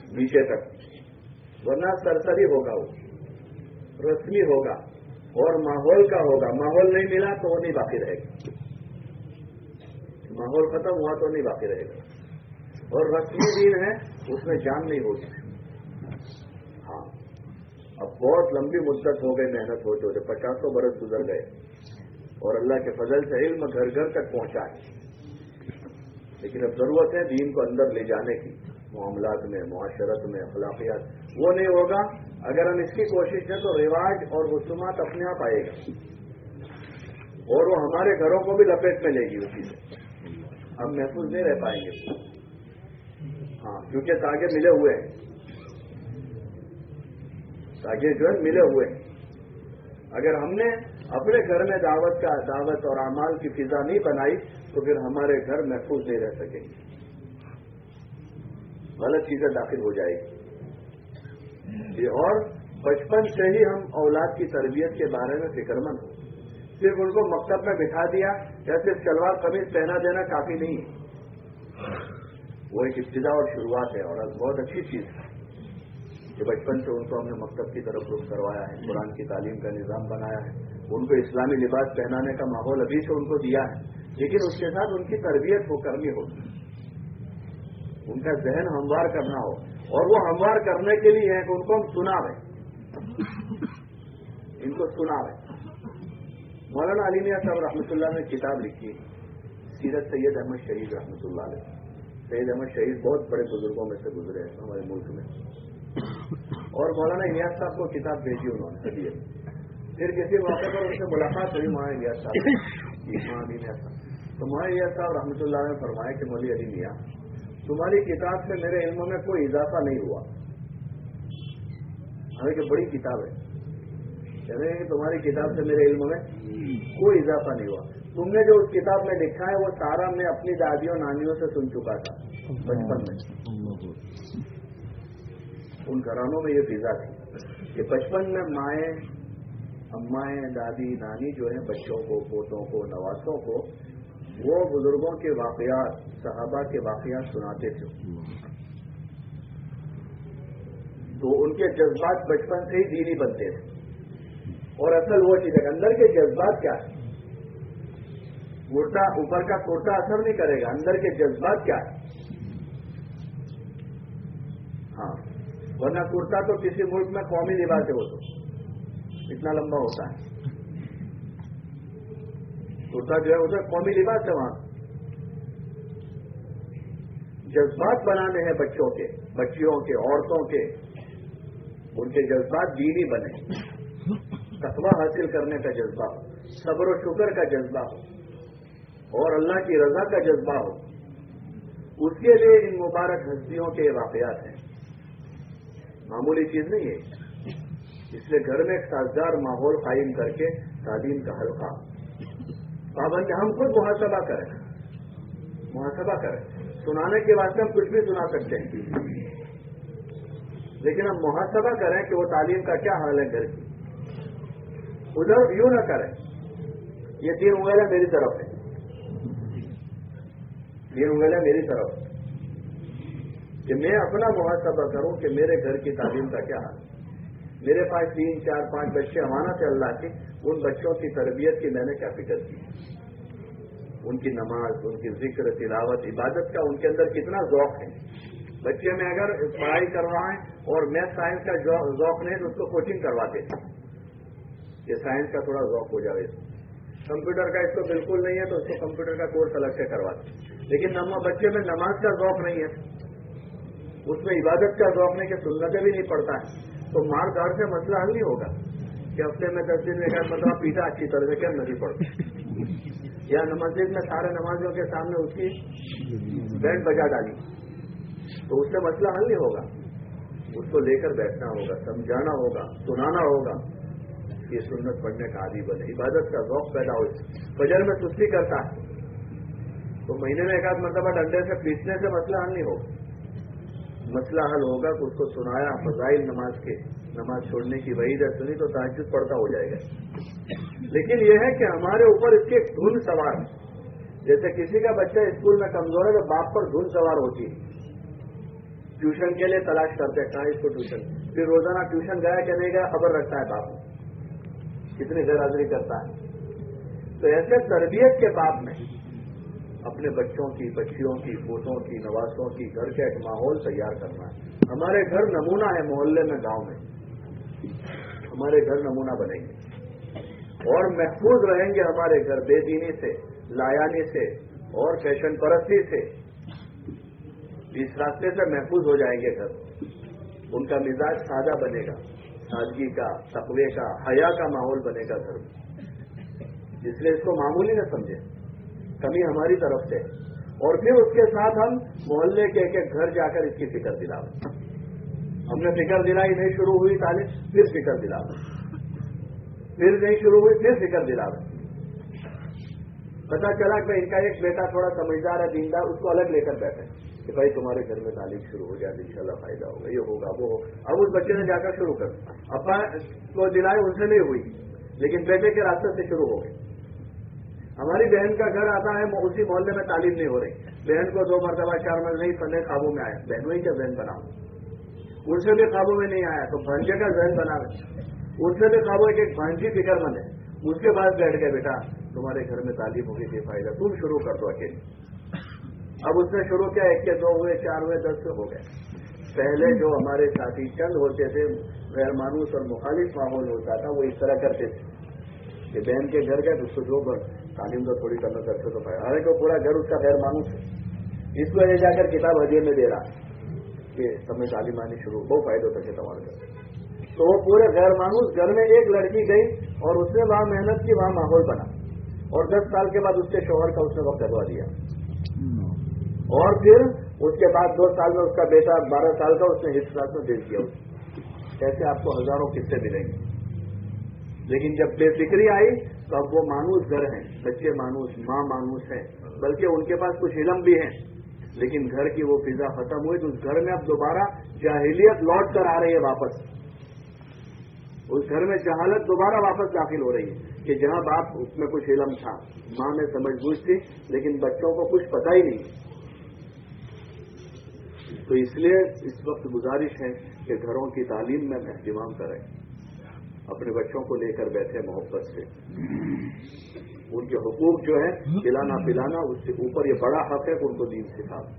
नीचे तक, वरना सरसरी होगा, वो रस्मी होगा और माहौल का होगा। माहौल नहीं मिला तो वो नहीं बाकी रहेगा, माहौल खत्म हुआ तो नहीं बाकी रहेगा। और रस्मी दीन है, उसमें जान नहीं होगी। हाँ, अब बहुत लंबी मुद्दत हो गई मेहनत होते होते, 50 बरस गुजर गए और अल्लाह के फजल से इल्म घर घर तक पहुंचा है। लेकिन अब जरूरत है दीन को अंदर ले जाने की, मामलात में, मुआशरत में, अखलाकियात। वो नहीं होगा अगर हम इसकी कोशिश करें तो रिवाज और रसूमात अपने आप आएगा और वो हमारे घरों को भी लपेट में लेगी उसी से। हम महफूज नहीं रह पाएंगे। हाँ, क्योंकि तागे मिले हुए हैं, तागे जो है मिले हुए हैं। अगर हमने अपने घर में दावत और अमाल की फिजा नहीं बनाई तो फिर हमारे घर महफूज नहीं रह सकेंगे, गलत चीजें दाखिल हो जाएगी। और बचपन से ही हम औलाद की तरबियत के बारे में फिक्रमंद हो। सिर्फ उनको मकतब में बिठा दिया या सिर्फ सलवार कमीज पहना देना काफी नहीं है। वो एक इब्तिदा और शुरुआत है और बहुत अच्छी चीज है कि बचपन से उनको हमने मकतब की तरफ रुख करवाया है, कुरान की तालीम का निजाम बनाया है, उनको इस्लामी लिबास पहनाने का माहौल अभी से उनको दिया है। लेकिन उसके साथ उनकी तरबियत वो करनी होगी, उनका जहन हमवार करना हो। और वो हमवार करने के लिए है कि उनको हम सुनावें, इनको सुनावें। मौलाना अली मियां साहब रहमतुल्लाह ने किताब लिखी, सीरत सैयद अहमद शहीद रहमतुल्लाह अलैह। सैयद अहमद शहीद बहुत बड़े बुजुर्गों में से गुजरे हैं हमारे मुल्क में। और मौलाना इलियास साहब को किताब भेजी उन्होंने हदिये। फिर किसी मौके पर उनसे मुलाकात हुई मौलाना इलियास साहब, अली मियां साहब। तो मौलाना इलियास साहब रहमतुल्लाह ने फरमाया कि मौलवी अली मियां, तुम्हारी किताब से मेरे इल्म में कोई इजाफा नहीं हुआ। हालांकि बड़ी किताब है, कह रहे हैं कि तुम्हारी किताब से मेरे इल्म में कोई इजाफा नहीं हुआ। तुमने जो उस किताब में लिखा है वो सारा मैं अपनी दादियों नानियों से सुन चुका था बचपन में। उन घरानों में ये फिजा थी कि बचपन में माएँ, अम्माएँ, दादी, नानी जो है बच्चों को, पोतों को, नवासों को वो बुजुर्गों के वाकयात, सहाबा के वाकयात सुनाते थे। तो उनके जज्बात बचपन से ही दीनी बनते थे। और असल वो चीज है, अंदर के जज्बात क्या है, कुर्ता ऊपर का कुर्ता असर नहीं करेगा, अंदर के जज्बात क्या है। हाँ, वरना कुर्ता तो किसी मुल्क में कौमी लिबास है, वो तो इतना लंबा होता है। कुर्ता जो है उसे कौमी लिबास है। वहां जज्बात बनाने हैं बच्चों के, बच्चियों के, औरतों के, उनके जज्बात दीनी बने, तकवा हासिल करने का जज्बा हो, सब्र और शुक्र का जज्बा हो और अल्लाह की रजा का जज्बा हो। उसके लिए इन मुबारक हस्तियों के वाकयात हैं, मामूली चीज नहीं है। इसलिए घर में एक साजगार माहौल कायम करके तालीम का हल्का पाबंद, हम खुद मुहासबा करें, मुहासबा करें। सुनाने के वास्ते हम कुछ भी सुना सकते हैं, लेकिन हम मुहासबा करें कि वो तालीम का क्या हाल है घर की। उधर यूं न करें, ये 3 उंगलियां मेरी तरफ है, 3 उंगलियां मेरी तरफ, कि मैं अपना मुहासबा करूं कि मेरे घर की तालीम का क्या हाल। मेरे पास 3, 4, 5 बच्चे अमानत है अल्लाह की, उन बच्चों की तरबियत की मैंने क्या फिक्र की, उनकी नमाज, उनकी जिक्र, तिलावत, इबादत का उनके अंदर कितना ज़ौक़ है। बच्चे में अगर पढ़ाई कर रहा है और मैथ साइंस का ज़ौक़ नहीं तो उसको कोचिंग करवाते हैं, ये साइंस का थोड़ा ज़ौक़ हो जाए। कंप्यूटर का इसको बिल्कुल नहीं है तो उसको कंप्यूटर का कोर्स अलग से करवाते। लेकिन बच्चे में नमाज का ज़ौक़ नहीं है, उसमें इबादत का ज़ौक़ नहीं, कि सुन्नतें भी नहीं पढ़ता है, तो मार धाड़ से मसला हल नहीं होगा कि हफ्ते में 10 दिन में एक मतलब पीटा अच्छी तरह से क्या नहीं पड़ता, या मस्जिद में सारे नमाजियों के सामने उसकी बैंड बजा डाली, तो उससे मसला हल नहीं होगा। उसको लेकर बैठना होगा, समझाना होगा, सुनाना होगा कि सुन्नत पढ़ने का आदी बने, इबादत का ज़ौक़ पैदा हो। फजर में सुस्ती करता है तो महीने में एक आध मरतबा डंडे से पीटने से मसला हल नहीं होगा। मसला हल होगा कि उसको सुनाया फज़ाइल नमाज के, नमाज छोड़ने की वहीद है सुनी तो तहज्जुद पढ़ता हो जाएगा। लेकिन यह है कि हमारे ऊपर इसकी एक धुन सवार है। जैसे किसी का बच्चा स्कूल में कमजोर है तो बाप पर धुन सवार होती है ट्यूशन के लिए तलाश करते हैं, कहाँ इसको ट्यूशन, फिर रोजाना ट्यूशन गया कि नहीं गया खबर रखता है बाप, कितनी गैरहाजिरी करता है। तो ऐसे तरबियत के बाप में अपने बच्चों की, बच्चियों की, पोतों की, नवासों की घर का एक माहौल तैयार करना है। हमारे घर नमूना है, मोहल्ले में, गांव में हमारे घर नमूना बनेंगे और महफूज रहेंगे हमारे घर बेदीनी से, लायानी से और फैशन परस्ती से। इस रास्ते से महफूज हो जाएंगे घर। उनका मिजाज सादा बनेगा, सादगी का, तकवे का, हया का माहौल बनेगा घर में। इसलिए इसको मामूली न समझे, कमी हमारी तरफ से। और फिर उसके साथ हम मोहल्ले के एक एक घर जाकर इसकी फिक्र दिलावे। हमने फिक्र दिलाई, नहीं शुरू हुई तालीम, फिर फिक्र दिलावे, फिर नहीं शुरू हुई, फिर फिक्र दिलावे। पता चला कि इनका एक बेटा थोड़ा समझदार है, दीनदार, उसको अलग लेकर बैठे कि भाई तुम्हारे घर में तालीम शुरू हो जाए, इंशाल्लाह फायदा होगा, ये होगा, वो होगा। अब उस बच्चे ने जाकर शुरू कर, अपा को दिलाई, उनसे नहीं हुई, लेकिन बेटे के रास्ते से शुरू हो गई। हमारी बहन का घर आता है, उसी मोहल्ले में तालीम नहीं हो रही, बहन को 2 मरतबा 4 मरतबा नहीं पढ़ने काबू में आया, बहनों ही का जहन बनाओ, उनसे भी काबू में नहीं आया तो भांजे का जहन बनावे, उनसे भी काबू, एक भांजी फिक्रमंद है, उसके बाद बैठ गए, बेटा तुम्हारे घर में तालीम होगी, ये फायदा, तुम शुरू कर दो अकेले। अब उसने शुरू किया, 1 के 2 हुए, 4 हुए, 10 हो गए। पहले जो हमारे साथी चंद होते थे, गैर मानूस और मुखालिफ माहौल होता था, वो इस तरह करते थे कि बहन के घर गए तो उसको जो तालीम तो थोड़ी करना करते तो पाए, हालांकि पूरा घर उसका गैर मानूस है, इसको ले जाकर किताब हदिये में दे रहा कि तुम्हें तालीम आनी शुरू, बहुत फायदा होता है तुम्हारे घर। तो वो पूरे गैर मानूस घर में एक लड़की गई और उसने वहां मेहनत की, वहां माहौल बना, और 10 साल के बाद उसके शौहर का उसने वक्त लगवा दिया, और फिर उसके बाद 2 साल में उसका बेटा 12 साल का उसने हिस्स क्लास में भेज दिया। ऐसे आपको हजारों किस्से मिलेंगे। लेकिन जब बेफिक्री आई तो अब वो मानूस घर हैं, बच्चे मानूस, माँ मानूस है, बल्कि उनके पास कुछ इल्म भी है, लेकिन घर की वो फिजा खत्म हुई तो उस घर में अब दोबारा जाहिलियत लौट कर आ रही है वापस। उस घर में जहालत दोबारा वापस दाखिल हो रही है कि जहां बाप उसमें कुछ इल्म था, माँ में समझ बूझ थी, लेकिन बच्चों को कुछ पता ही नहीं। तो इसलिए इस वक्त गुजारिश है कि घरों की तालीम में एहतिमाम करें, अपने बच्चों को लेकर बैठे मोहब्बत से, उनके हुकूक जो है खिलाना पिलाना, उससे ऊपर ये बड़ा हक है कि उनको दीन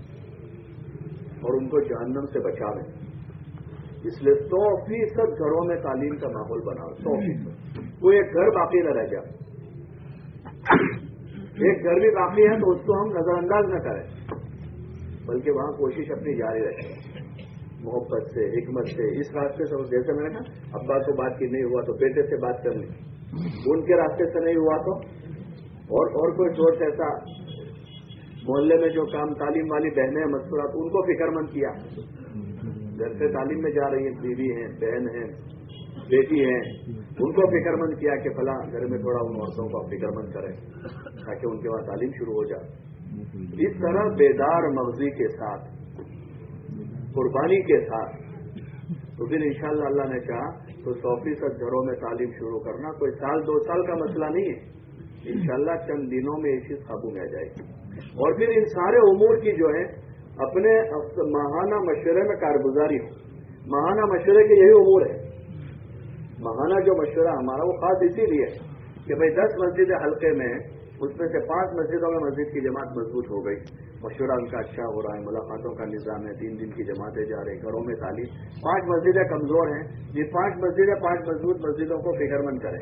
सिखाओ और उनको जहन्नम से बचावें। इसलिए 100% घरों में तालीम का माहौल बनाओ, 100%। कोई एक घर बाकी न रह जाए, एक घर भी बाकी है तो उसको हम नजरअंदाज न करें, बल्कि वहां कोशिश अपनी जारी रखें, मोहब्बत से, हिकमत से, इस रास्ते से। जैसे मैंने कहा, अब्बा को बात की नहीं हुआ तो बेटे से बात कर ली, उनके रास्ते से नहीं हुआ तो और कोई सोच ऐसा, मोहल्ले में जो काम तालीम वाली बहनें मस्तूरात, उनको फिक्रमंद किया, घर से तालीम में जा रही है, बीवी हैं, बहन हैं, बेटी हैं, उनको फिक्रमंद किया कि फला घर में थोड़ा उन औरतों को फिक्रमंद करें ताकि उनके वहां तालीम शुरू हो जाए। इस तरह बेदार मगजी के साथ, कुर्बानी के साथ, तो फिर इंशाअल्लाह अल्लाह ने कहा तो 100% घरों में तालीम शुरू करना कोई 1-2 साल का मसला नहीं है, इंशाअल्लाह चंद दिनों में ये चीज काबू में आ जाएगी। और फिर इन सारे उमूर की जो है अपने माहाना मशवरे में कारगुजारी हो। माहाना मशवरे के यही उमूर है। माहाना जो मशवरा हमारा वो खास इसीलिए कि भाई 10 मस्जिद हल्के में, उसमें से 5 मस्जिदों में मस्जिद की जमात मजबूत हो गई, मशवरा उनका अच्छा हो रहा है, मुलाकातों का निजाम है, 3 दिन की जमातें जा रही, घरों में तालीम। 5 मस्जिदें कमजोर हैं, ये 5 मस्जिदें 5 मजबूत मस्जिदों को फिक्रमंद करें,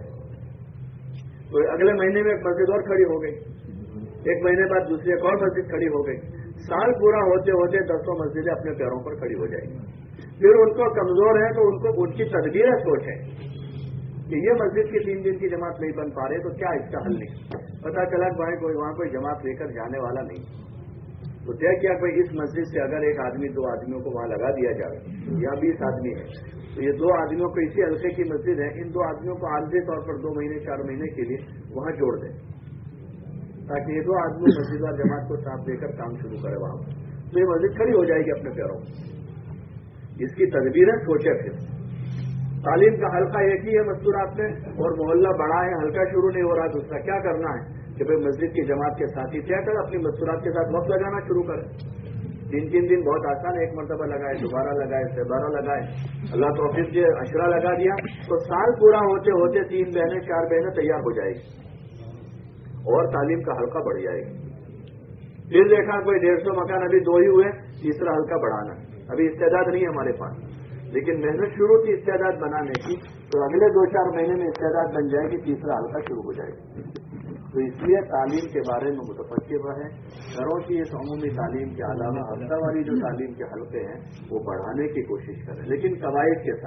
तो अगले महीने में एक मस्जिद और खड़ी हो गई, 1 महीने बाद दूसरी एक और मस्जिद खड़ी हो गई, साल पूरा होते होते 10 मस्जिदें अपने पैरों पर खड़ी हो जाएंगी। फिर उनको कमजोर है तो उनको उनकी तदबीर सोच है कि ये मस्जिद की 3 दिन की जमात नहीं बन पा रहे तो क्या इसका हल नहीं। पता चला कि वहां कोई जमात लेकर जाने वाला नहीं, तो तय किया भाई इस मस्जिद से अगर 1 आदमी 2 आदमियों को वहां लगा दिया जाए, या 20 आदमी है तो ये 2 आदमियों को इसी हल्के की मस्जिद है, इन 2 आदमियों को आर्जी तौर पर 2 महीने 4 महीने के लिए वहां जोड़ दें, ताकि ये 2 आदमी मस्जिद और जमात को साथ देकर काम शुरू करे वहां, तो ये मस्जिद खड़ी हो जाएगी अपने पैरों। इसकी तदबीरें सोचे। फिर तालीम का हल्का एक ही है मस्तूरात में, और मोहल्ला बड़ा है, हल्का शुरू नहीं हो रहा, तो उसका क्या करना है कि भाई मस्जिद की जमात के साथ ही तय कर अपनी मस्तूरात के साथ वक्त लगाना शुरू करें। 3 दिन बहुत आसान है, एक मरतबा लगाए, दोबारा लगाए, 12 लगाए, अल्लाह तौफीक से अशरा लगा दिया तो साल पूरा होते होते 3 बहनें 4 बहनें तैयार हो जाएगी और तालीम का हल्का बढ़ जाएगा। फिर देखा कोई 150 मकान अभी 2 ही हुए, तीसरा हल्का बढ़ाना। अभी इस्तेदाद नहीं है हमारे पास, लेकिन मेहनत शुरू थी इस्तेदाद बनाने की, तो अगले 2-4 महीने में इस्तेदाद बन जाएगी, तीसरा हल्का शुरू हो जाएगा। तो इसलिए तालीम के बारे में मुतफक्किर रहें। घरों की इस अमूमी तालीम के अलावा हफ्ता वाली जो तालीम के हल्के हैं वो बढ़ाने की कोशिश करें, लेकिन कवायद के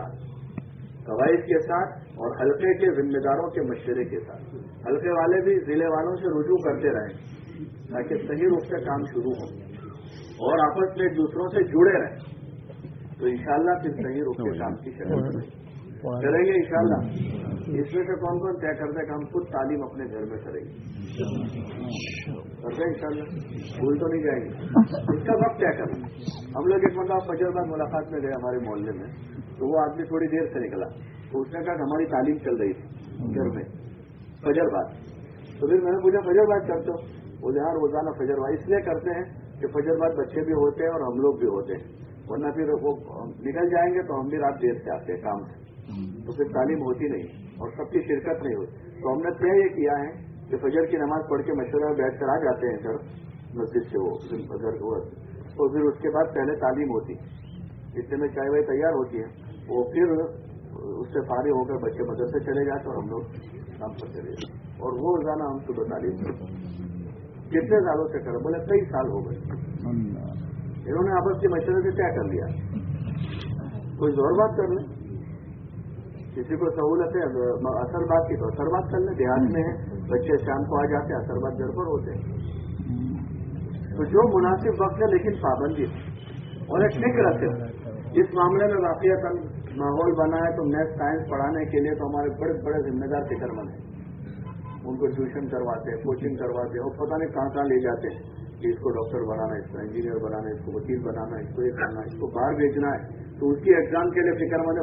साथ और हल्के के जिम्मेदारों के मशवरे के साथ। हल्के वाले भी जिले वालों से रुजू करते रहें ताकि सही रूप से काम शुरू हो और आपस में एक दूसरों से जुड़े रहें, तो इंशाअल्लाह फिर सही रूप से काम की शक्ल करेंगे इंशाअल्लाह। इसमें से कौन कौन तय करते हैं कि हम खुद तालीम अपने घर में करेंगे? करते हैं इंशाअल्लाह, भूल तो नहीं जाएंगे। इसका वक्त तय करना। हम लोग एक मतलब फजर बाद मुलाकात में गए हमारे मोहल्ले में, तो वो आदमी थोड़ी देर से निकला, तो उसने कहा कि हमारी तालीम चल रही थी घर में फजर बाद। तो फिर मैंने पूछा फजर बाद करते हो? बोले हाँ रोजाना फजर बाद इसलिए करते हैं कि फजर बाद बच्चे भी होते हैं और हम लोग भी होते हैं, वरना फिर वो निकल जाएंगे तो हम भी रात देर से आते हैं काम से, तो फिर तालीम होती नहीं और सबकी शिरकत नहीं होती। तो हमने तय ये किया है कि फजर की नमाज पढ़ के मशवरा में बैठ कर आ जाते हैं सर मस्जिद से, वो घर तो फिर उसके बाद पहले तालीम होती, इतने में चाय वाय तैयार होती है, वो फिर उससे फारिग होकर बच्चे मदरसे चले जाते और हम लोग काम पर चले जाते, और वो रोजाना हम सुबह तालीम करते। कितने सालों से करें? बोले 23 साल हो गए। इन्होंने आपस के मशवरे से क्या कर लिया? कोई जोर बात कर ले, किसी को सहूलत है असर बात की तो असर बात कर ले। देहात में है बच्चे शाम को आ जाते हैं, असर बात घर पर होते हैं। तो जो मुनासिब वक्त है लेकिन पाबंदी और एक फिक्र रखे इस मामले में। वाकई माहौल बना है तो मैथ साइंस पढ़ाने के लिए तो हमारे बड़े बड़े जिम्मेदार फिक्रमंद हैं, उनको ट्यूशन करवाते हैं, कोचिंग करवाते हैं और पता नहीं कहाँ ले जाते हैं कि इसको डॉक्टर बनाना, इसको इंजीनियर बनाना, इसको वकील बनाना, इसको ये करना, इसको बाहर भेजना है, तो उसकी एग्जाम के लिए फिक्रमंद है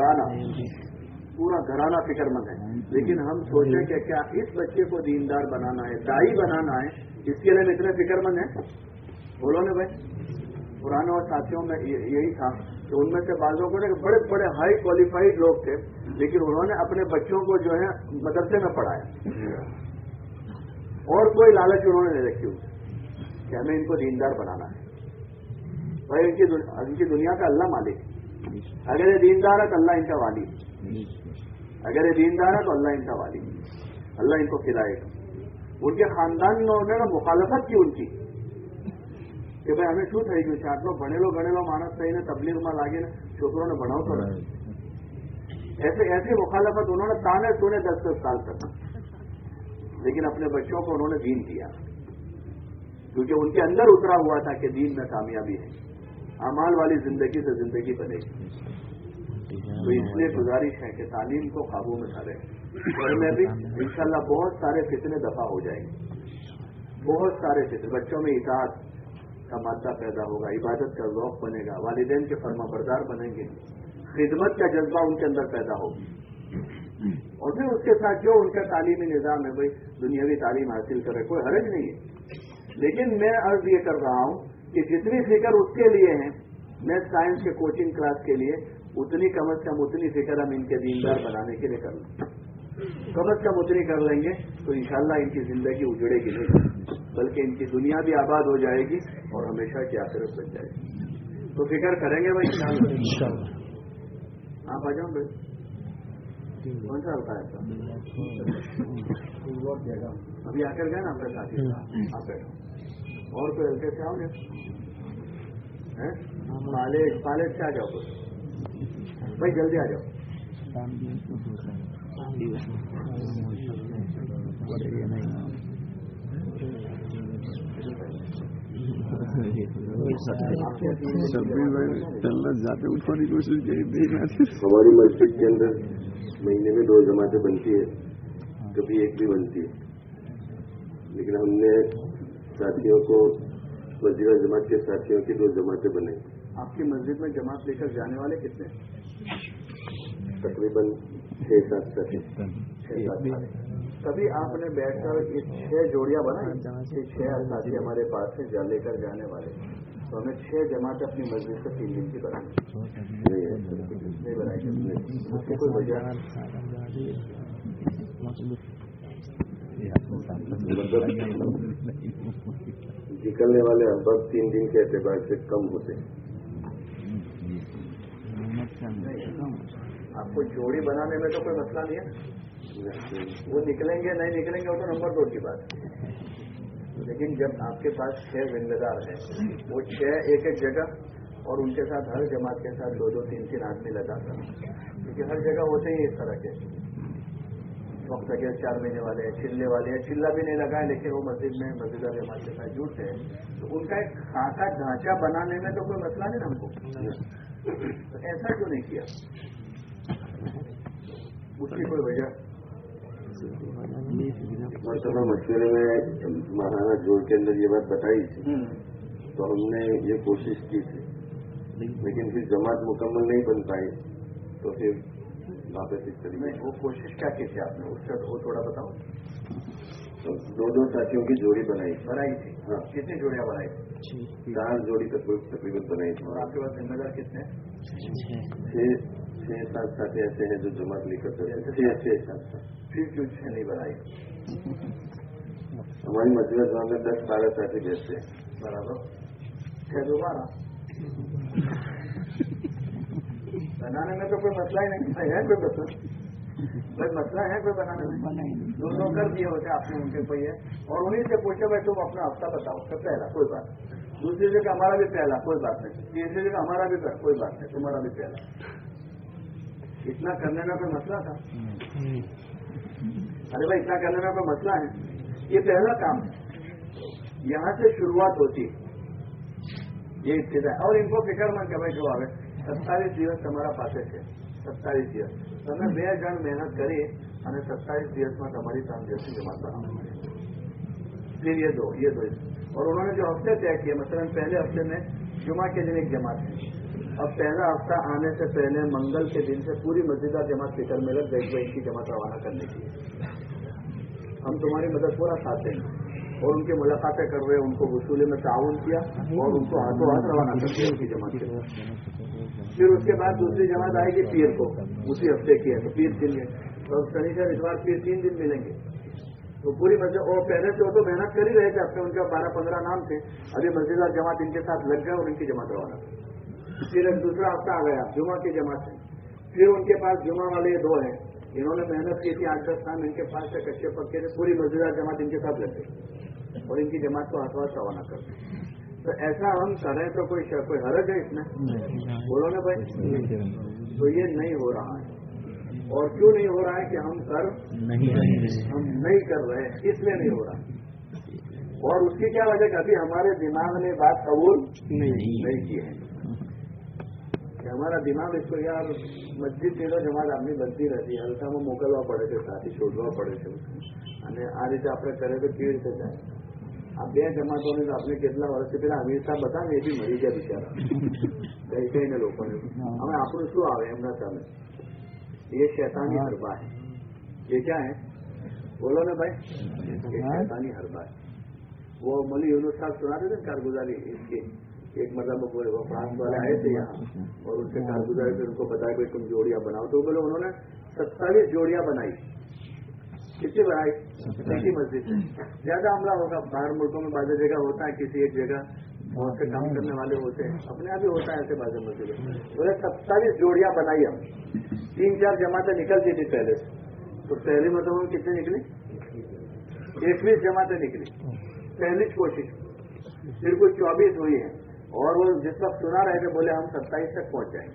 पूरा घराना फिक्रमंद है। लेकिन हम सोचें कि क्या इस बच्चे को दीनदार बनाना है, दाई बनाना है, इसके लिए हम इतने फिक्रमंद हैं? बोलो ना भाई। पुराने और साथियों में यही था कि उनमें से बाजों को बड़े बड़े हाई क्वालिफाइड लोग थे, लेकिन उन्होंने अपने बच्चों को जो है मदरसे में पढ़ाया और कोई लालच उन्होंने नहीं रखी कि हमें इनको दीनदार बनाना है। भाई इनकी दुनिया का अल्लाह मालिक, अगर ये दीनदार है तो अल्लाह इनका वाली, अगर ये दीनदार है तो अल्लाह इनका वाली, अल्लाह इनको खिलाएगा। उनके खानदान में उन्होंने मुखालफत की उनकी कि भाई हमें शू થઈ ગયું છે, આટલો ગણેલો માણસ થઈને તબલીગમાં લાગીને છોકરોને ભણાવતો નથી। ऐसी मुखालफत उन्होंने ताने सुने 10-10 साल तक, लेकिन अपने बच्चों को उन्होंने दीन दिया क्योंकि उनके अंदर उतरा हुआ था कि दीन में कामयाबी है, अमाल वाली जिंदगी से जिंदगी बनेगी। तो इसलिए गुजारिश है कि तालीम को काबू में करें। घर में भी इंशाल्लाह बहुत सारे फितने दफा हो जाएंगे, बहुत सारे फितने। बच्चों में इताअत का मादा पैदा होगा, इबादत का ज़ौक़ बनेगा, वालिदैन के फरमाबरदार बनेंगे, खिदमत का जज्बा उनके अंदर पैदा होगा। और फिर उसके साथ जो उनका तालीमी निज़ाम है, भाई दुनियावी तालीम हासिल करे, कोई हर्ज नहीं है। लेकिन मैं अर्ज ये कर रहा हूं कि जितनी फिक्र उसके लिए है मैथ साइंस के कोचिंग क्लास के लिए, उतनी कम से कम उतनी फिक्र हम इनके दीनदार बनाने के लिए कर लें। कम से कम उतनी कर लेंगे तो इंशाअल्लाह इनकी जिंदगी उजड़ेगी नहीं, बल्कि इनकी दुनिया भी आबाद हो जाएगी और हमेशा की आखिरत बन जाएगी। तो फिक्र करेंगे भाई इंशाअल्लाह। आप आ जाओ भाई, कौन सा होता है अभी आकर गए ना आपके साथी, आप बैठो और कोई हल्के से आओ ना, कॉलेज से आ जाओ भाई, जल्दी आ जाओ। जाते उठवाने की कोशिश की। हमारी मस्जिद के अंदर महीने में 2 जमातें बनती है, कभी एक भी बनती है, लेकिन हमने साथियों को मस्जिद जमात के साथियों की 2 जमातें बनाई। आपकी मस्जिद में जमात लेकर जाने वाले कितने? तकरीबन 6-7 साथी। कभी आपने बैठकर ये 6 जोड़ियां बनाई कि 6 साथी हमारे पास से लेकर जाने वाले, تو हमें 6 जमातें अपनी मस्जिद से 3 दिन की बनानी नहीं बनाई उसकी कोई वजह निकलने वाले अरब 3 दिन के एतबार से कम होते हैं। आपको जोड़ी बनाने में तो कोई मसला नहीं है, वो निकलेंगे नहीं निकलेंगे वो तो नंबर 2 की बात है। लेकिन जब आपके पास 6 जिम्मेदार हैं, वो 6 एक एक जगह और उनके साथ हर जमात के साथ 2-2, 3-3 आदमी लगा कर, क्योंकि हर जगह होते ही इस तरह के वक्त लगे 4 महीने वाले हैं, चिल्ले वाले हैं, चिल्ला भी नहीं लगा है लेकिन वो मस्जिद में मस्जिदा जमात के साथ जुड़ते हैं, तो उनका एक खाका ढांचा बनाने में तो कोई मसला नहीं हमको, तो ऐसा क्यों नहीं किया, उसकी कोई वजह। मरतबा मशवरे में महाराणा जोड़ के अंदर ये बात बताई थी, तो हमने ये कोशिश की थी, लेकिन फिर जमात मुकम्मल नहीं बन पाई, तो फिर वापस इस तरीके वो कोशिश क्या की थी आपने, उसका वो थोड़ा बताओ। तो 2-2 साथियों की जोड़ी बनाई थी। हाँ, कितनी जोड़ियां बनाई थी? 4 जोड़ी तकरीबन बनाई थी। और आपके पास जिम्मेदार कितने? 6-7 साथी ऐसे हैं जो जमात लेकर करते हैं। 6-7 फिर क्यों 6 नहीं बनाई? हमारी मस्जिद में 10-12 साथी बैठते हैं बराबर 6 दोबारा बनाने में तो कोई मसला ही नहीं है, कोई मसला है कोई बनाने में? 2 कर दिए होते आपने उनके पहिए और उन्हीं से पूछे भाई तुम अपना हफ्ता बताओ, तो पहला कोई बात, दूसरी जगह हमारा भी पहला कोई बात नहीं, तीसरी जगह हमारा भी कोई बात नहीं, तुम्हारा भी पहला। इतना करने में कोई मसला था? अरे भाई इतना करने में कोई मसला है? ये पहला काम है, यहाँ से शुरुआत होती है, ये इब्तिदा है। और इनको फिक्रमंद है भाई जो आवे 27 દિવસ તમારા પાસે છે, 27 દિવસ તમે 2 જણ મહેનત કરી અને 27 દિવસમાં તમારી 3 દિવસની જમાત બનાવો। फिर ये दो और उन्होंने जो हफ्ते तय किए, मसलन पहले हफ्ते में जुमा के दिन एक जमात है, अब पहला हफ्ता आने से पहले मंगल के दिन से पूरी मस्जिदा जमात फिक्र में लग गई इनकी जमात रवाना करने की, हम तुम्हारी मदद पूरा साथ देंगे, और उनकी मुलाकातें कर रहे, उनको वसूली में ताउन किया और उनको हाथों हाथ रवाना कर दिया उनकी जमात के साथ। फिर उसके बाद दूसरी जमात आएगी पीर को, उसी हफ्ते की है तो पीर 3 दिन, तो शनिवार इतवार पीर 3 दिन मिलेंगे, तो पूरी मस्जिद और पहले से वो तो मेहनत कर ही रहे थे, अपने उनके 12-15 नाम थे, अभी मस्जिद और जमात इनके साथ लग गए और इनकी जमात रवाना। फिर एक दूसरा हफ्ता आ गया जुमा की जमात है, फिर उनके पास जुमा वाले 2 हैं, इन्होंने मेहनत की थी 8-10 नाम इनके पास से कच्चे पक्के थे, पूरी मस्जिद और जमात इनके साथ लग गई और इनकी जमात को हाथों हाथ रवाना कर दी। तो ऐसा हम करें तो कोई हरज है इसमें? बोलो ना भाई, तो ये नहीं हो रहा है। और क्यों नहीं हो रहा है कि हम नहीं कर रहे हैं, इसलिए नहीं हो रहा है। और उसकी क्या वजह, कभी हमारे दिमाग ने बात कबूल नहीं की है कि हमारा दिमाग इसको यार मस्जिद तेरो जमात आदमी बनती रहती है, हल्काમાં મોકલવા પડે છે, સાથી શોધવા પડે છે, અને આ રીતે આપણે કરે તો કેવી રીતે જાય? આ 2 જમાતોને તો આપણે કેટલા વર્ષથી પેલા અમીર સાહેબ હતા ને એ બી મરી ગયા બિચારા કઈ લોકોને, હવે આપણું શું આવે એમના સામે? ये शैतानी हरबा है, ये क्या है बोलो ना भाई, ये शैतानी हरबा है। वो मौलवी यूनुस साहब सुनाते थे कारगुजारी इसके, एक मतलब वो फ्रांस वाले आए थे यहाँ और उनसे कारगुजारी से उनको बताया कि तुम जोड़ियां बनाओ, तो बोले उन्होंने 27 जोड़ियां बनाई। कितनी बनाई? किसी मस्जिद से ज्यादा हमला होगा, बाहर मुल्कों में बाज़ जगह होता है, किसी एक जगह बहुत से काम करने वाले होते हैं, अपने आप ही होता है ऐसे बाज़ मस्जिद। बोले 27 जोड़ियां बनाई हम, 3-4 जमातें निकलती थी पहले से, तो पहली मतलब में कितने निकली? 21 जमातें निकली पहली कोशिश, फिर कुछ 24 हुई है, और वो जिस वक्त सुना रहे थे बोले हम 27 तक पहुंच जाएंगे।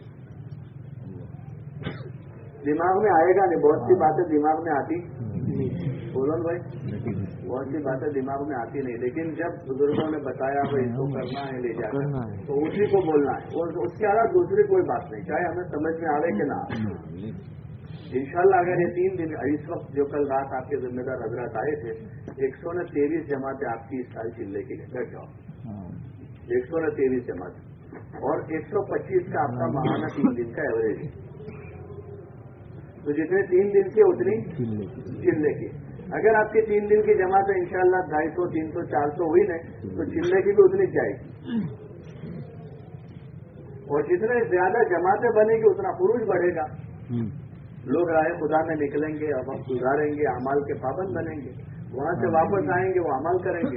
दिमाग में आएगा नहीं, बहुत सी बातें दिमाग में आती, बोलो भाई, बहुत सी बातें दिमाग में आती नहीं, लेकिन जब बुजुर्गों ने बताया भाई इसको करना है ले जाकर, तो उसी को बोलना है, और उसके अलावा दूसरी कोई बात नहीं, चाहे हमें समझ में आवे कि ना। इंशाल्लाह अगर ये 3 दिन, इस वक्त जो कल रात आपके जिम्मेदार हजरात आए थे, 123 जमातें आपकी इस साल चिल्ले की बैठ जाओ, 123 जमात, और 125 का आपका महाना 3 दिन का एवरेज है, तो जितने 3 दिन की उतनी चिल्ले की। अगर आपकी 3 दिन की जमात है इंशाल्लाह 250, 300, 400 हुई नहीं, तो चिल्ले की भी उतनी जाएगी। اور जितने ज्यादा जमातें बनेगी उतना पुरुष बढ़ेगा। लोग राह खुदा में निकलेंगे, अब हम गुजारेंगे, अमाल के पाबंद बनेंगे, वहां से वापस आएंगे, वो अमल करेंगे।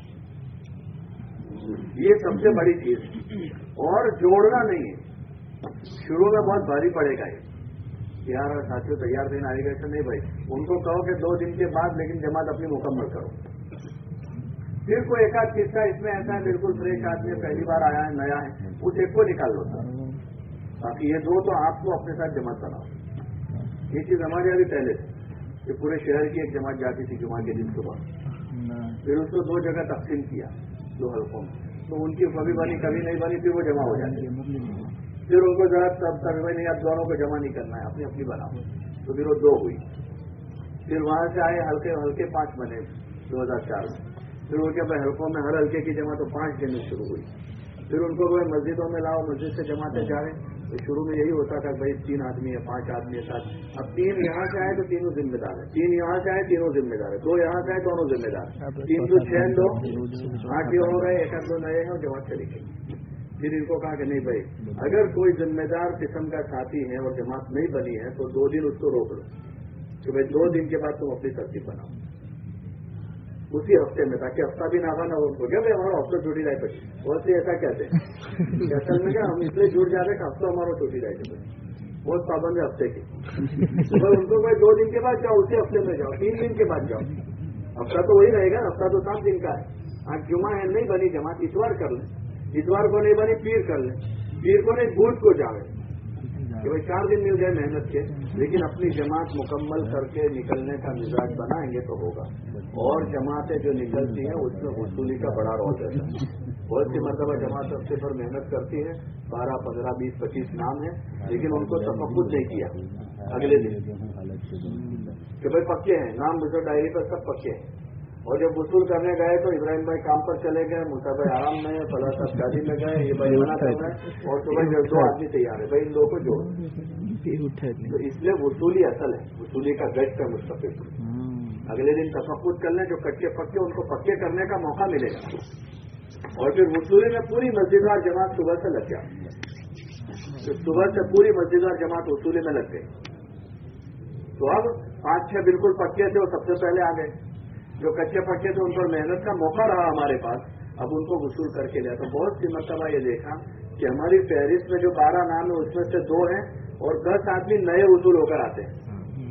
ये सबसे बड़ी चीज है। और जोड़ना नहीं है, शुरू में बहुत भारी पड़ेगा ये। यार साथियों तैयार दिन आएगा ऐसा नहीं भाई, उनको कहो कि 2 दिन के बाद लेकिन जमात अपनी मुकम्मल करो। फिर कोई एक आध किस्सा इसमें ऐसा है बिल्कुल फ्रेश आदमी पहली बार आया है, नया है, उस एक को निकाल लो। बाकी ये 2 तो आपको अपने साथ जमात बनाओ। ये चीज हमारे अभी पहले कि पूरे शहर की एक जमात जाती थी जुमा के दिन सुबह, फिर उसको 2 जगह तकसीम किया 2 हल्कों में, तो उनकी कभी बनी कभी नहीं बनी, फिर वो जमा हो जाती। फिर उनको जरा तब भाई नहीं, अब दोनों को जमा नहीं करना है, अपनी अपनी बनाओ, तो फिर वो 2 हुई। फिर वहां से आए हल्के हल्के 5 बने 2004 में। फिर वो क्या भाई हल्कों में हर हल्के की जमा तो 5 दिन में शुरू हुई। फिर उनको भाई मस्जिदों में लाओ, मस्जिद से जमाते जा रहे। तो शुरू में यही होता था भाई 3 आदमी है, 5 आदमी है साथ। अब 3 यहाँ से आए तो तीनों जिम्मेदार है, 3 यहाँ से आए तीनों जिम्मेदार है, 2 यहाँ से आए दोनों जिम्मेदार, 3 तो 6 2 8 ये हो गए, 1 2 नए हैं और जमात चली गई। फिर इनको कहा कि नहीं भाई अगर कोई जिम्मेदार किस्म का साथी है और जमात नहीं बनी है तो 2 दिन उसको रोक लो कि भाई 2 दिन के बाद तुम अपनी तरतीब बनाओ उसी हफ्ते में, ताकि हफ्ता भी नाफा ना हो गया भाई हमारा हफ्ता छुट्टी रहे। बहुत से ऐसा कहते हैं असल में क्या हम इसलिए जुड़ जाते हैं हफ्ता हमारा छुट्टी रहे, बहुत पाबंद है हफ्ते की। तो भाई उनको भाई 2 दिन के बाद जाओ, उसी हफ्ते में जाओ, 3 दिन के बाद जाओ। हफ्ता तो वही रहेगा, हफ्ता तो 7 दिन का है। आज जुमा है नहीं बनी जमात, इतवार कर लें, इतवार को नहीं बनी पीर कर लें, पीर को नहीं बुध को जावे कि भाई 4 दिन मिल गए मेहनत के, लेकिन अपनी जमात मुकम्मल करके निकलने का मिजाज बनाएंगे तो होगा। और जमातें जो निकलती हैं उसमें वसूली का बड़ा रोल रहता है। बहुत सी मरतबा जमात हफ्ते पर मेहनत करती है, 12 15 20 25 नाम है, लेकिन उनको तफक्कुर नहीं किया अगले दिन कि भाई पक्के हैं नाम, मुझे डायरी पर सब पक्के हैं। और जब वसूल करने गए तो इब्राहिम भाई काम पर चले गए, मूसा भाई आराम में, फला साहब शादी में गए, ये भाई मना कर रहे हैं, और सुबह जब 2 आदमी तैयार है भाई इन 2 को जोड़ो। तो इसलिए वसूली असल है, वसूली का गश्त का मुस्तफिल। अगले दिन तफक्कुर कर लें, जो कच्चे पक्के उनको पक्के करने का मौका मिलेगा। और फिर वसूली में पूरी मस्जिदवार जमात सुबह से लग जाए, तो सुबह से पूरी मस्जिदवार जमात वसूली में लग गई। तो अब 5-6 बिल्कुल पक्के थे वो सबसे पहले आ गए, जो कच्चे पक्के थे उन पर मेहनत का मौका रहा हमारे पास, अब उनको वसूल करके लिया। तो बहुत सी मरतबा ये देखा कि हमारी फहरिस्त में जो 12 नाम है उसमें से 2 हैं और 10 आदमी नए वसूल होकर आते हैं।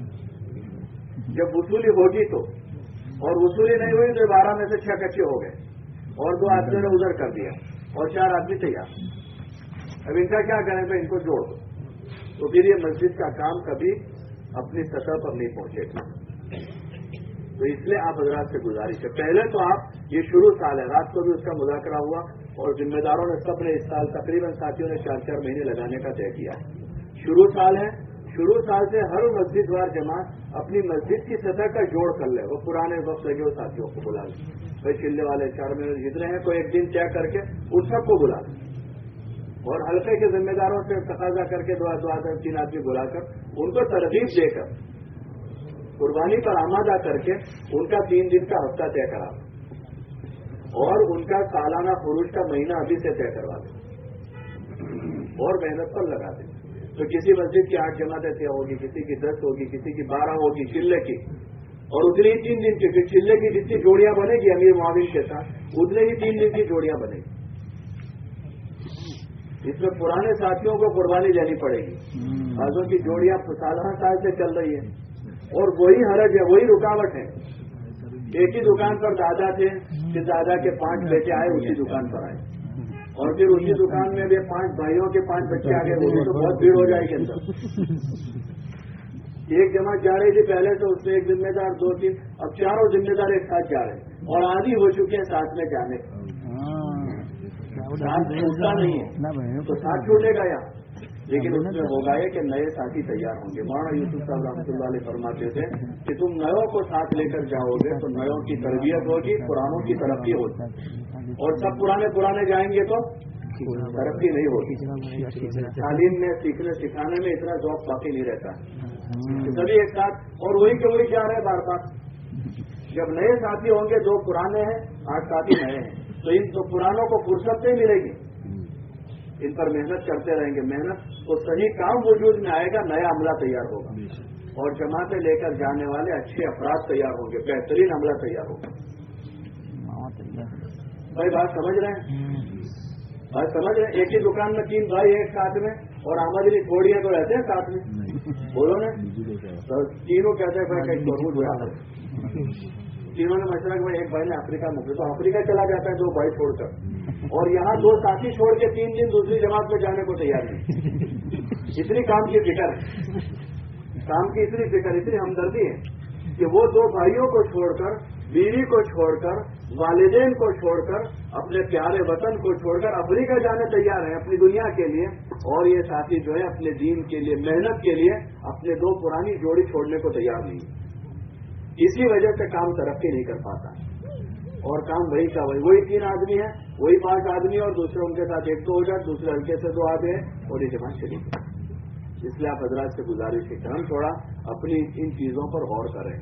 जब वसूली होगी तो, और वसूली नहीं हुई तो 12 में से 6 कच्चे हो गए और 2 आदमियों ने उधर कर दिया और 4 आदमी तैयार। अब इनका क्या करें तो इनको जोड़ दो, तो फिर ये मस्जिद का काम कभी अपनी सतह पर नहीं पहुंचेगा। तो इसलिए आप हजरात से गुजारिश है, पहले तो आप ये शुरू साल है, रात को भी उसका मुज़ाकरा हुआ और जिम्मेदारों ने सबने इस साल तकरीबन साथियों ने 4-4 महीने लगाने का तय किया। शुरू साल है, शुरू साल से हर मस्जिदवार जमात अपनी मस्जिद की सतह का जोड़ कर ले, वो पुराने वक्त लगे वो साथियों को बुला ले, भाई चिल्ले वाले 4 महीने जितने हैं कोई एक दिन तय करके उस सबको बुला ले, और हल्के के जिम्मेदारों से तकाजा करके 2-3 आदमी बुलाकर उनको तरगीब देकर कुर्बानी पर आमादा करके उनका 3 दिन का हफ्ता तय करा और उनका सालाना खुरूज का महीना अभी से तय करवा दें और मेहनत पर लगा दें। तो किसी मस्जिद की 8 जमातें तय होगी, किसी की 10 होगी, किसी की 12 होगी चिल्ले की, और उतनी ही 3 दिन की, फिर चिल्ले की जितनी जोड़ियां बनेगी अमीर मुआविन के साथ उतने ही 3 दिन की जोड़ियां बनेगी। इसमें पुराने साथियों को कुर्बानी लेनी पड़ेगी, बाजों की जोड़ियां सालाना साल से चल रही है और वही हरज है, वही रुकावट है। एक ही दुकान पर दादा थे, फिर दादा के 5 बेटे आए उसी दुकान पर आए, और फिर उसी दुकान में भी 5 भाइयों के 5 बच्चे आ गए, वो भी तो बहुत भीड़ हो जाएगी अंदर। एक जमात जा रही थी पहले तो उसमें एक जिम्मेदार 2-3, अब 4 जिम्मेदार एक साथ जा रहे हैं और आदि हो चुके हैं साथ में जाने, साथ छूटता नहीं है तो साथ छूटेगा यहाँ, लेकिन उसमें होगा ये कि नए साथी तैयार होंगे। मौलाना यूसुफ साहब रहमतुल्लाह अलैह फरमाते थे कि तुम नयों को साथ लेकर जाओगे तो नयों की तरबियत होगी, पुरानों की तरक्की होगी, और सब पुराने जाएंगे तो तरक्की नहीं होगी। तालीम में सीखने सिखाने में इतना जॉब बाकी नहीं रहता है, सभी एक साथ और वही के वही जा रहे हैं बार बार। जब नए साथी होंगे, 2 पुराने हैं 8 साथी नए हैं, तो इन 2 पुरानों को फुर्सत नहीं मिलेगी, इन पर मेहनत करते रहेंगे, मेहनत तो सही काम वजूद में आएगा, नया अमला तैयार होगा और जमातें लेकर जाने वाले अच्छे अफराद तैयार होंगे, बेहतरीन अमला तैयार होगा। भाई बात समझ रहे हैं? बात समझ रहे हैं? एक ही दुकान में 3 भाई एक साथ में और आमदनी थोड़ी है तो रहते हैं साथ में, बोलो ना। तो तीनों कहते हैं भाई कहीं तरबूज हुआ, तीनों ने मशवरा कि एक भाई ने अफ्रीका मोकले तो अफ्रीका चला जाता है 2 भाई छोड़कर, और यहाँ 2 साथी छोड़ के 3 दिन दूसरी जमात में जाने को तैयार नहीं। इतनी काम की फिक्र है, काम की इतनी फिक्र, इतनी हमदर्दी है कि वो 2 भाइयों को छोड़कर, बीवी को छोड़कर, वालिदैन को छोड़कर, अपने प्यारे वतन को छोड़कर अफ्रीका जाने तैयार है अपनी दुनिया के लिए, और ये साथी जो है अपने दीन के लिए, मेहनत के लिए अपने 2 पुरानी जोड़ी छोड़ने को तैयार नहीं। इसी वजह से काम तरक्की नहीं कर पाता, और काम वही का वही 3 आदमी है, वही 5 आदमी, और दूसरे उनके साथ 1-2 हो जाए, दूसरे हल्के से 2 आदमी है, और ये जमात चली। इसलिए आप हजरात से गुजारिश है कि हम थोड़ा अपनी इन चीजों पर गौर करें।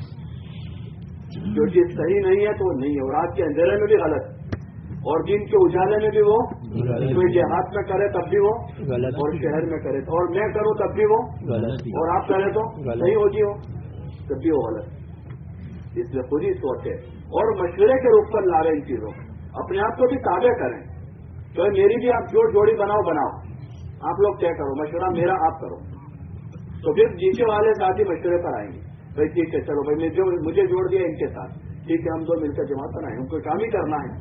जो चीज सही नहीं है तो नहीं है, और रात के अंधेरे में भी गलत, और दिन के उजाले में भी वो, कोई देहात में करे तब भी वो गलत, और शहर में करे और मैं करूं तब भी वो गलत, और आप करें तो सही होती हो तब भी वो गलत। इसलिए खुद ही सोचे और मशवरे के रूप पर ला रहे इन चीजों, अपने आप को भी ताबे करें। तो मेरी भी आप जो जोड़ी बनाओ, आप लोग तय करो, मशवरा मेरा आप करो, तो फिर नीचे वाले साथ ही मशवरे पर आएंगे। भाई ठीक है, चलो भाई मुझे जोड़ दिया इनके साथ, ठीक है, हम 2 मिलकर जमात बनाए, हमको काम ही करना है।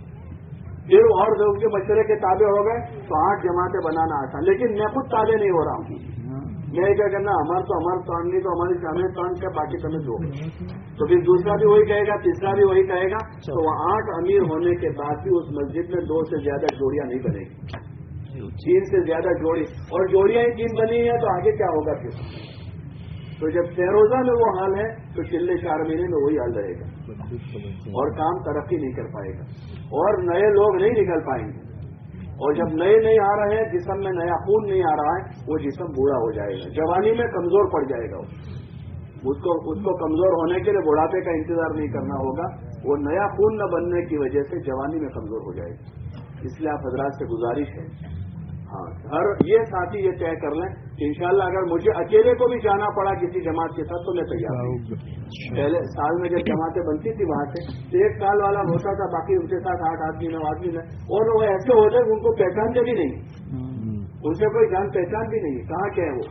फिर और लोग के मशवरे के ताबे हो गए तो 8 जमातें बनाना आसान, लेकिन मैं खुद ताबे नहीं हो रहा हूँ। मैं क्या करना, हमारा काम नहीं, तो हमारी सामने काम क्या, बाकी समय दो, तो फिर दूसरा भी वही कहेगा, तीसरा भी वही कहेगा, तो 8 अमीर होने के बाद भी उस मस्जिद में 2 से ज्यादा जोड़ियां नहीं बनेगी, 3 से ज्यादा जोड़ी, और जोड़ियां ही 3 बनी है तो आगे क्या होगा फिर? तो जब 6 रोजा में वो हाल है तो चिल्ले 4 महीने में वही हाल रहेगा, और काम तरक्की नहीं कर पाएगा, और नए लोग नहीं निकल पाएंगे, और जब नए आ रहे हैं, जिस्म में नया खून नहीं आ रहा है, वो जिस्म बूढ़ा हो जाएगा, जवानी में कमजोर पड़ जाएगा। उसको कमजोर होने के लिए बुढ़ापे का इंतजार नहीं करना होगा, वो नया खून न बनने की वजह से जवानी में कमजोर हो जाएगा। इसलिए आप हजरात से गुजारिश है, हाँ, हर ये साथी ये तय कर लें कि इंशाल्लाह अगर मुझे अकेले को भी जाना पड़ा किसी जमात के साथ तो मैं तैयार हूँ। पहले साल में जब जमातें बनती थी वहां से तो 1 साल वाला होता था, बाकी उनके साथ 8 आदमी 9 आदमी, और वो ऐसे होते उनको पहचानते भी नहीं, उनसे कोई जान पहचान भी नहीं, कहाँ क्या है वो,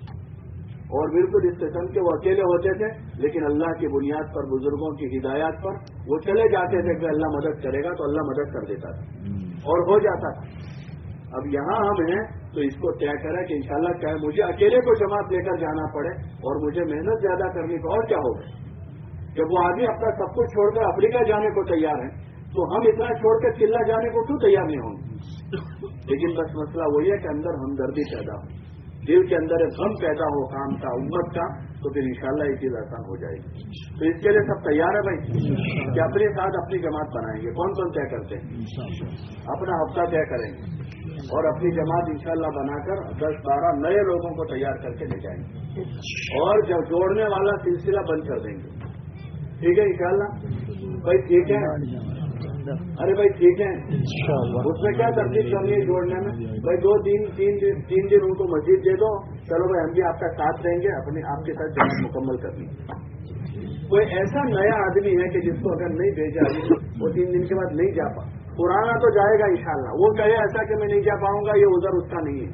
और बिल्कुल इस किस्म के वो अकेले होते थे, लेकिन अल्लाह की बुनियाद पर, बुजुर्गों की हिदायत पर वो चले जाते थे कि अल्लाह मदद करेगा, तो अल्लाह मदद कर देता था और हो जाता था। अब यहाँ हम हैं तो इसको तय करें कि इंशाल्लाह चाहे मुझे अकेले को जमात लेकर जाना पड़े और मुझे मेहनत ज्यादा करनी पड़े, और क्या होगा जब वो आदमी अपना सब कुछ छोड़कर अफ्रीका जाने को तैयार है, तो हम इतना छोड़कर चिल्ला जाने को क्यों तैयार नहीं होंगे? लेकिन बस मसला वही है कि अंदर हमदर्दी पैदा हो, दिल के अंदर गम पैदा हो काम का, उम्मत का, तो फिर इंशाल्लाह ये चीज आसान हो जाएगी। तो इसके लिए सब तैयार है भाई कि अपने साथ अपनी जमात बनाएंगे। कौन कौन तय करते हैं? अपना हफ्ता तय करेंगे और अपनी जमात इंशाल्लाह बनाकर 10-12 नए लोगों को तैयार करके ले जाएंगे, और जब जोड़ने वाला सिलसिला बंद कर देंगे। ठीक है इंशाल्लाह भाई? ठीक है, अरे भाई ठीक है, उसमें क्या तकलीफ करनी है जोड़ने में? भाई 2-3 दिन उनको मस्जिद दे दो, चलो भाई हम भी आपका साथ देंगे, अपने आपके साथ जमात मुकम्मल करनी। कोई ऐसा नया आदमी है कि जिसको अगर नहीं भेजा वो 3 दिन के बाद नहीं जा पा, पुराना तो जाएगा इंशाल्लाह, वो कहे ऐसा कि मैं नहीं जा पाऊंगा, ये उधर उसका नहीं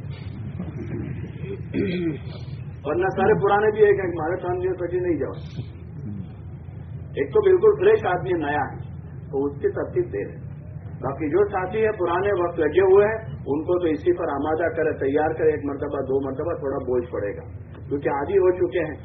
है, वरना सारे पुराने भी एक हमारे 3 दिन सोचिए नहीं जाओ। एक तो बिल्कुल फ्रेश आदमी नया है तो उसकी तरतीब दे रहे, बाकी जो साथी है पुराने वक्त लगे हुए हैं उनको तो इसी पर आमादा करे, तैयार करे, 1 मरतबा 2 मरतबा थोड़ा बोझ पड़ेगा, क्योंकि आदी हो चुके हैं,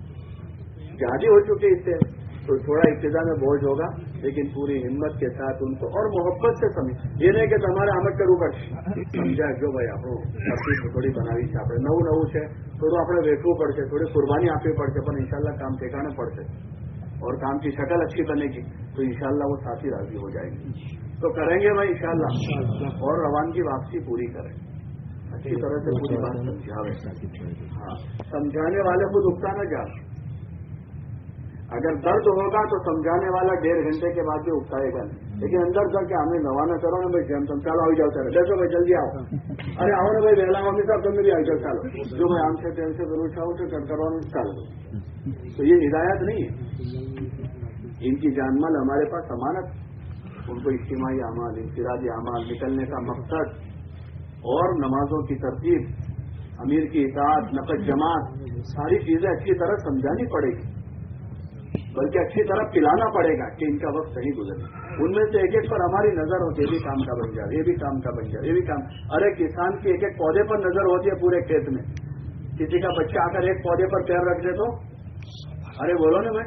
इससे तो थोड़ा इब्तिदा में बोझ होगा, लेकिन पूरी हिम्मत के साथ उनको और मोहब्बत से समझ, ये नहीं कि તમારે આમ જ કરવું પડશે, સમજાય જો ભાઈ આપણું થોડી બનાવી છે, આપણે નવું છે, થોડું આપણે વેઠવું પડશે, થોડી કુરબાની આપવી પડશે, પણ ઇન્શાલ્લાહ કામ ઠેકાણે પડશે और काम की शक्ल अच्छी बनेगी तो इंशाल्लाह वो साथी राजी हो जाएंगे। तो करेंगे भाई इंशाल्लाह, और रवान की वापसी पूरी करें, अच्छी तरह से पूरी बात समझावे। हाँ, समझाने वाले खुद उकता न जा, اگر درد ہوگا تو سمجھانے والا 1.5 گھنٹے کے بعد بھی اکتائے گا نہیں، لیکن اندر جا کے ہمیں روانہ کرو نا بھائی جم چالو آئی جاؤ چلو جیسے بھائی جلدی آؤ، ارے آؤ نا بھائی بہلا ممی صاحب تم بھی آئی جاؤ چالو جو میں آم سے تیل سے ضرور چاہوں تو کروانا چالو. تو یہ ہدایت نہیں ہے. ان کی جان مال ہمارے پاس امانت، ان کو اجتماعی اعمال، انفرادی اعمال، نکلنے کا مقصد اور نمازوں کی ترتیب، امیر کی اطاعت، نقد جماعت، ساری چیزیں اچھی طرح سمجھانی پڑے گی، بلکہ اچھی طرح پلانا پڑے گا کہ ان کا وقت صحیح گزرے. ان میں سے ایک ایک پر ہماری نظر ہوتی ہے، یہ بھی کام کا بن جائے، یہ بھی کام کا بن جائے، یہ بھی کام. ارے کسان کی ایک ایک پودے پر نظر ہوتی ہے پورے کھیت میں. کسی کا بچہ آ کر ایک پودے پر پیر رکھ دے تو ارے بولو نا میں،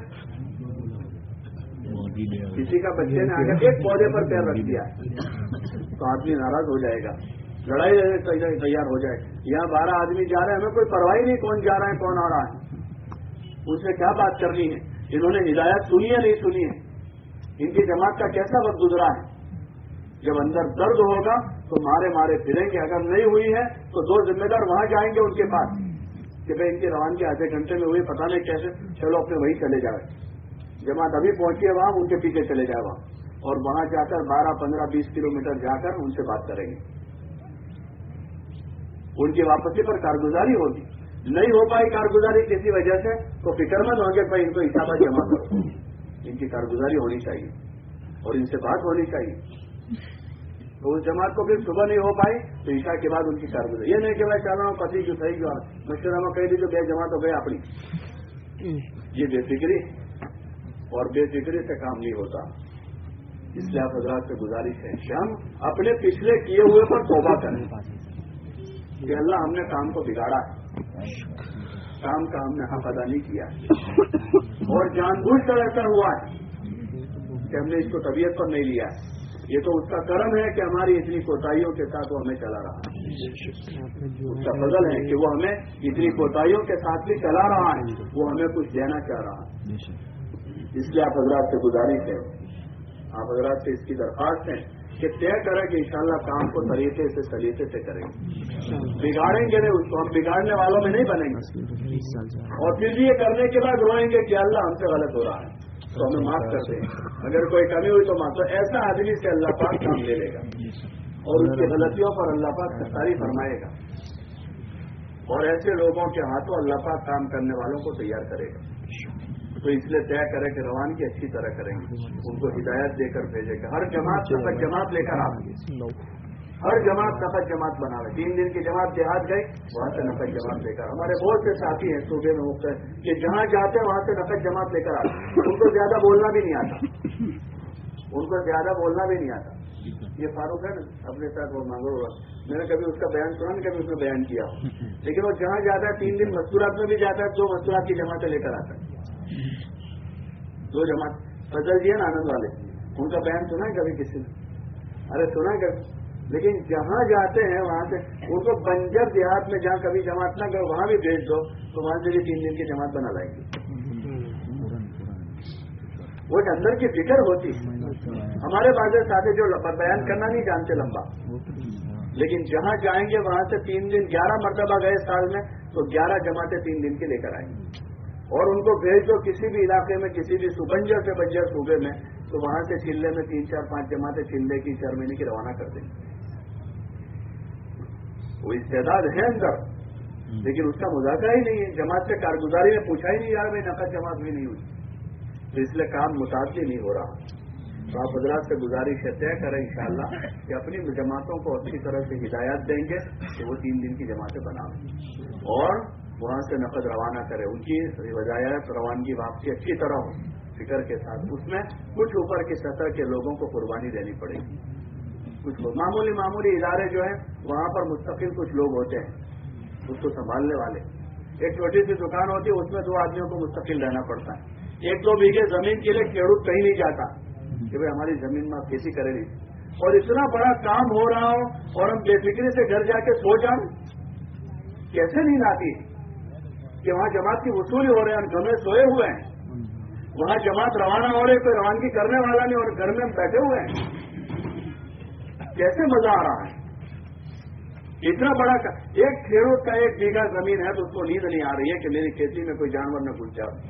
کسی کا بچے نے آ کر ایک پودے پر پیر رکھ دیا تو آدمی ناراض ہو جائے گا، لڑائی تیار ہو جائے. یہاں 12 آدمی جا رہے ہیں، ہمیں کوئی پرواہ نہیں کون جا رہا ہے کون آ رہا ہے، ان سے کیا بات کرنی ہے. انہوں نے ہدایت سنی ہے نہیں سنی ہے، ان کی جماعت کا کیسا وقت گزرا ہے. جب اندر درد ہوگا تو مارے مارے پھریں گے. اگر نہیں ہوئی ہے تو 2 ذمہ دار وہاں جائیں گے ان کے پاس کہ بھائی ان کی روانگی آدھے گھنٹے میں ہوئی، پتہ نہیں کیسے، چلو اپنے وہیں چلے جائے. جماعت ابھی پہنچی ہے وہاں، ان کے پیچھے چلے جائے وہاں، اور وہاں جا کر 12, 15, 20 کلومیٹر جا کر ان سے بات کریں گے. ان کی واپسی پر کارگزاری ہوگی. نہیں ہو پائی کارگزاری کسی وجہ سے تو فکر مند ہوں گے بھائی ان کو حسابات جمع کرو. ان کی کارگزاری ہونی چاہیے اور ان سے بات ہونی چاہیے. تو اس جماعت کو پھر صبح نہیں ہو پائی تو عشاء کے بعد ان کی کارگزاری. یہ نہیں کہ میں چل رہا ہوں پتی جو صحیح جو مشورہ میں کہہ دیجیے بے جماعت ہو گئے اپنی. یہ بے فکری اور بے فکری سے کام نہیں ہوتا. اس لیے آپ حضرات سے گزارش ہے کہ ہم اپنے پچھلے کیے ہوئے پر توبہ کریں کہ اللہ ہم نے کام کو بگاڑا ہے، کام کا ہم نے حق ادا نہیں کیا اور جان بوجھ کر ایسا ہوا ہے کہ ہم نے اس کو طبیعت پر نہیں لیا ہے. یہ تو اس کا کرم ہے کہ ہماری اتنی کوتاہیوں کے ساتھ وہ ہمیں چلا رہا ہے. اس کا فضل ہے کہ وہ ہمیں اتنی کوتاہیوں کے ساتھ بھی چلا رہا ہے، وہ ہمیں کچھ دینا چاہ رہا ہے. اس لیے آپ حضرات سے گزارش ہے، آپ حضرات سے اس کی درخواست ہے کہ طے کریں کہ انشاءاللہ کام کو طریقے سے سلیقے سے کریں گے. بگاڑیں گے نہیں اس کو، ہم بگاڑنے والوں میں نہیں بنیں گے اور پھر بھی یہ کرنے کے بعد روئیں گے کہ اللہ ہم سے غلط ہو رہا ہے تو ہمیں معاف کر دیں. اگر کوئی کمی ہوئی تو معاف. تو ایسا آدمی سے اللہ پاک کام لے لے گا اور اس کی غلطیوں پر اللہ پاک ستاری فرمائے گا اور ایسے لوگوں کے ہاتھوں اللہ پاک کام کرنے والوں کو تیار کرے گا. تو اس لیے طے کرے کہ روانگی اچھی طرح کریں گے، ان کو ہدایت دے کر بھیجے گا. ہر جماعت نفت جماعت لے کر آئے، ہر جماعت نفت جماعت بنا رہے. 3 دن کی جماعت دیہات گئی، وہاں سے نفت جماعت لے کر. ہمارے بہت سے ساتھی ہیں صوبے میں مختلف کہ جہاں جاتے ہیں وہاں سے نفت جماعت لے کر آتے. ان کو زیادہ بولنا بھی نہیں آتا، ان کو زیادہ بولنا بھی نہیں آتا. یہ فاروق ہے نا اپنے ساتھ وہ مانگو ہوا، میں نے کبھی اس کا بیان سنا نہیں، کبھی اس نے بیان کیا ہو. لیکن وہ جہاں جاتا ہے 3 دن مستورات میں بھی جاتا ہے، 2 مستورات کی جماعتیں لے کر آتا ہے. 2 جماعت فضل جی ہیں نا آنند والے، ان کا بیان سنا ہے کبھی کسی نے؟ ارے سنا کبھی. لیکن جہاں جاتے ہیں وہاں سے ان کو بنجر دیہات میں جہاں کبھی جماعت نہ کرو وہاں بھی بھیج دو تو وہاں سے بھی 3 دن کی جماعت بنا لائیں گے. وہ اندر کی فکر ہوتی ہے. ہمارے بعض ساتھی جو بیان کرنا نہیں جانتے لمبا، لیکن جہاں جائیں گے وہاں سے 3 دن 11 مرتبہ گئے سال میں تو 11 جماعتیں 3 دن کی لے کر آئیں گے. اور ان کو بھیج دو کسی بھی علاقے میں، کسی بھی بنجر سے بنجر صوبے میں، تو وہاں سے چلے میں 3, 4, 5 جماعتیں چلے کی 4 مہینے کی روانہ کر دیں گے. وہ استعداد ہے اندر، لیکن اس کا مذاکرہ ہی نہیں ہے. جماعت سے کارگزاری میں پوچھا ہی نہیں یار بھائی نقد جماعت بھی نہیں ہوئی، تو اس لیے کام متاثر نہیں ہو رہا. تو آپ حضرات سے گزارش ہے طے کریں انشاءاللہ کہ اپنی جماعتوں کو اچھی طرح سے ہدایات دیں گے کہ وہ 3 دن کی جماعتیں بنائیں اور وہاں سے نقد روانہ کرے. ان کی وجاہت روانگی واپسی اچھی طرح ہو فکر کے ساتھ. اس میں کچھ اوپر کی سطح کے لوگوں کو قربانی دینی پڑے گی. کچھ معمولی ادارے جو ہیں وہاں پر مستقل کچھ لوگ ہوتے ہیں اس کو سنبھالنے والے. ایک چھوٹی سی دکان ہوتی ہے، اس میں 2 آدمیوں کو مستقل رہنا پڑتا ہے. 1-2 بیگھے زمین کے لیے کھیڑوت کہیں نہیں جاتا کہ بھائی ہماری زمین میں آپ کیسی کرے گی. اور اتنا بڑا کام ہو رہا ہو اور ہم بے فکری سے گھر جا کے سو جائیں، کیسے نیند آتی ہے کہ وہاں جماعت کی وصولی ہو رہے ہیں، گھر میں سوئے ہوئے ہیں، وہاں جماعت روانہ ہو رہی، کوئی روانگی کرنے والا نہیں اور گھر میں ہم بیٹھے ہوئے ہیں. کیسے مزہ آ رہا ہے. اتنا بڑا ایک کھیڑوت کا 1 بیگھا زمین ہے تو اس کو نیند نہیں آ رہی ہے کہ میری کھیتی میں کوئی جانور نہ گھس جائے.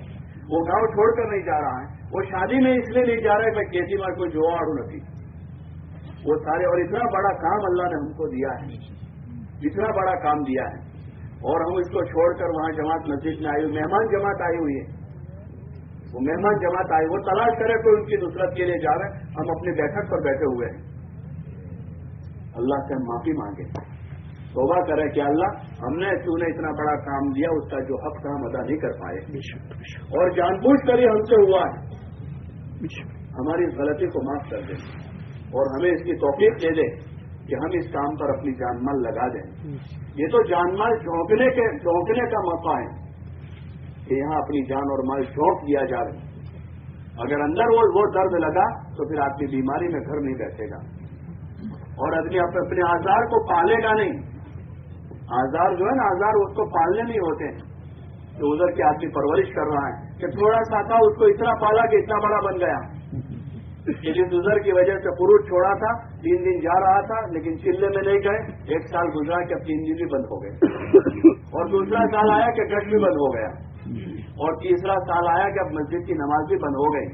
وہ گاؤں چھوڑ کر نہیں جا رہا ہے، وہ شادی میں اس لیے نہیں جا رہا ہے کہ کھیتی میں کوئی جوڑ نہیں، وہ سارے، اور اتنا بڑا کام اللہ نے ہم کو دیا ہے، اتنا بڑا کام دیا ہے، اور ہم اس کو چھوڑ کر وہاں جماعت مسجد میں آئی ہوئی، مہمان جماعت آئی ہوئی ہے، وہ مہمان جماعت آئی، وہ تلاش کرے کوئی ان کی نصرت کے لیے جا رہے، ہم اپنی بیٹھک پر بیٹھے ہوئے ہیں۔ اللہ سے ہم معافی مانگے، توبہ کرے کہ اللہ ہم نے تو نے اتنا بڑا کام دیا، اس کا جو حق تھا ہم ادا نہیں کر پائے، اور جان بوجھ کر ہی ہم سے ہوا ہے، ہماری اس غلطی کو معاف کر دیں اور ہمیں اس کی توفیق دے دیں کہ ہم اس کام پر اپنی جان مال لگا دیں۔ یہ تو جان مال جھونکنے کا موقع ہے کہ یہاں اپنی جان اور مال جھونک دیا جائے، اگر اندر وہ درد لگا تو پھر آدمی بیماری میں گھر نہیں بیٹھے گا، اور آدمی اپنے آزار کو پالے گا نہیں، آزار جو ہے نا، آزار اس کو پالنے نہیں ہوتے ہیں، تو ادھر کے آدمی پرورش کر رہا ہے کہ تھوڑا سا تھا اس کو اتنا پالا کہ اتنا بڑا بن گیا، کہ جس ادھر کی وجہ سے پروٹ چھوڑا تھا 3 دن جا رہا تھا لیکن چلے میں نہیں گئے، 1 سال گزرا کہ اب 3 دن بھی بند ہو گئے، اور دوسرا سال آیا کہ گش بھی بند ہو گیا، اور تیسرا سال آیا کہ اب مسجد کی نماز بھی بند ہو گئی۔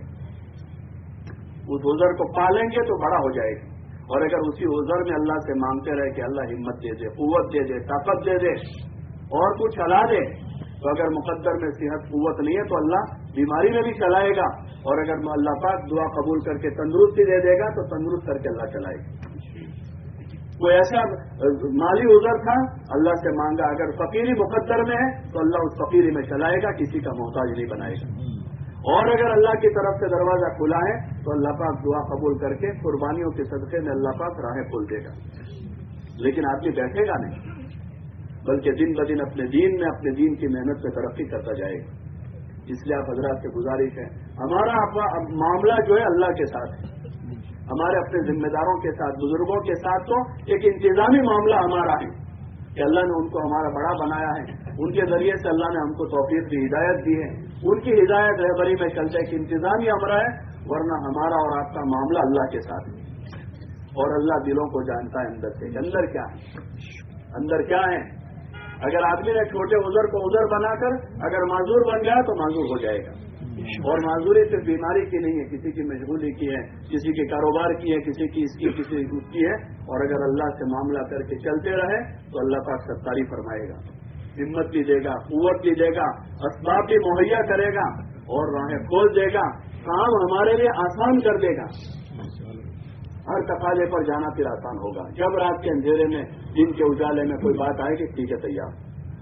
اس عذر کو پالیں گے تو بڑا ہو جائے گا، اور اگر اسی عذر میں اللہ سے مانگتے رہے کہ اللہ ہمت دے دے، قوت دے دے، طاقت دے دے اور تو چلا دے، تو اگر مقدر میں صحت قوت نہیں ہے تو اللہ بیماری میں بھی چلائے گا، اور اگر اللہ پاک دعا قبول کر کے تندرستی دے دے گا تو تندرست کر کے اللہ چلائے گا۔ کوئی ایسا مالی عذر تھا، اللہ سے مانگا، اگر فقیری مقدر میں ہے تو اللہ اس فقیری میں چلائے گا، کسی کا محتاج نہیں بنائے گا، اور اگر اللہ کی طرف سے دروازہ کھلا ہے تو اللہ پاک دعا قبول کر کے قربانیوں کے صدقے میں اللہ پاک راہیں کھول دے گا، لیکن آدمی بیٹھے گا نہیں، بلکہ دن بدن اپنے دین کی محنت میں ترقی کرتا جائے گا۔ اس لیے آپ حضرات سے گزارش ہے، ہمارا معاملہ جو ہے اللہ کے ساتھ ہے، ہمارے اپنے ذمہ داروں کے ساتھ، بزرگوں کے ساتھ تو ایک انتظامی معاملہ ہمارا ہے کہ اللہ نے ان کو ہمارا بڑا بنایا ہے، ان کے ذریعے سے اللہ نے ہم کو توفیق دی، ہدایت دی ہے، ان کی ہدایت رہبری میں چلتے ایک انتظامی ہمارا ہے، ورنہ ہمارا اور آپ کا معاملہ اللہ کے ساتھ ہے، اور اللہ دلوں کو جانتا ہے اندر سے اندر کیا ہے۔ اگر آدمی نے چھوٹے عذر کو عذر بنا کر اگر معذور بن گیا تو معذور ہو جائے گا، اور معذوری صرف بیماری کی نہیں ہے، کسی کی مشغولی کی ہے، کسی کے کاروبار کی ہے، کسی کی اس کی ہے، اور اگر اللہ سے معاملہ کر کے چلتے رہے تو اللہ پاک ستاری فرمائے گا، ہمت بھی دے گا، قوت بھی دے گا، اسباب بھی مہیا کرے گا، اور راہیں کھول دے گا، کام ہمارے لیے آسان کر دے گا، ہر تقاضے پر جانا پھر آسان ہوگا۔ جب رات کے اندھیرے میں دن کے اجالے میں کوئی بات آئے گی، ٹھیک ہے تیار،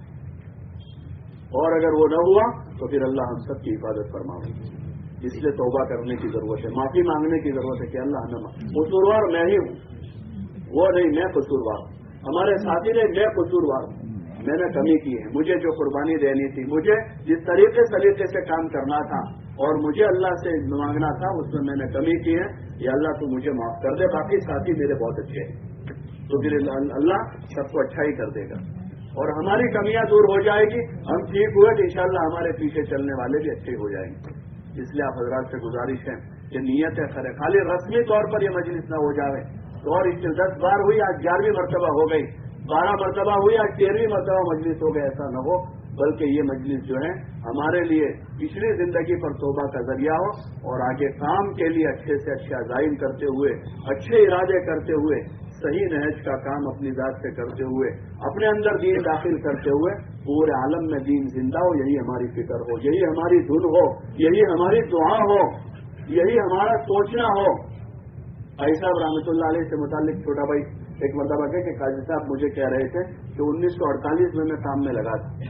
اور اگر وہ نہ ہوا تو پھر اللہ ہم سب کی حفاظت فرمائے۔ اس لیے توبہ کرنے کی ضرورت ہے، معافی مانگنے کی ضرورت ہے کہ اللہ ہمیں، قصوروار میں ہی ہوں، وہ نہیں میں قصوروار، ہمارے ساتھی نے میں قصوروار ہوں، میں نے کمی کی ہے، مجھے جو قربانی دینی تھی، مجھے جس طریقے سے کام کرنا تھا اور مجھے اللہ سے مانگنا تھا، اس میں نے کمی کی ہے، یا اللہ تو مجھے معاف کر دے، باقی ساتھی میرے بہت اچھے ہیں، تو پھر اللہ سب کو اچھا ہی کر دے گا، اور ہماری کمیاں دور ہو جائے گی، ہم ٹھیک ہوئے تو انشاءاللہ ہمارے پیچھے چلنے والے بھی اچھے ہو جائیں گے۔ اس لیے آپ حضرات سے گزارش ہے کہ نیتیں کریں، خالی رسمی طور پر یہ مجلس نہ ہو جائے، تو اور اس 10 بار ہوئی، آج 11ویں مرتبہ ہو گئی، 12 مرتبہ ہوئی، آج 13ویں مرتبہ مجلس ہو گئی، ایسا نہ ہو، بلکہ یہ مجلس جو ہے ہمارے لیے پچھلی زندگی پر توبہ کا ذریعہ ہو، اور آگے کام کے لیے اچھے سے اچھا عزائم کرتے ہوئے، اچھے ارادے کرتے ہوئے، صحیح نہج کا کام اپنی ذات سے کرتے ہوئے، اپنے اندر دین داخل کرتے ہوئے پورے عالم میں دین زندہ ہو، یہی ہماری فکر ہو، یہی ہماری دھن ہو، یہی ہماری دعا ہو، یہی ہمارا سوچنا ہو۔ بھائی صاحب رحمۃ اللہ علیہ سے متعلق چھوٹا بھائی ایک مرتبہ کہ قاضی صاحب مجھے کہہ رہے تھے کہ 1948 میں کام میں لگا تھا،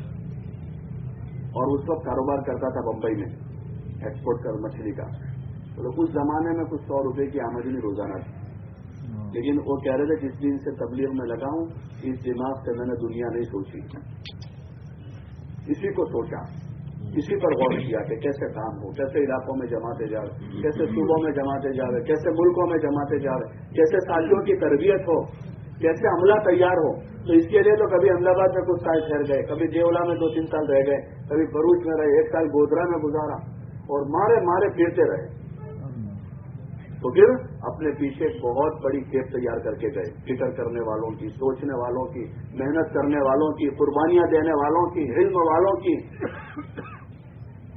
اور اس وقت کاروبار کرتا تھا بمبئی میں ایکسپورٹ کر مچھلی کا، تو اس زمانے میں کچھ 100 روپے کی آمدنی روزانہ تھی، لیکن وہ کہہ رہے تھے جس دن سے تبلیغ میں لگا ہوں اس دماغ سے میں نے دنیا نہیں سوچی، اسی کو سوچا، اسی پر غور کیا کہ کیسے کام ہو، کیسے علاقوں میں جماتے جا رہے، کیسے صوبوں میں جماتے جا رہے، کیسے ملکوں میں جماتے جا رہے، کیسے ساتھیوں کی تربیت ہو، کیسے عملہ تیار ہو۔ تو اس کے لیے تو کبھی احمد آباد میں کچھ سال ٹھہر گئے، کبھی دیولا میں 2-3 سال رہ گئے، کبھی بروچ میں رہے، 1 سال گودرا میں گزارا، اور مارے پھرتے رہے، تو پھر اپنے پیچھے ایک بہت بڑی کھیپ تیار کر کے گئے، فکر کرنے والوں کی، سوچنے والوں کی، محنت کرنے والوں کی، قربانیاں دینے والوں کی، علم والوں کی،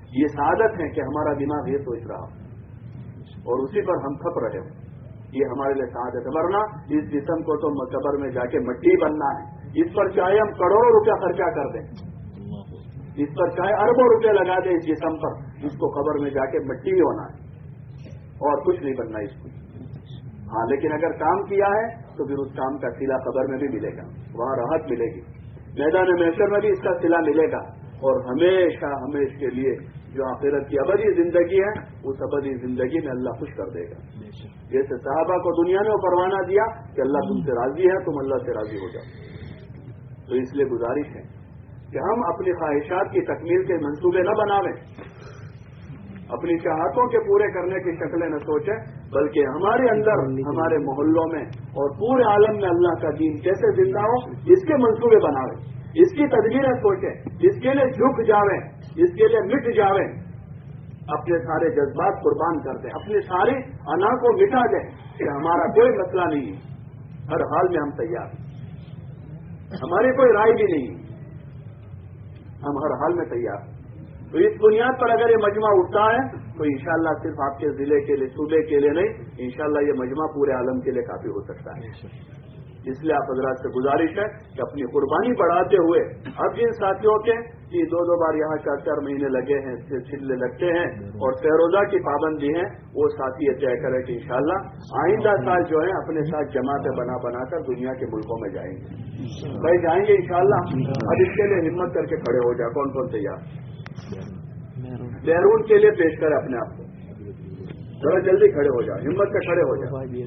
یہ سعادت ہے کہ ہمارا دماغ یہ سوچ رہا اور اسی پر ہم کھپ رہے ہوں، یہ ہمارے لیے سعادت ہے. ورنہ اس جسم کو تو قبر میں جا کے مٹی بننا ہے. اس پر چاہے ہم کروڑوں روپیہ خرچہ کر دیں، اس پر چاہے اربوں روپے لگا دیں اس جسم پر، اس کو قبر میں جا کے مٹی ہی ہونا ہے اور کچھ نہیں بننا اس کو. ہاں لیکن اگر کام کیا ہے تو پھر اس کام کا صلہ قبر میں بھی ملے گا، وہاں راحت ملے گی، میدان محشر میں بھی اس کا صلہ ملے گا. اور ہمیشہ ہمیشہ کے لیے جو آخرت کی ابدی زندگی ہے اس ابدی زندگی میں اللہ خوش کر دے گا. جیسے صحابہ کو دنیا میں وہ پروانہ دیا کہ اللہ تم سے راضی ہے، تم اللہ سے راضی ہو جاؤ. تو اس لیے گزارش ہے کہ ہم اپنی خواہشات کی تکمیل کے منصوبے نہ بناویں، اپنی چاہتوں کے پورے کرنے کی شکلیں نہ سوچیں، بلکہ ہمارے اندر ہمارے محلوں میں اور پورے عالم میں اللہ کا دین کیسے زندہ ہو اس کے منصوبے بناویں، اس کی تدبیریں سوچیں، اس کے لیے جھک جاویں، اس کے لیے مٹ جاویں، اپنے سارے جذبات قربان کر دیں، اپنی ساری انا کو مٹا دیں کہ ہمارا کوئی مسئلہ نہیں ہے، ہر حال میں ہم تیار ہیں، ہماری کوئی رائے بھی نہیں ہے، ہم ہر حال میں تیار ہیں. تو اس بنیاد پر اگر یہ مجمع اٹھتا ہے تو انشاءاللہ صرف آپ کے ضلع کے لیے، صوبے کے لیے نہیں، انشاءاللہ یہ مجمع پورے عالم کے لیے کافی ہو سکتا ہے. اس لیے آپ حضرات سے گزارش ہے کہ اپنی قربانی بڑھاتے ہوئے اب جن ساتھیوں کے کہ دو بار یہاں 4 مہینے لگے ہیں، چلے لگتے ہیں اور روزہ کی پابندی ہیں، وہ ساتھی یہ طے کرے کہ انشاءاللہ آئندہ سال جو ہے اپنے ساتھ جماعتیں بنا کر دنیا کے ملکوں میں جائیں گے. بھائی جائیں گے انشاءاللہ. اب اس کے لیے ہمت کر کے کھڑے ہو جائے. کون کون تیار؟ بیرون کے لیے پیش کرے اپنے آپ کو، ذرا جلدی کھڑے ہو جائے، ہمت سے کھڑے ہو جائے.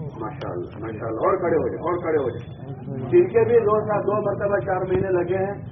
ماشاءاللہ ماشاءاللہ، اور کھڑے ہو جائے، اور کھڑے ہو جائے. جن کے بھی 2 مرتبہ 4 مہینے لگے ہیں